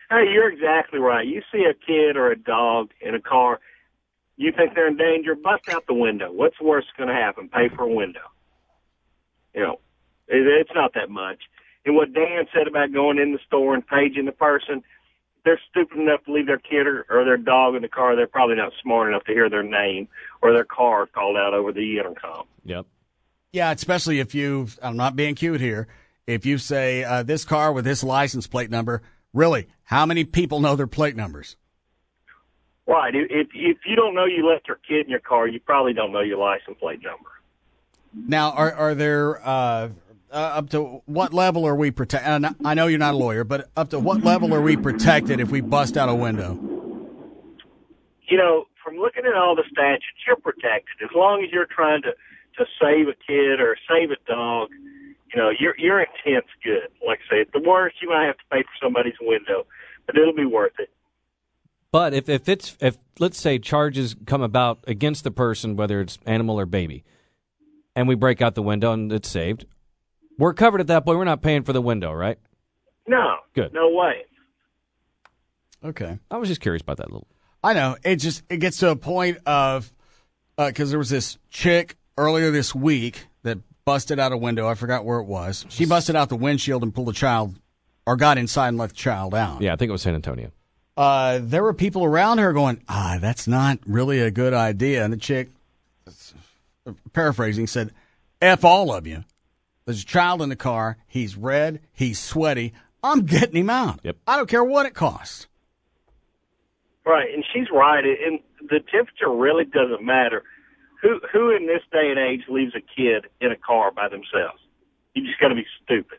Hey, you're exactly right. You see a kid or a dog in a car, you think they're in danger, bust out the window. What's the worst going to happen? Pay for a window. You know, it, it's not that much. And what Dan said about going in the store and paging the person, they're stupid enough to leave their kid or, or their dog in the car. They're probably not smart enough to hear their name or their car called out over the intercom. Yep. Yeah, especially if you, I'm not being cute here, if you say uh, this car with this license plate number, really, how many people know their plate numbers? Right. If if you don't know you left your kid in your car, you probably don't know your license plate number. Now, are are there uh, uh, up to what level are we protected? I know you're not a lawyer, but up to what level are we protected if we bust out a window? You know, from looking at all the statutes, you're protected as long as you're trying to, to save a kid or save a dog. You know, your your intent's good. Like I say, at the worst, you might have to pay for somebody's window, but it'll be worth it. But if, if it's if let's say charges come about against the person, whether it's animal or baby, and we break out the window and it's saved, we're covered at that point. We're not paying for the window, right? No. Good. No way. Okay. I was just curious about that a little. I know. It just it gets to a point of because uh, there was this chick earlier this week that busted out a window. I forgot where it was. She busted out the windshield and pulled a child, or got inside and let the child out. Yeah, I think it was San Antonio. Uh, there were people around her going, ah, that's not really a good idea. And the chick, paraphrasing, said, F all of you. There's a child in the car. He's red. He's sweaty. I'm getting him out. Yep. I don't care what it costs. Right, and she's right. And the temperature really doesn't matter. Who who in this day and age leaves a kid in a car by themselves? You just got to be stupid.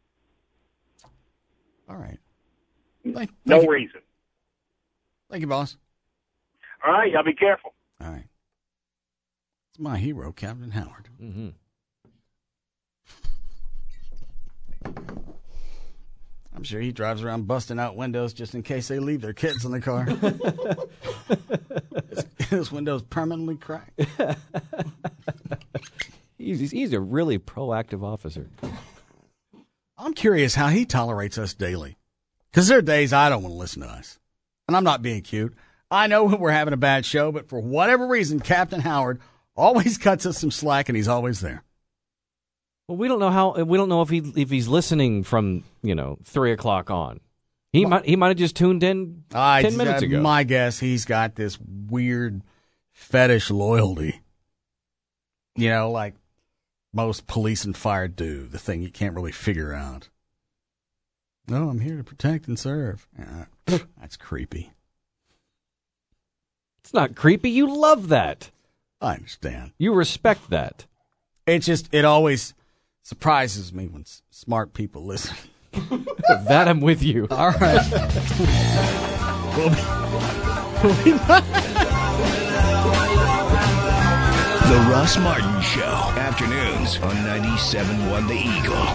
All right. Thank, no thank reason. Thank you, boss. All right, y'all be careful. All right. It's my hero, Captain Howard. Mm-hmm. I'm sure he drives around busting out windows just in case they leave their kids in the car. his, his window's permanently cracked. he's, he's a really proactive officer. I'm curious how he tolerates us daily. Because there are days I don't want to listen to us. And I'm not being cute. I know we're having a bad show, but for whatever reason, Captain Howard always cuts us some slack, and he's always there. Well, we don't know how. We don't know if he if he's listening from you know three o'clock on. He well, might he might have just tuned in I, ten minutes uh, ago. My guess, he's got this weird fetish loyalty. You know, like most police and fire do. The thing you can't really figure out. No, I'm here to protect and serve. Uh, that's creepy. It's not creepy. You love that. I understand. You respect that. It just it always surprises me when s- smart people listen. That I'm with you. All right. we'll be, we'll be The Russ Martin Show. Afternoons on ninety-seven point one The Eagle.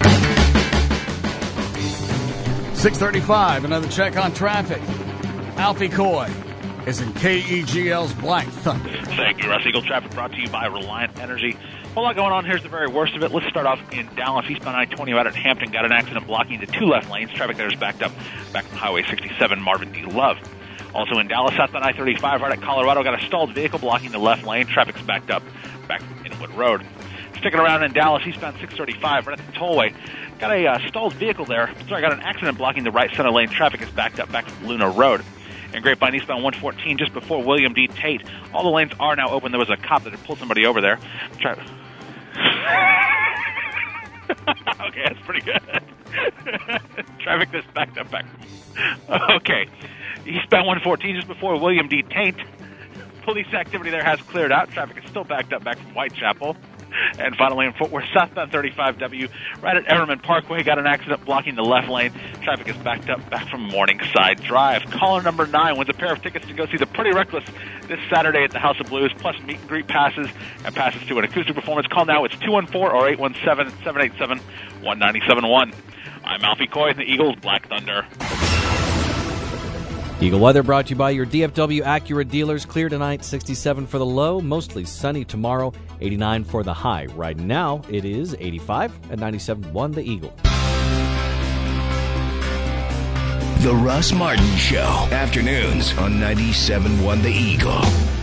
six thirty-five, another check on traffic. Alfie Coy is in K E G L's Black Thunder. Thank you, Russ. Eagle traffic brought to you by Reliant Energy. A whole lot going on. Here's the very worst of it. Let's start off in Dallas. Eastbound I twenty out at Hampton got an accident blocking the two left lanes. Traffic there is backed up back from Highway sixty-seven, Marvin D. Love. Also in Dallas, southbound I thirty-five right at Colorado, got a stalled vehicle blocking the left lane. Traffic's backed up back from Inwood Road. Sticking around in Dallas, eastbound six thirty-five right at the tollway. Got a uh, stalled vehicle there. Sorry, got an accident blocking the right center lane. Traffic is backed up back from Luna Road. In Grapevine, eastbound one fourteen, just before William D. Tate. All the lanes are now open. There was a cop that had pulled somebody over there. Try- okay, that's pretty good. Traffic that's backed up back. Okay. Eastbound one fourteen, just before William D. Tate. Police activity there has cleared out. Traffic is still backed up back from Whitechapel. And finally in Fort Worth, southbound thirty-five W, right at Everman Parkway, got an accident blocking the left lane. Traffic is backed up back from Morningside Drive. Caller number nine wins a pair of tickets to go see the Pretty Reckless this Saturday at the House of Blues, plus meet and greet passes and passes to an acoustic performance. Call now. It's two one four or eight one seven, seven eight seven, one nine seven one. I'm Alfie Coy in the Eagles Black Thunder. Eagle weather brought to you by your D F W Acura dealers. Clear tonight, sixty-seven for the low. Mostly sunny tomorrow, eighty-nine for the high. Right now, it is eighty-five at ninety-seven point one The Eagle. The Russ Martin Show. Afternoons on ninety-seven point one The Eagle.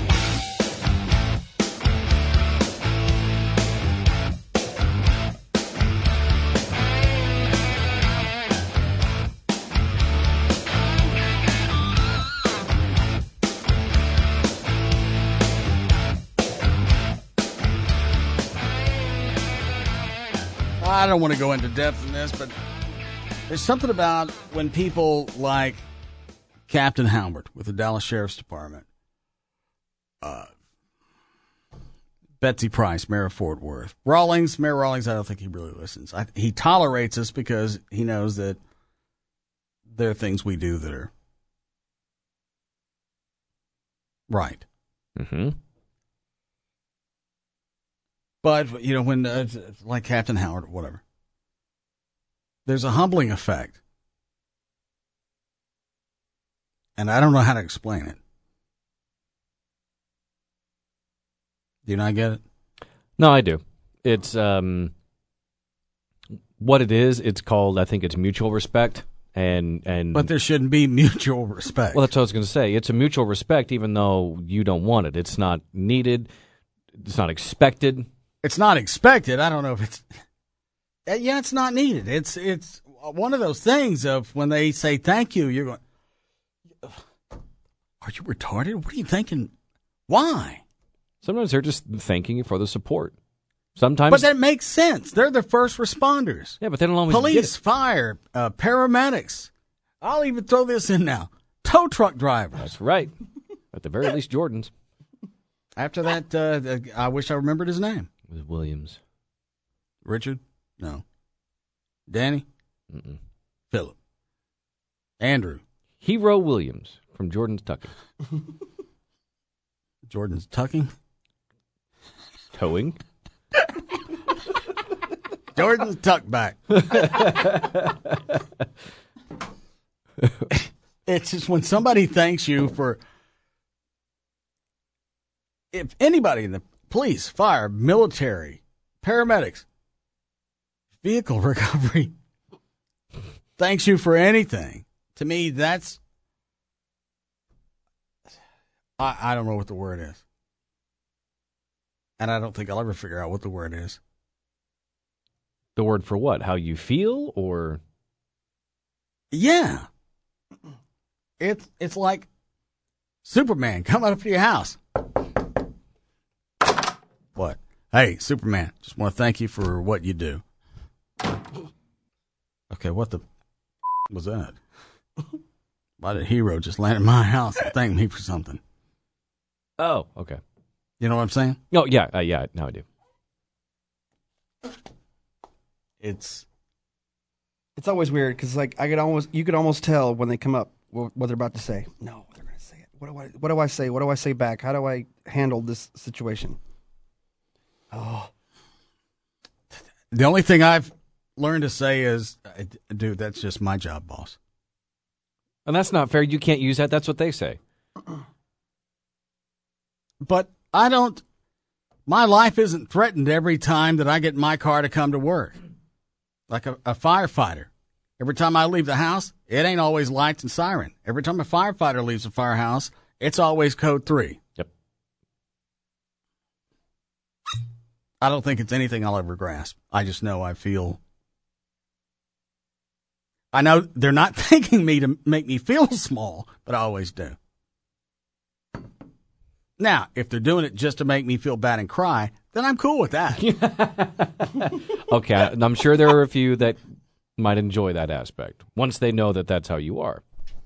I don't want to go into depth in this, but there's something about when people like Captain Howard with the Dallas Sheriff's Department, uh, Betsy Price, Mayor of Fort Worth, Rawlings, Mayor Rawlings, I don't think he really listens. I, he tolerates us because he knows that there are things we do that are right. Mm-hmm. But, you know, when, uh, like Captain Howard or whatever, there's a humbling effect. And I don't know how to explain it. Do you not get it? No, I do. It's, um, what it is, it's called, I think it's mutual respect. And, and But there shouldn't be mutual respect. Well, that's what I was going to say. It's a mutual respect even though you don't want it. It's not needed. It's not expected. It's not expected. I don't know if it's... Yeah, it's not needed. It's it's one of those things of when they say thank you, you're going, are you retarded? What are you thinking? Why? Sometimes they're just thanking you for the support. Sometimes, but that makes sense. They're the first responders. Yeah, but they don't always Police, get it. fire, uh, paramedics. I'll even throw this in now. Tow truck drivers. That's right. At the very least, Jordan's. After that, uh, the, I wish I remembered his name. It was Williams. Richard? No. Danny? Mm-mm. Philip? Andrew? Hero Williams from Jordan's Tucking. Jordan's Tucking? Towing? Jordan's Tuck back. It's just when somebody thanks you for, if anybody in the police, fire, military, paramedics, vehicle recovery thanks you for anything, to me, that's, I, I don't know what the word is. And I don't think I'll ever figure out what the word is. The word for what? How you feel, or? Yeah. It's it's like Superman coming up to your house. What? Hey, Superman, just want to thank you for what you do. Okay, what the was that? Why did Hero just land in my house and thank me for something? Oh, okay. You know what I'm saying? Oh, yeah, uh, yeah, now I do. It's it's always weird because like I could almost you could almost tell when they come up what, what they're about to say. No, they're going to say it. What do I what do I say? What do I say back? How do I handle this situation? Oh, the only thing I've learned to say is, dude, that's just my job, boss. And that's not fair. You can't use that. That's what they say. But I don't. My life isn't threatened every time that I get in my car to come to work. Like a, a firefighter. Every time I leave the house, it ain't always lights and siren. Every time a firefighter leaves a firehouse, it's always code three. Yep. I don't think it's anything I'll ever grasp. I just know I feel. I know they're not thanking me to make me feel small, but I always do. Now, if they're doing it just to make me feel bad and cry, then I'm cool with that. Okay, I'm sure there are a few that might enjoy that aspect once they know that that's how you are.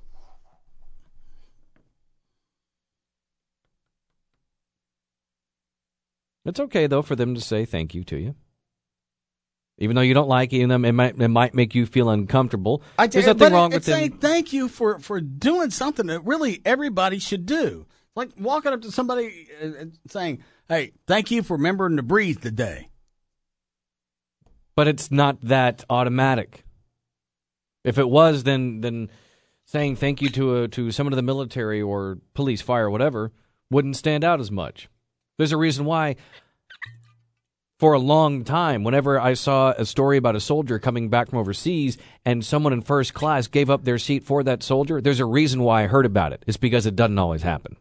It's okay, though, for them to say thank you to you. Even though you don't like it, it might, it might make you feel uncomfortable. I, There's nothing wrong with saying them. Thank you for, for doing something that really everybody should do. Like walking up to somebody and saying, hey, thank you for remembering to breathe today. But it's not that automatic. If it was, then then saying thank you to a, to someone in the military or police, fire, whatever, wouldn't stand out as much. There's a reason why for a long time. Whenever I saw a story about a soldier coming back from overseas and someone in first class gave up their seat for that soldier, there's a reason why I heard about it. It's because it doesn't always happen.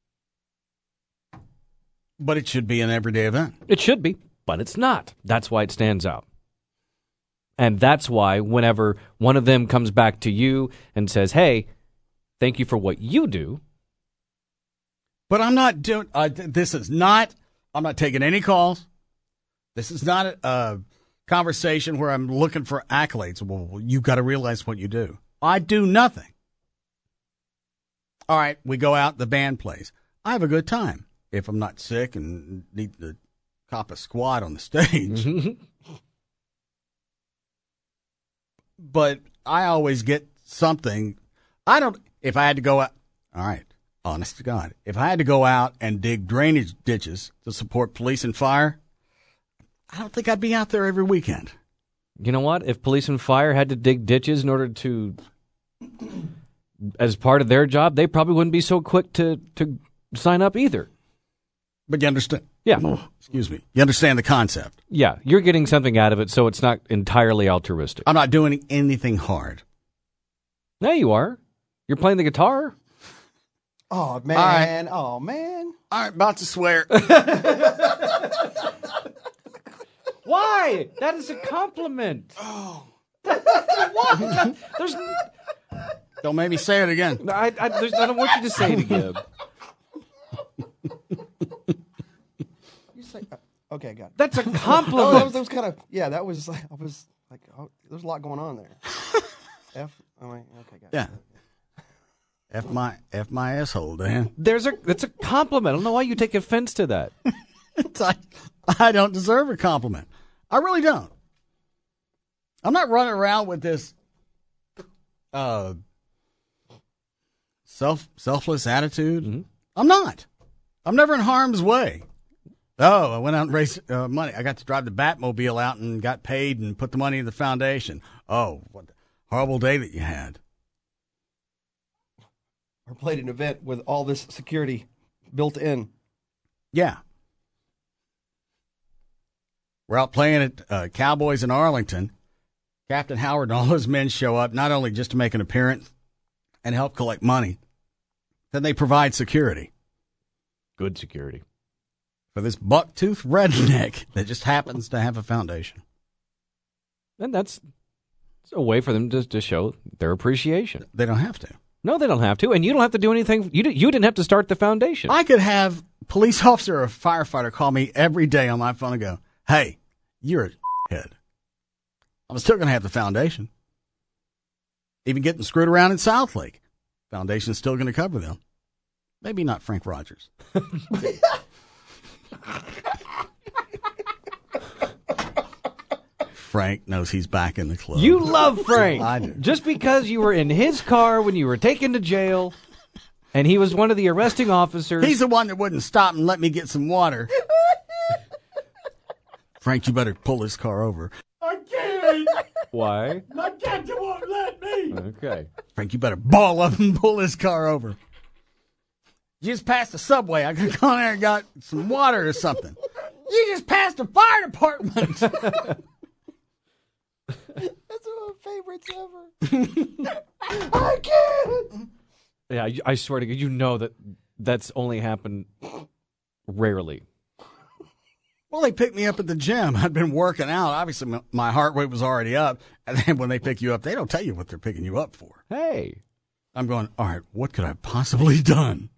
But it should be an everyday event. It should be, but it's not. That's why it stands out. And that's why whenever one of them comes back to you and says, hey, thank you for what you do. But I'm not doing, uh, this is not, I'm not taking any calls. This is not a, a conversation where I'm looking for accolades. Well, you've got to realize what you do. I do nothing. All right, we go out, the band plays. I have a good time. If I'm not sick and need to cop a squat on the stage. But I always get something. I don't, if I had to go out, all right, honest to God, if I had to go out and dig drainage ditches to support police and fire, I don't think I'd be out there every weekend. You know what? If police and fire had to dig ditches in order to, as part of their job, they probably wouldn't be so quick to, to sign up either. But you understand? Yeah. Oh, excuse me. You understand the concept? Yeah, you're getting something out of it, so it's not entirely altruistic. I'm not doing anything hard. No, you are. You're playing the guitar. Oh, man. All right. Oh, man. All right, about to swear. Why? That is a compliment. Oh. What? There's... Don't make me say it again. I, I, there's, I don't want you to say it again. You say, uh, okay, got it. That's a compliment. Oh, that was, that was kind of, yeah, that was, I was like, oh, there's a lot going on there. F, I mean, okay, got Yeah. it. F my, F my asshole, Dan. There's a, that's a compliment. I don't know why you take offense to that. It's like, I don't deserve a compliment. I really don't. I'm not running around with this uh, self selfless attitude. Mm-hmm. I'm not. I'm never in harm's way. Oh, I went out and raised uh, money. I got to drive the Batmobile out and got paid and put the money in the foundation. Oh, what a horrible day that you had. Or played an event with all this security built in. Yeah. We're out playing at uh, Cowboys in Arlington. Captain Howard and all his men show up, not only just to make an appearance and help collect money, then they provide security. Good security. For this buck-toothed redneck that just happens to have a foundation. And that's a way for them to, to show their appreciation. They don't have to. No, they don't have to. And you don't have to do anything. You, you didn't have to start the foundation. I could have a police officer or a firefighter call me every day on my phone and go, hey, you're a head. I'm still going to have the foundation. Even getting screwed around in South Lake. Foundation's still going to cover them. Maybe not Frank Rogers. Frank knows he's back in the club. You love Frank. I do. Just because you were in his car when you were taken to jail and he was one of the arresting officers. He's the one that wouldn't stop and let me get some water. Frank, you better pull this car over. I can't. Why? My captain won't let me. Okay. Frank, you better ball up and pull this car over. You just passed the subway. I could have gone there and got some water or something. You just passed the fire department. That's one of my favorites ever. I can't. Yeah, I, I swear to God, you know that that's only happened rarely. Well, they picked me up at the gym. I'd been working out. Obviously, my- my heart rate was already up. And then when they pick you up, they don't tell you what they're picking you up for. Hey. I'm going, all right, what could I have possibly done?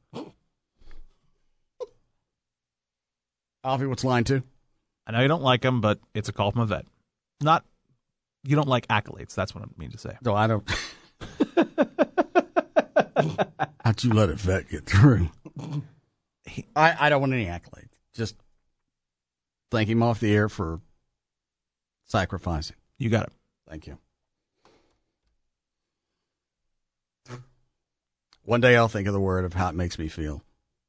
Alfie, what's line two? I know you don't like him, but it's a call from a vet. Not, you don't like accolades. That's what I mean to say. No, I don't. How'd you let a vet get through? I, I don't want any accolades. Just thank him off the air for sacrificing. You got it. Thank you. One day I'll think of the word of how it makes me feel.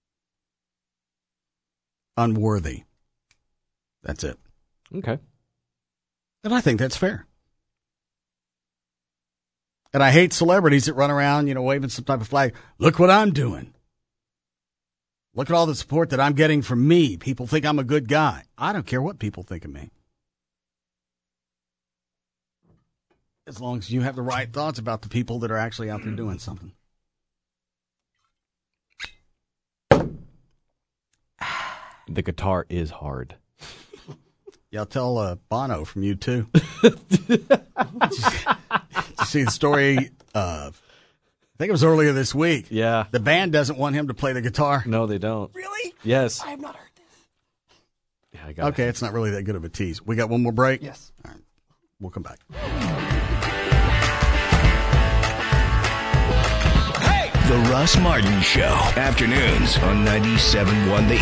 Unworthy. That's it. Okay. And I think that's fair. And I hate celebrities that run around, you know, waving some type of flag. Look what I'm doing. Look at all the support that I'm getting from me. People think I'm a good guy. I don't care what people think of me. As long as you have the right thoughts about the people that are actually out there doing something. The guitar is hard. Yeah, I'll tell uh, Bono from U two. Did you see the story of, I think it was earlier this week. Yeah. The band doesn't want him to play the guitar. No, they don't. Really? Yes. I have not heard this. Yeah, I got Okay, it. it's not really that good of a tease. We got one more break? Yes. All right. We'll come back. The Russ Martin Show. Afternoons on ninety-seven point one The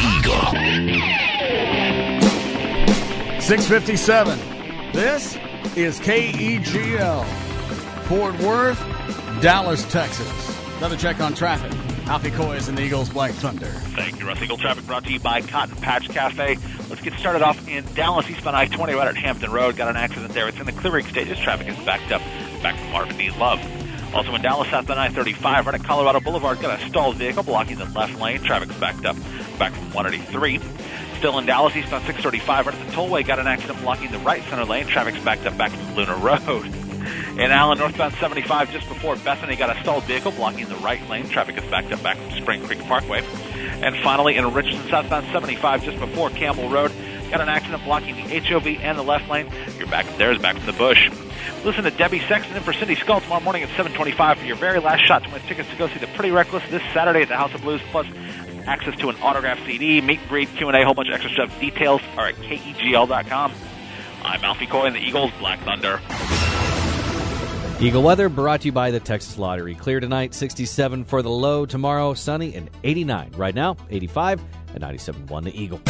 Eagle. six fifty-seven. This is K E G L. Fort Worth, Dallas, Texas. Another check on traffic. Alfie Coy is in the Eagles Black Thunder. Thank you, Russ. Eagle traffic brought to you by Cotton Patch Cafe. Let's get started off in Dallas, eastbound I twenty, right at Hampton Road. Got an accident there. It's in the clearing stages. Traffic is backed up back from Marvin D. Love. Also in Dallas, southbound I thirty-five, right at Colorado Boulevard. Got a stalled vehicle blocking the left lane. Traffic's backed up back from one eighty-three. Still in Dallas, eastbound six thirty-five, right at the tollway. Got an accident blocking the right center lane. Traffic's backed up back from Lunar Road. In Allen, northbound seventy-five, just before Bethany, got a stalled vehicle blocking the right lane. Traffic is backed up back from Spring Creek Parkway. And finally, in Richardson, southbound seventy-five, just before Campbell Road, got an accident blocking the H O V and the left lane. You're back there is back from the bush. Listen to Debbie Sexton and for Cindy Skull tomorrow morning at seven twenty-five for your very last shot to win tickets to go see the Pretty Reckless this Saturday at the House of Blues, plus access to an autographed C D, meet and greet, Q and A, a whole bunch of extra stuff. Details are at K E G L dot com. I'm Alfie Coy in the Eagles Black Thunder. Eagle weather brought to you by the Texas Lottery. Clear tonight, sixty-seven for the low. Tomorrow, sunny and eighty-nine. Right now, eighty-five and ninety-seven point one The Eagle.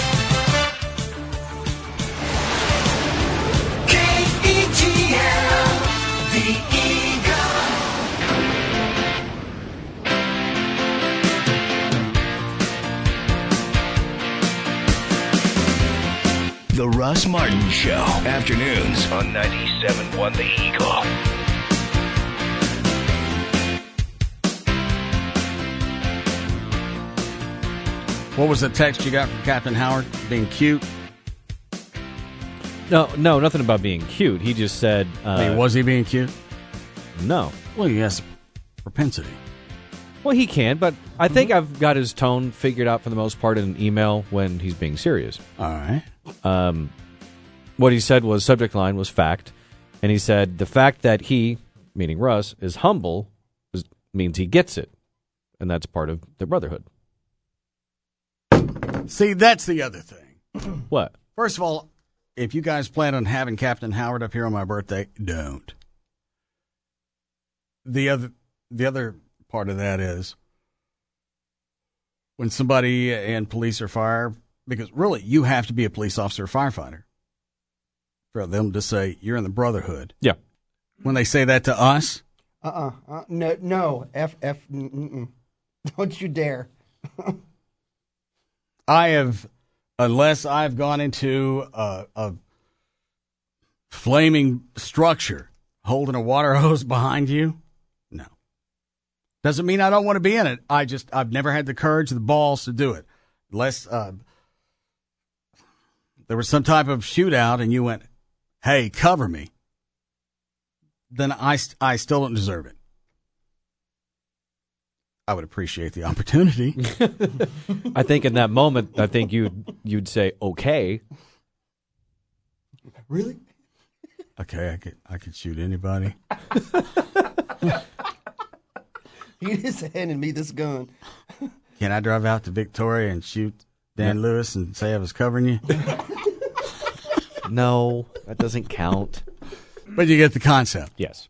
K E G L, The Eagle. The Russ Martin Show. Afternoons on ninety-seven point one The Eagle. What was the text you got from Captain Howard? Being cute? No, no, nothing about being cute. He just said... Uh, Hey, was he being cute? No. Well, he has propensity. Well, he can, but I think I've got his tone figured out for the most part in an email when he's being serious. All right. Um, what he said was, subject line was fact, and he said, the fact that he, meaning Russ, is humble is, means he gets it, and that's part of the brotherhood. See, that's the other thing. What? First of all, if you guys plan on having Captain Howard up here on my birthday, don't. The other, the other part of that is when somebody in police or fire, because really you have to be a police officer or firefighter for them to say you're in the brotherhood. Yeah. When they say that to us, Uh-uh. Uh, no, no. F, F, mm-mm. Don't you dare. I have, unless I've gone into a, a flaming structure holding a water hose behind you, no. Doesn't mean I don't want to be in it. I just, I've never had the courage, the balls to do it. Unless uh, there was some type of shootout and you went, hey, cover me, then I, I still don't deserve it. I would appreciate the opportunity. I think in that moment, I think you'd, you'd say, okay. Really? Okay, I could I could shoot anybody. You just handed me this gun. Can I drive out to Victoria and shoot Dan No. Lewis and say I was covering you? No, that doesn't count. But you get the concept. Yes.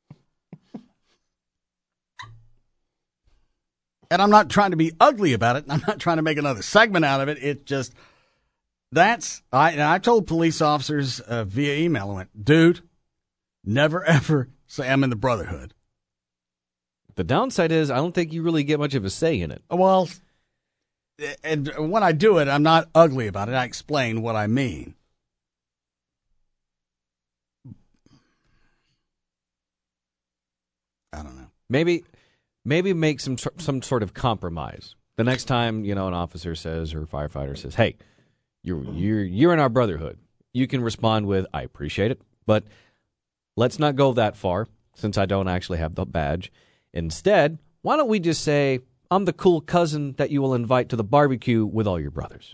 And I'm not trying to be ugly about it. I'm not trying to make another segment out of it. It just, that's, I and I told police officers uh, via email, I went, dude, never ever say I'm in the brotherhood. The downside is I don't think you really get much of a say in it. Well, and when I do it, I'm not ugly about it. I explain what I mean. I don't know. Maybe, maybe make some some sort of compromise. The next time, you know, an officer says or a firefighter says, hey, you're, you're, you're in our brotherhood, you can respond with, I appreciate it, but let's not go that far since I don't actually have the badge. Instead, why don't we just say, I'm the cool cousin that you will invite to the barbecue with all your brothers.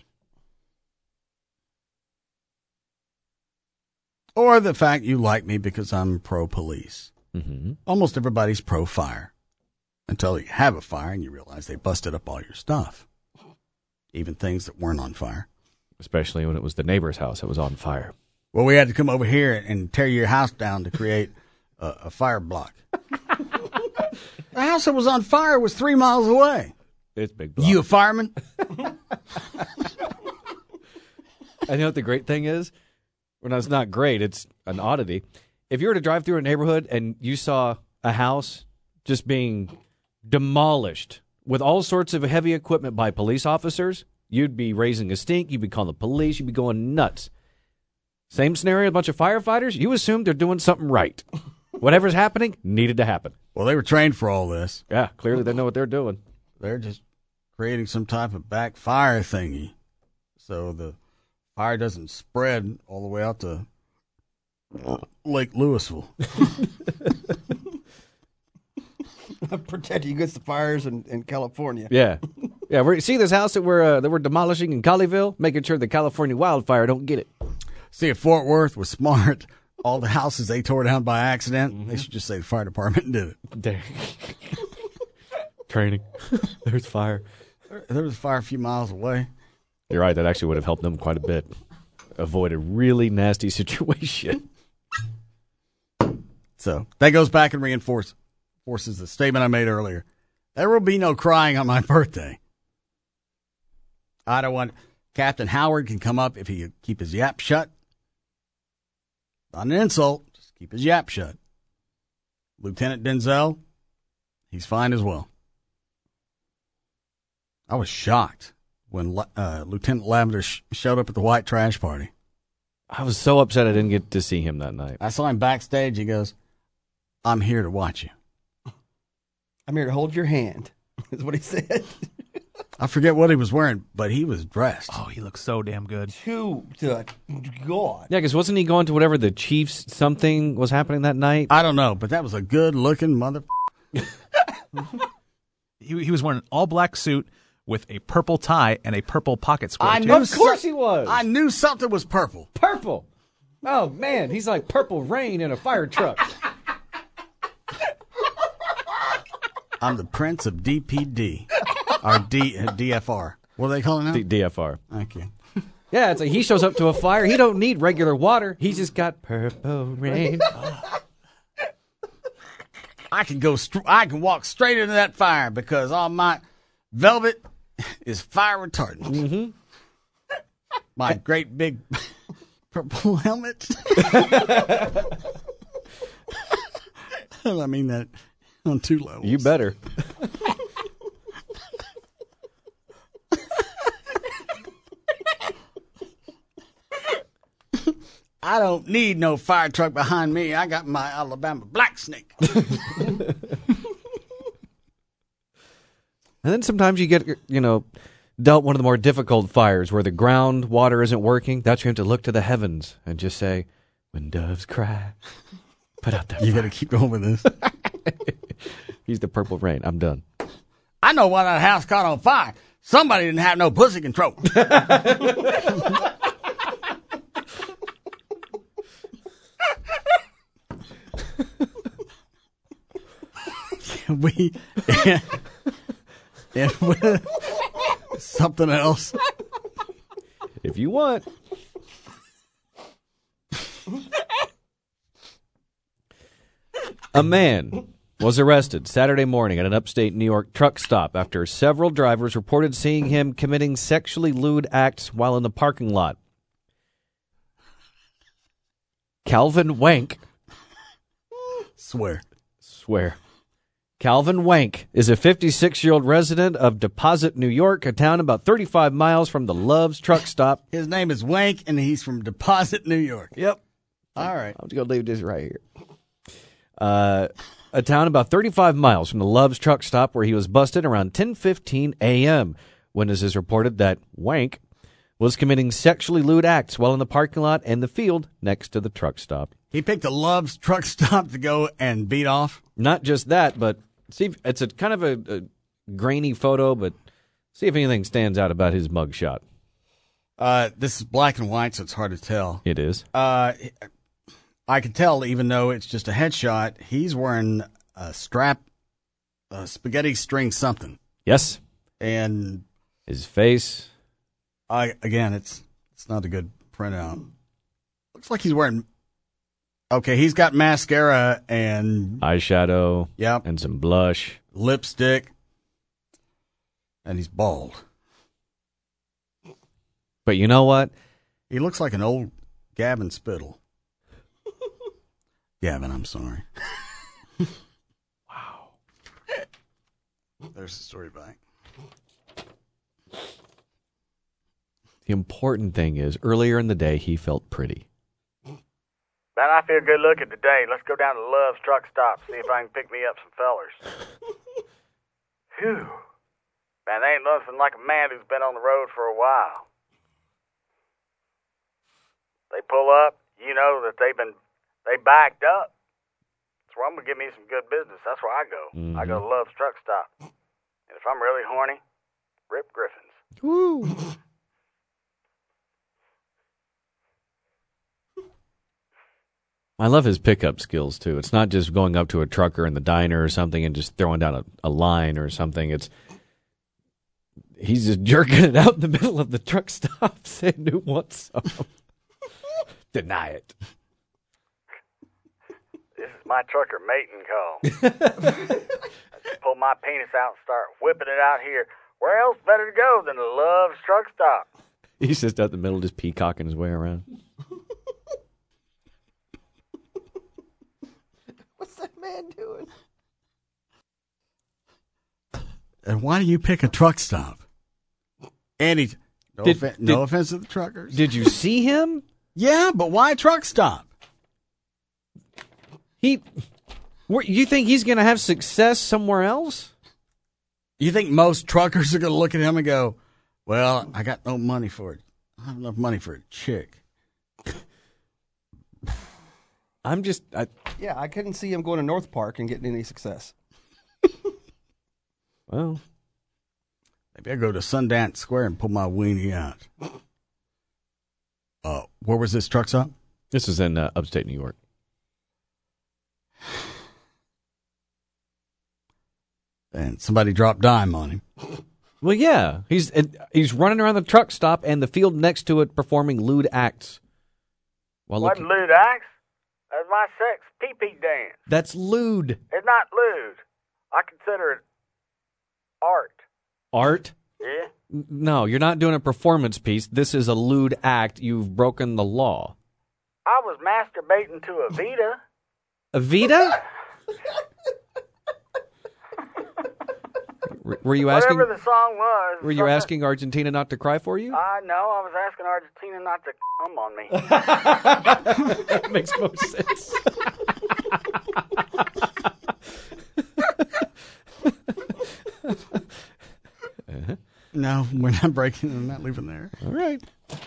Or the fact you like me because I'm pro-police. Mm-hmm. Almost everybody's pro-fire. Until you have a fire and you realize they busted up all your stuff. Even things that weren't on fire. Especially when it was the neighbor's house that was on fire. Well, we had to come over here and tear your house down to create a, a fire block. The house that was on fire was three miles away. It's big block. You a fireman? And you know what the great thing is? When it's not great, it's an oddity. If you were to drive through a neighborhood and you saw a house just being demolished with all sorts of heavy equipment by police officers, you'd be raising a stink, you'd be calling the police, you'd be going nuts. Same scenario, a bunch of firefighters, you assume they're doing something right. Whatever's happening needed to happen. Well, they were trained for all this. Yeah, clearly they know what they're doing. They're just creating some type of backfire thingy so the fire doesn't spread all the way out to Lake Louisville. Protecting against the fires in, in California. Yeah. Yeah, we're, see this house that we're uh, that we're demolishing in Colleyville, making sure the California wildfire don't get it. See, if Fort Worth was smart, all the houses they tore down by accident, mm-hmm. they should just say the fire department did it. There. Training. There's fire. There, there was a fire a few miles away. You're right. That actually would have helped them quite a bit. Avoid a really nasty situation. So that goes back and reinforces the statement I made earlier. There will be no crying on my birthday. I don't want... Captain Howard can come up if he keep his yap shut. Not an insult, just keep his yap shut. Lieutenant Denzel, he's fine as well. I was shocked when uh, Lieutenant Lavender sh- showed up at the white trash party. I was so upset I didn't get to see him that night. I saw him backstage. He goes, I'm here to watch you. I'm here to hold your hand, is what he said. I forget what he was wearing, but he was dressed. Oh, he looks so damn good. To the God. Yeah, because wasn't he going to whatever the Chiefs something was happening that night? I don't know, but that was a good-looking mother... he, he was wearing an all-black suit with a purple tie and a purple pocket square. I knew of course so- he was. I knew something was purple. Purple. Oh, man, he's like Purple Rain in a fire truck. I'm the Prince of D P D. Or D, uh, D F R. What are they calling it now? D- DFR. Thank you. Yeah, it's like he shows up to a fire. He don't need regular water. He's just got purple rain. I can go. St- I can walk straight into that fire because all my velvet is fire retardant. Mm-hmm. My great big purple helmet. I mean that on two levels. You better. I don't need no fire truck behind me. I got my Alabama Black Snake. And then sometimes you get, you know, dealt one of the more difficult fires where the ground water isn't working. That's when you have to look to the heavens and just say, when doves cry, put out that You fire. got to keep going with this. He's the Purple Rain. I'm done. I know why that house caught on fire. Somebody didn't have no pussy control. we and, and with something else. If you want. A man was arrested Saturday morning at an upstate New York truck stop after several drivers reported seeing him committing sexually lewd acts while in the parking lot. Calvin Wank. Swear. Swear. Calvin Wank is a fifty-six-year-old resident of Deposit, New York, a town about thirty-five miles from the Love's truck stop. His name is Wank, and he's from Deposit, New York. Yep. All right. I'm just going to leave this right here. Uh, a town about thirty-five miles from the Love's truck stop where he was busted around ten fifteen a.m. Witnesses reported that Wank was committing sexually lewd acts while in the parking lot and the field next to the truck stop. He picked a Love's truck stop to go and beat off? Not just that, but see, if, it's a kind of a, a grainy photo, but see if anything stands out about his mugshot. Uh, this is black and white, so it's hard to tell. It is. Uh, I can tell, even though it's just a headshot, he's wearing a strap, a spaghetti string something. Yes. And his face. I again, it's it's not a good printout. Looks like he's wearing. Okay, he's got mascara and eyeshadow. Yep. And some blush, lipstick, and he's bald. But you know what? He looks like an old Gavin Spittle. Gavin, I'm sorry. Wow. There's the story back. The important thing is, earlier in the day, he felt pretty. Man, I feel good looking today. Let's go down to Love's truck stop, see if I can pick me up some fellers. Phew. Man, there ain't nothing like a man who's been on the road for a while. They pull up, you know that they've been, they backed up. That's where I'm going to give me some good business. That's where I go. Mm-hmm. I go to Love's truck stop. And if I'm really horny, Rip Griffins. Woo. I love his pickup skills, too. It's not just going up to a trucker in the diner or something and just throwing down a, a line or something. It's he's just jerking it out in the middle of the truck stop saying, who wants some? Deny it. This is my trucker mating call. I just pull my penis out and start whipping it out here. Where else better to go than to Love's truck stop? He's just out in the middle, just peacocking his way around. What's that man doing? And why do you pick a truck stop? Any no, Did- offen- did- no offense to the truckers. Did you see him? Yeah, but why truck stop? He, where- you think he's going to have success somewhere else? You think most truckers are going to look at him and go, well, I got no money for it. I don't have enough money for a chick. I'm just... I, Yeah, I couldn't see him going to North Park and getting any success. well, maybe I go to Sundance Square and pull my weenie out. Uh, where was this truck stop? This is in uh, upstate New York. And somebody dropped dime on him. Well, yeah. He's he's running around the truck stop and the field next to it performing lewd acts. While Wasn't looking, lewd acts? That's my sex pee-pee dance. that's lewd. It's not lewd. I consider it art. Art? Yeah? N- No, you're not doing a performance piece. This is a lewd act. You've broken the law. I was masturbating to a Vita. Evita? W- were you asking? Whatever the song was. Were you something- asking Argentina not to cry for you? I know. I was asking Argentina not to come on me. That makes no sense. uh-huh. No, we're not breaking. I'm not leaving there. All right.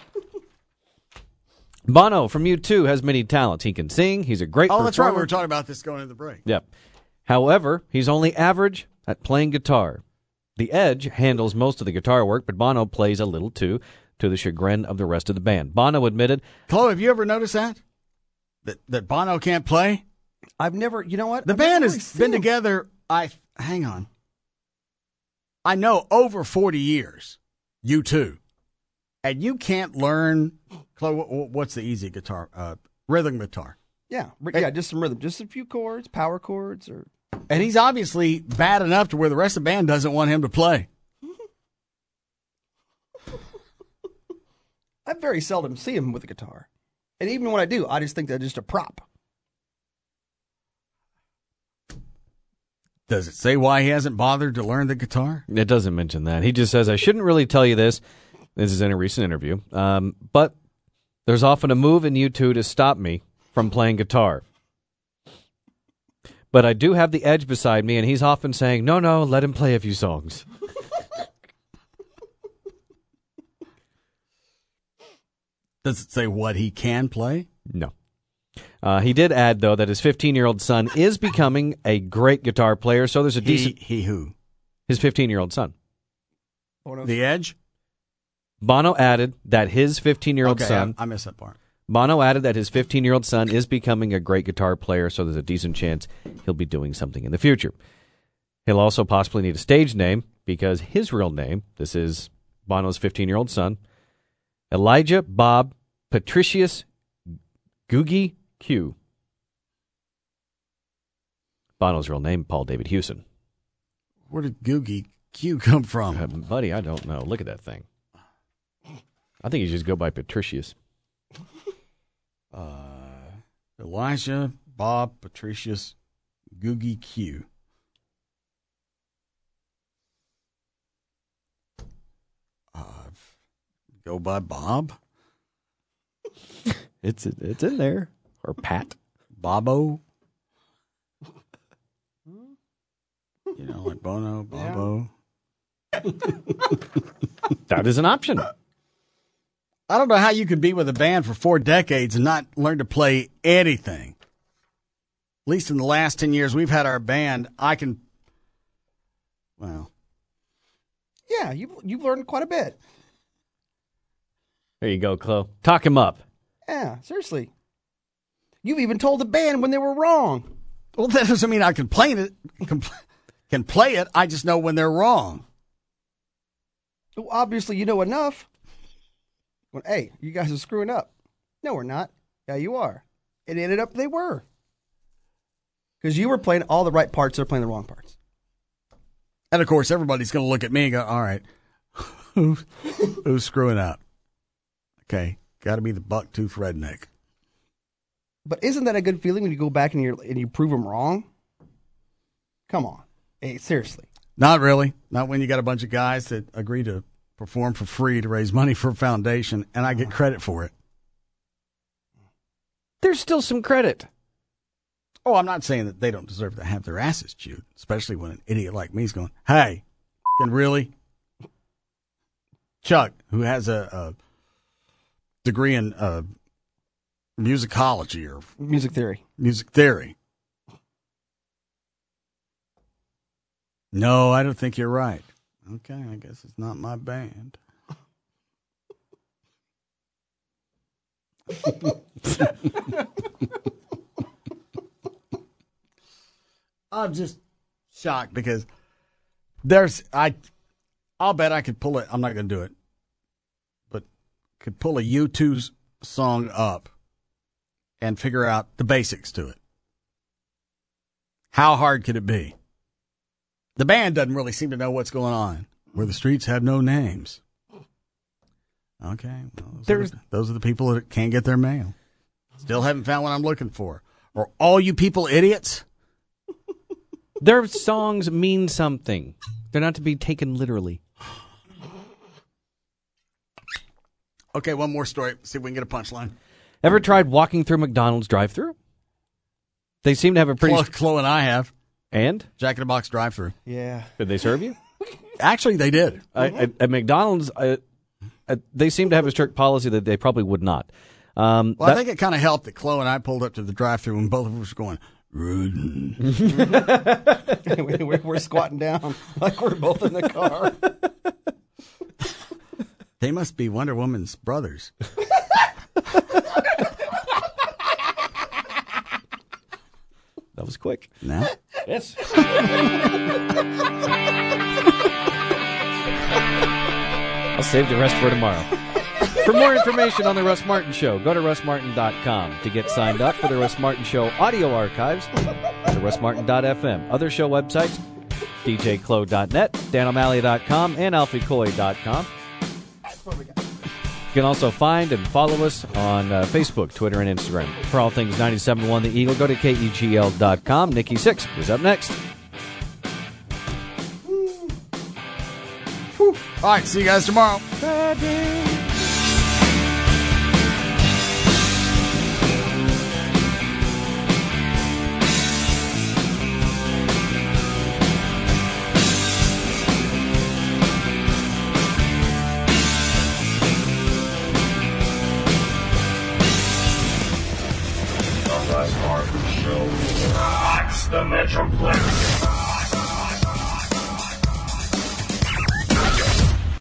Bono from U two has many talents. He can sing. He's a great Oh, performer. that's right. We were talking about this going into the break. Yep. However, he's only average at playing guitar. The Edge handles most of the guitar work, but Bono plays a little too, to the chagrin of the rest of the band. Bono admitted, Chloe, have you ever noticed that? That that Bono can't play? I've never, you know what? The I've band never has really seen been him. together, I hang on. I know over forty years, you too. And you can't learn, Chloe, wh- wh- what's the easy guitar? Uh, rhythm guitar. Yeah, r- yeah, just some rhythm, just a few chords, power chords, or. And he's obviously bad enough to where the rest of the band doesn't want him to play. I very seldom see him with a guitar, and even when I do, I just think they're just a prop. Does it say why he hasn't bothered to learn the guitar? it doesn't mention that. He just says, I shouldn't really tell you this. This is in a recent interview. Um, but there's often a move in U two to stop me from playing guitar. But I do have the Edge beside me, and he's often saying, no, no, let him play a few songs. Does it say what he can play? No. Uh, he did add, though, that his fifteen-year-old son is becoming a great guitar player, so there's a He, decent... he who? His fifteen-year-old son. The Edge? Bono added that his fifteen-year-old Okay, son... I, I missed that part. Bono added that his fifteen-year-old son is becoming a great guitar player, so there's a decent chance he'll be doing something in the future. He'll also possibly need a stage name, because his real name, this is Bono's fifteen-year-old son, Elijah Bob Patricius Googie Q. Bono's real name, Paul David Hewson. Where did Googie Q come from? Uh, buddy, I don't know. Look at that thing. I think you just go by Patricius. Uh, Elijah Bob Patricius Googie Q. Uh, go by Bob? It's it's in there. Or Pat. Bobo? You know, like Bono, Bobo. That is an option. I don't know how you could be with a band for four decades and not learn to play anything. At least in the last ten years we've had our band, I can, well. Yeah, you've, you've learned quite a bit. There you go, Chloe. Talk him up. Yeah, seriously. You've even told the band when they were wrong. Well, that doesn't mean I can play it. Can, can play it. I just know when they're wrong. Well, obviously, you know enough. Well, hey, you guys are screwing up. No, we're not. Yeah, you are. It ended up they were. Because you were playing all the right parts, they're playing the wrong parts. And, of course, everybody's going to look at me and go, all right, who's, who's screwing up? Okay, got to be the buck-tooth redneck. But isn't that a good feeling when you go back and, you and you prove them wrong? Come on. Hey, seriously. Not really. Not when you got a bunch of guys that agree to perform for free to raise money for a foundation, and I get credit for it. There's still some credit. Oh, I'm not saying that they don't deserve to have their asses chewed, especially when an idiot like me is going, hey, can really? Chuck, who has a, a degree in uh, musicology or music theory. Music theory. No, I don't think you're right. Okay, I guess it's not my band. I'm just shocked because there's I I'll bet I could pull it. I'm not going to do it. But could pull a U two song up and figure out the basics to it. How hard could it be? The band doesn't really seem to know what's going on. Where the streets have no names. Okay, well, those, There's, are the, those are the people that can't get their mail. Still haven't found what I'm looking for. Are all you people idiots? Their songs mean something. They're not to be taken literally. Okay, one more story. See if we can get a punchline. Ever tried walking through McDonald's drive-thru? They seem to have a pretty... Chloe, Chloe and I have. And? Jack in the Box drive-thru. Yeah. Did they serve you? Actually, they did. Uh, at, at McDonald's, uh, uh, they seem to have a strict policy that they probably would not. Um, well, that, I think it kind of helped that Chloe and I pulled up to the drive-thru and both of us were going, we're, we're squatting down like we're both in the car. They must be Wonder Woman's brothers. That was quick. No? Yes. I'll save the rest for tomorrow. For more information on The Russ Martin Show, go to russ martin dot com. To get signed up for The Russ Martin Show audio archives, go to russ martin dot f m. Other show websites, d j clo dot net, dan o'malley dot com, and alfie coy dot com. You can also find and follow us on uh, Facebook, Twitter, and Instagram. For all things ninety-seven point one The Eagle, go to K E G L dot com. Nikki Sixx is up next. Whew. All right, see you guys tomorrow. Russ Martin Show. Watch the Metroplex.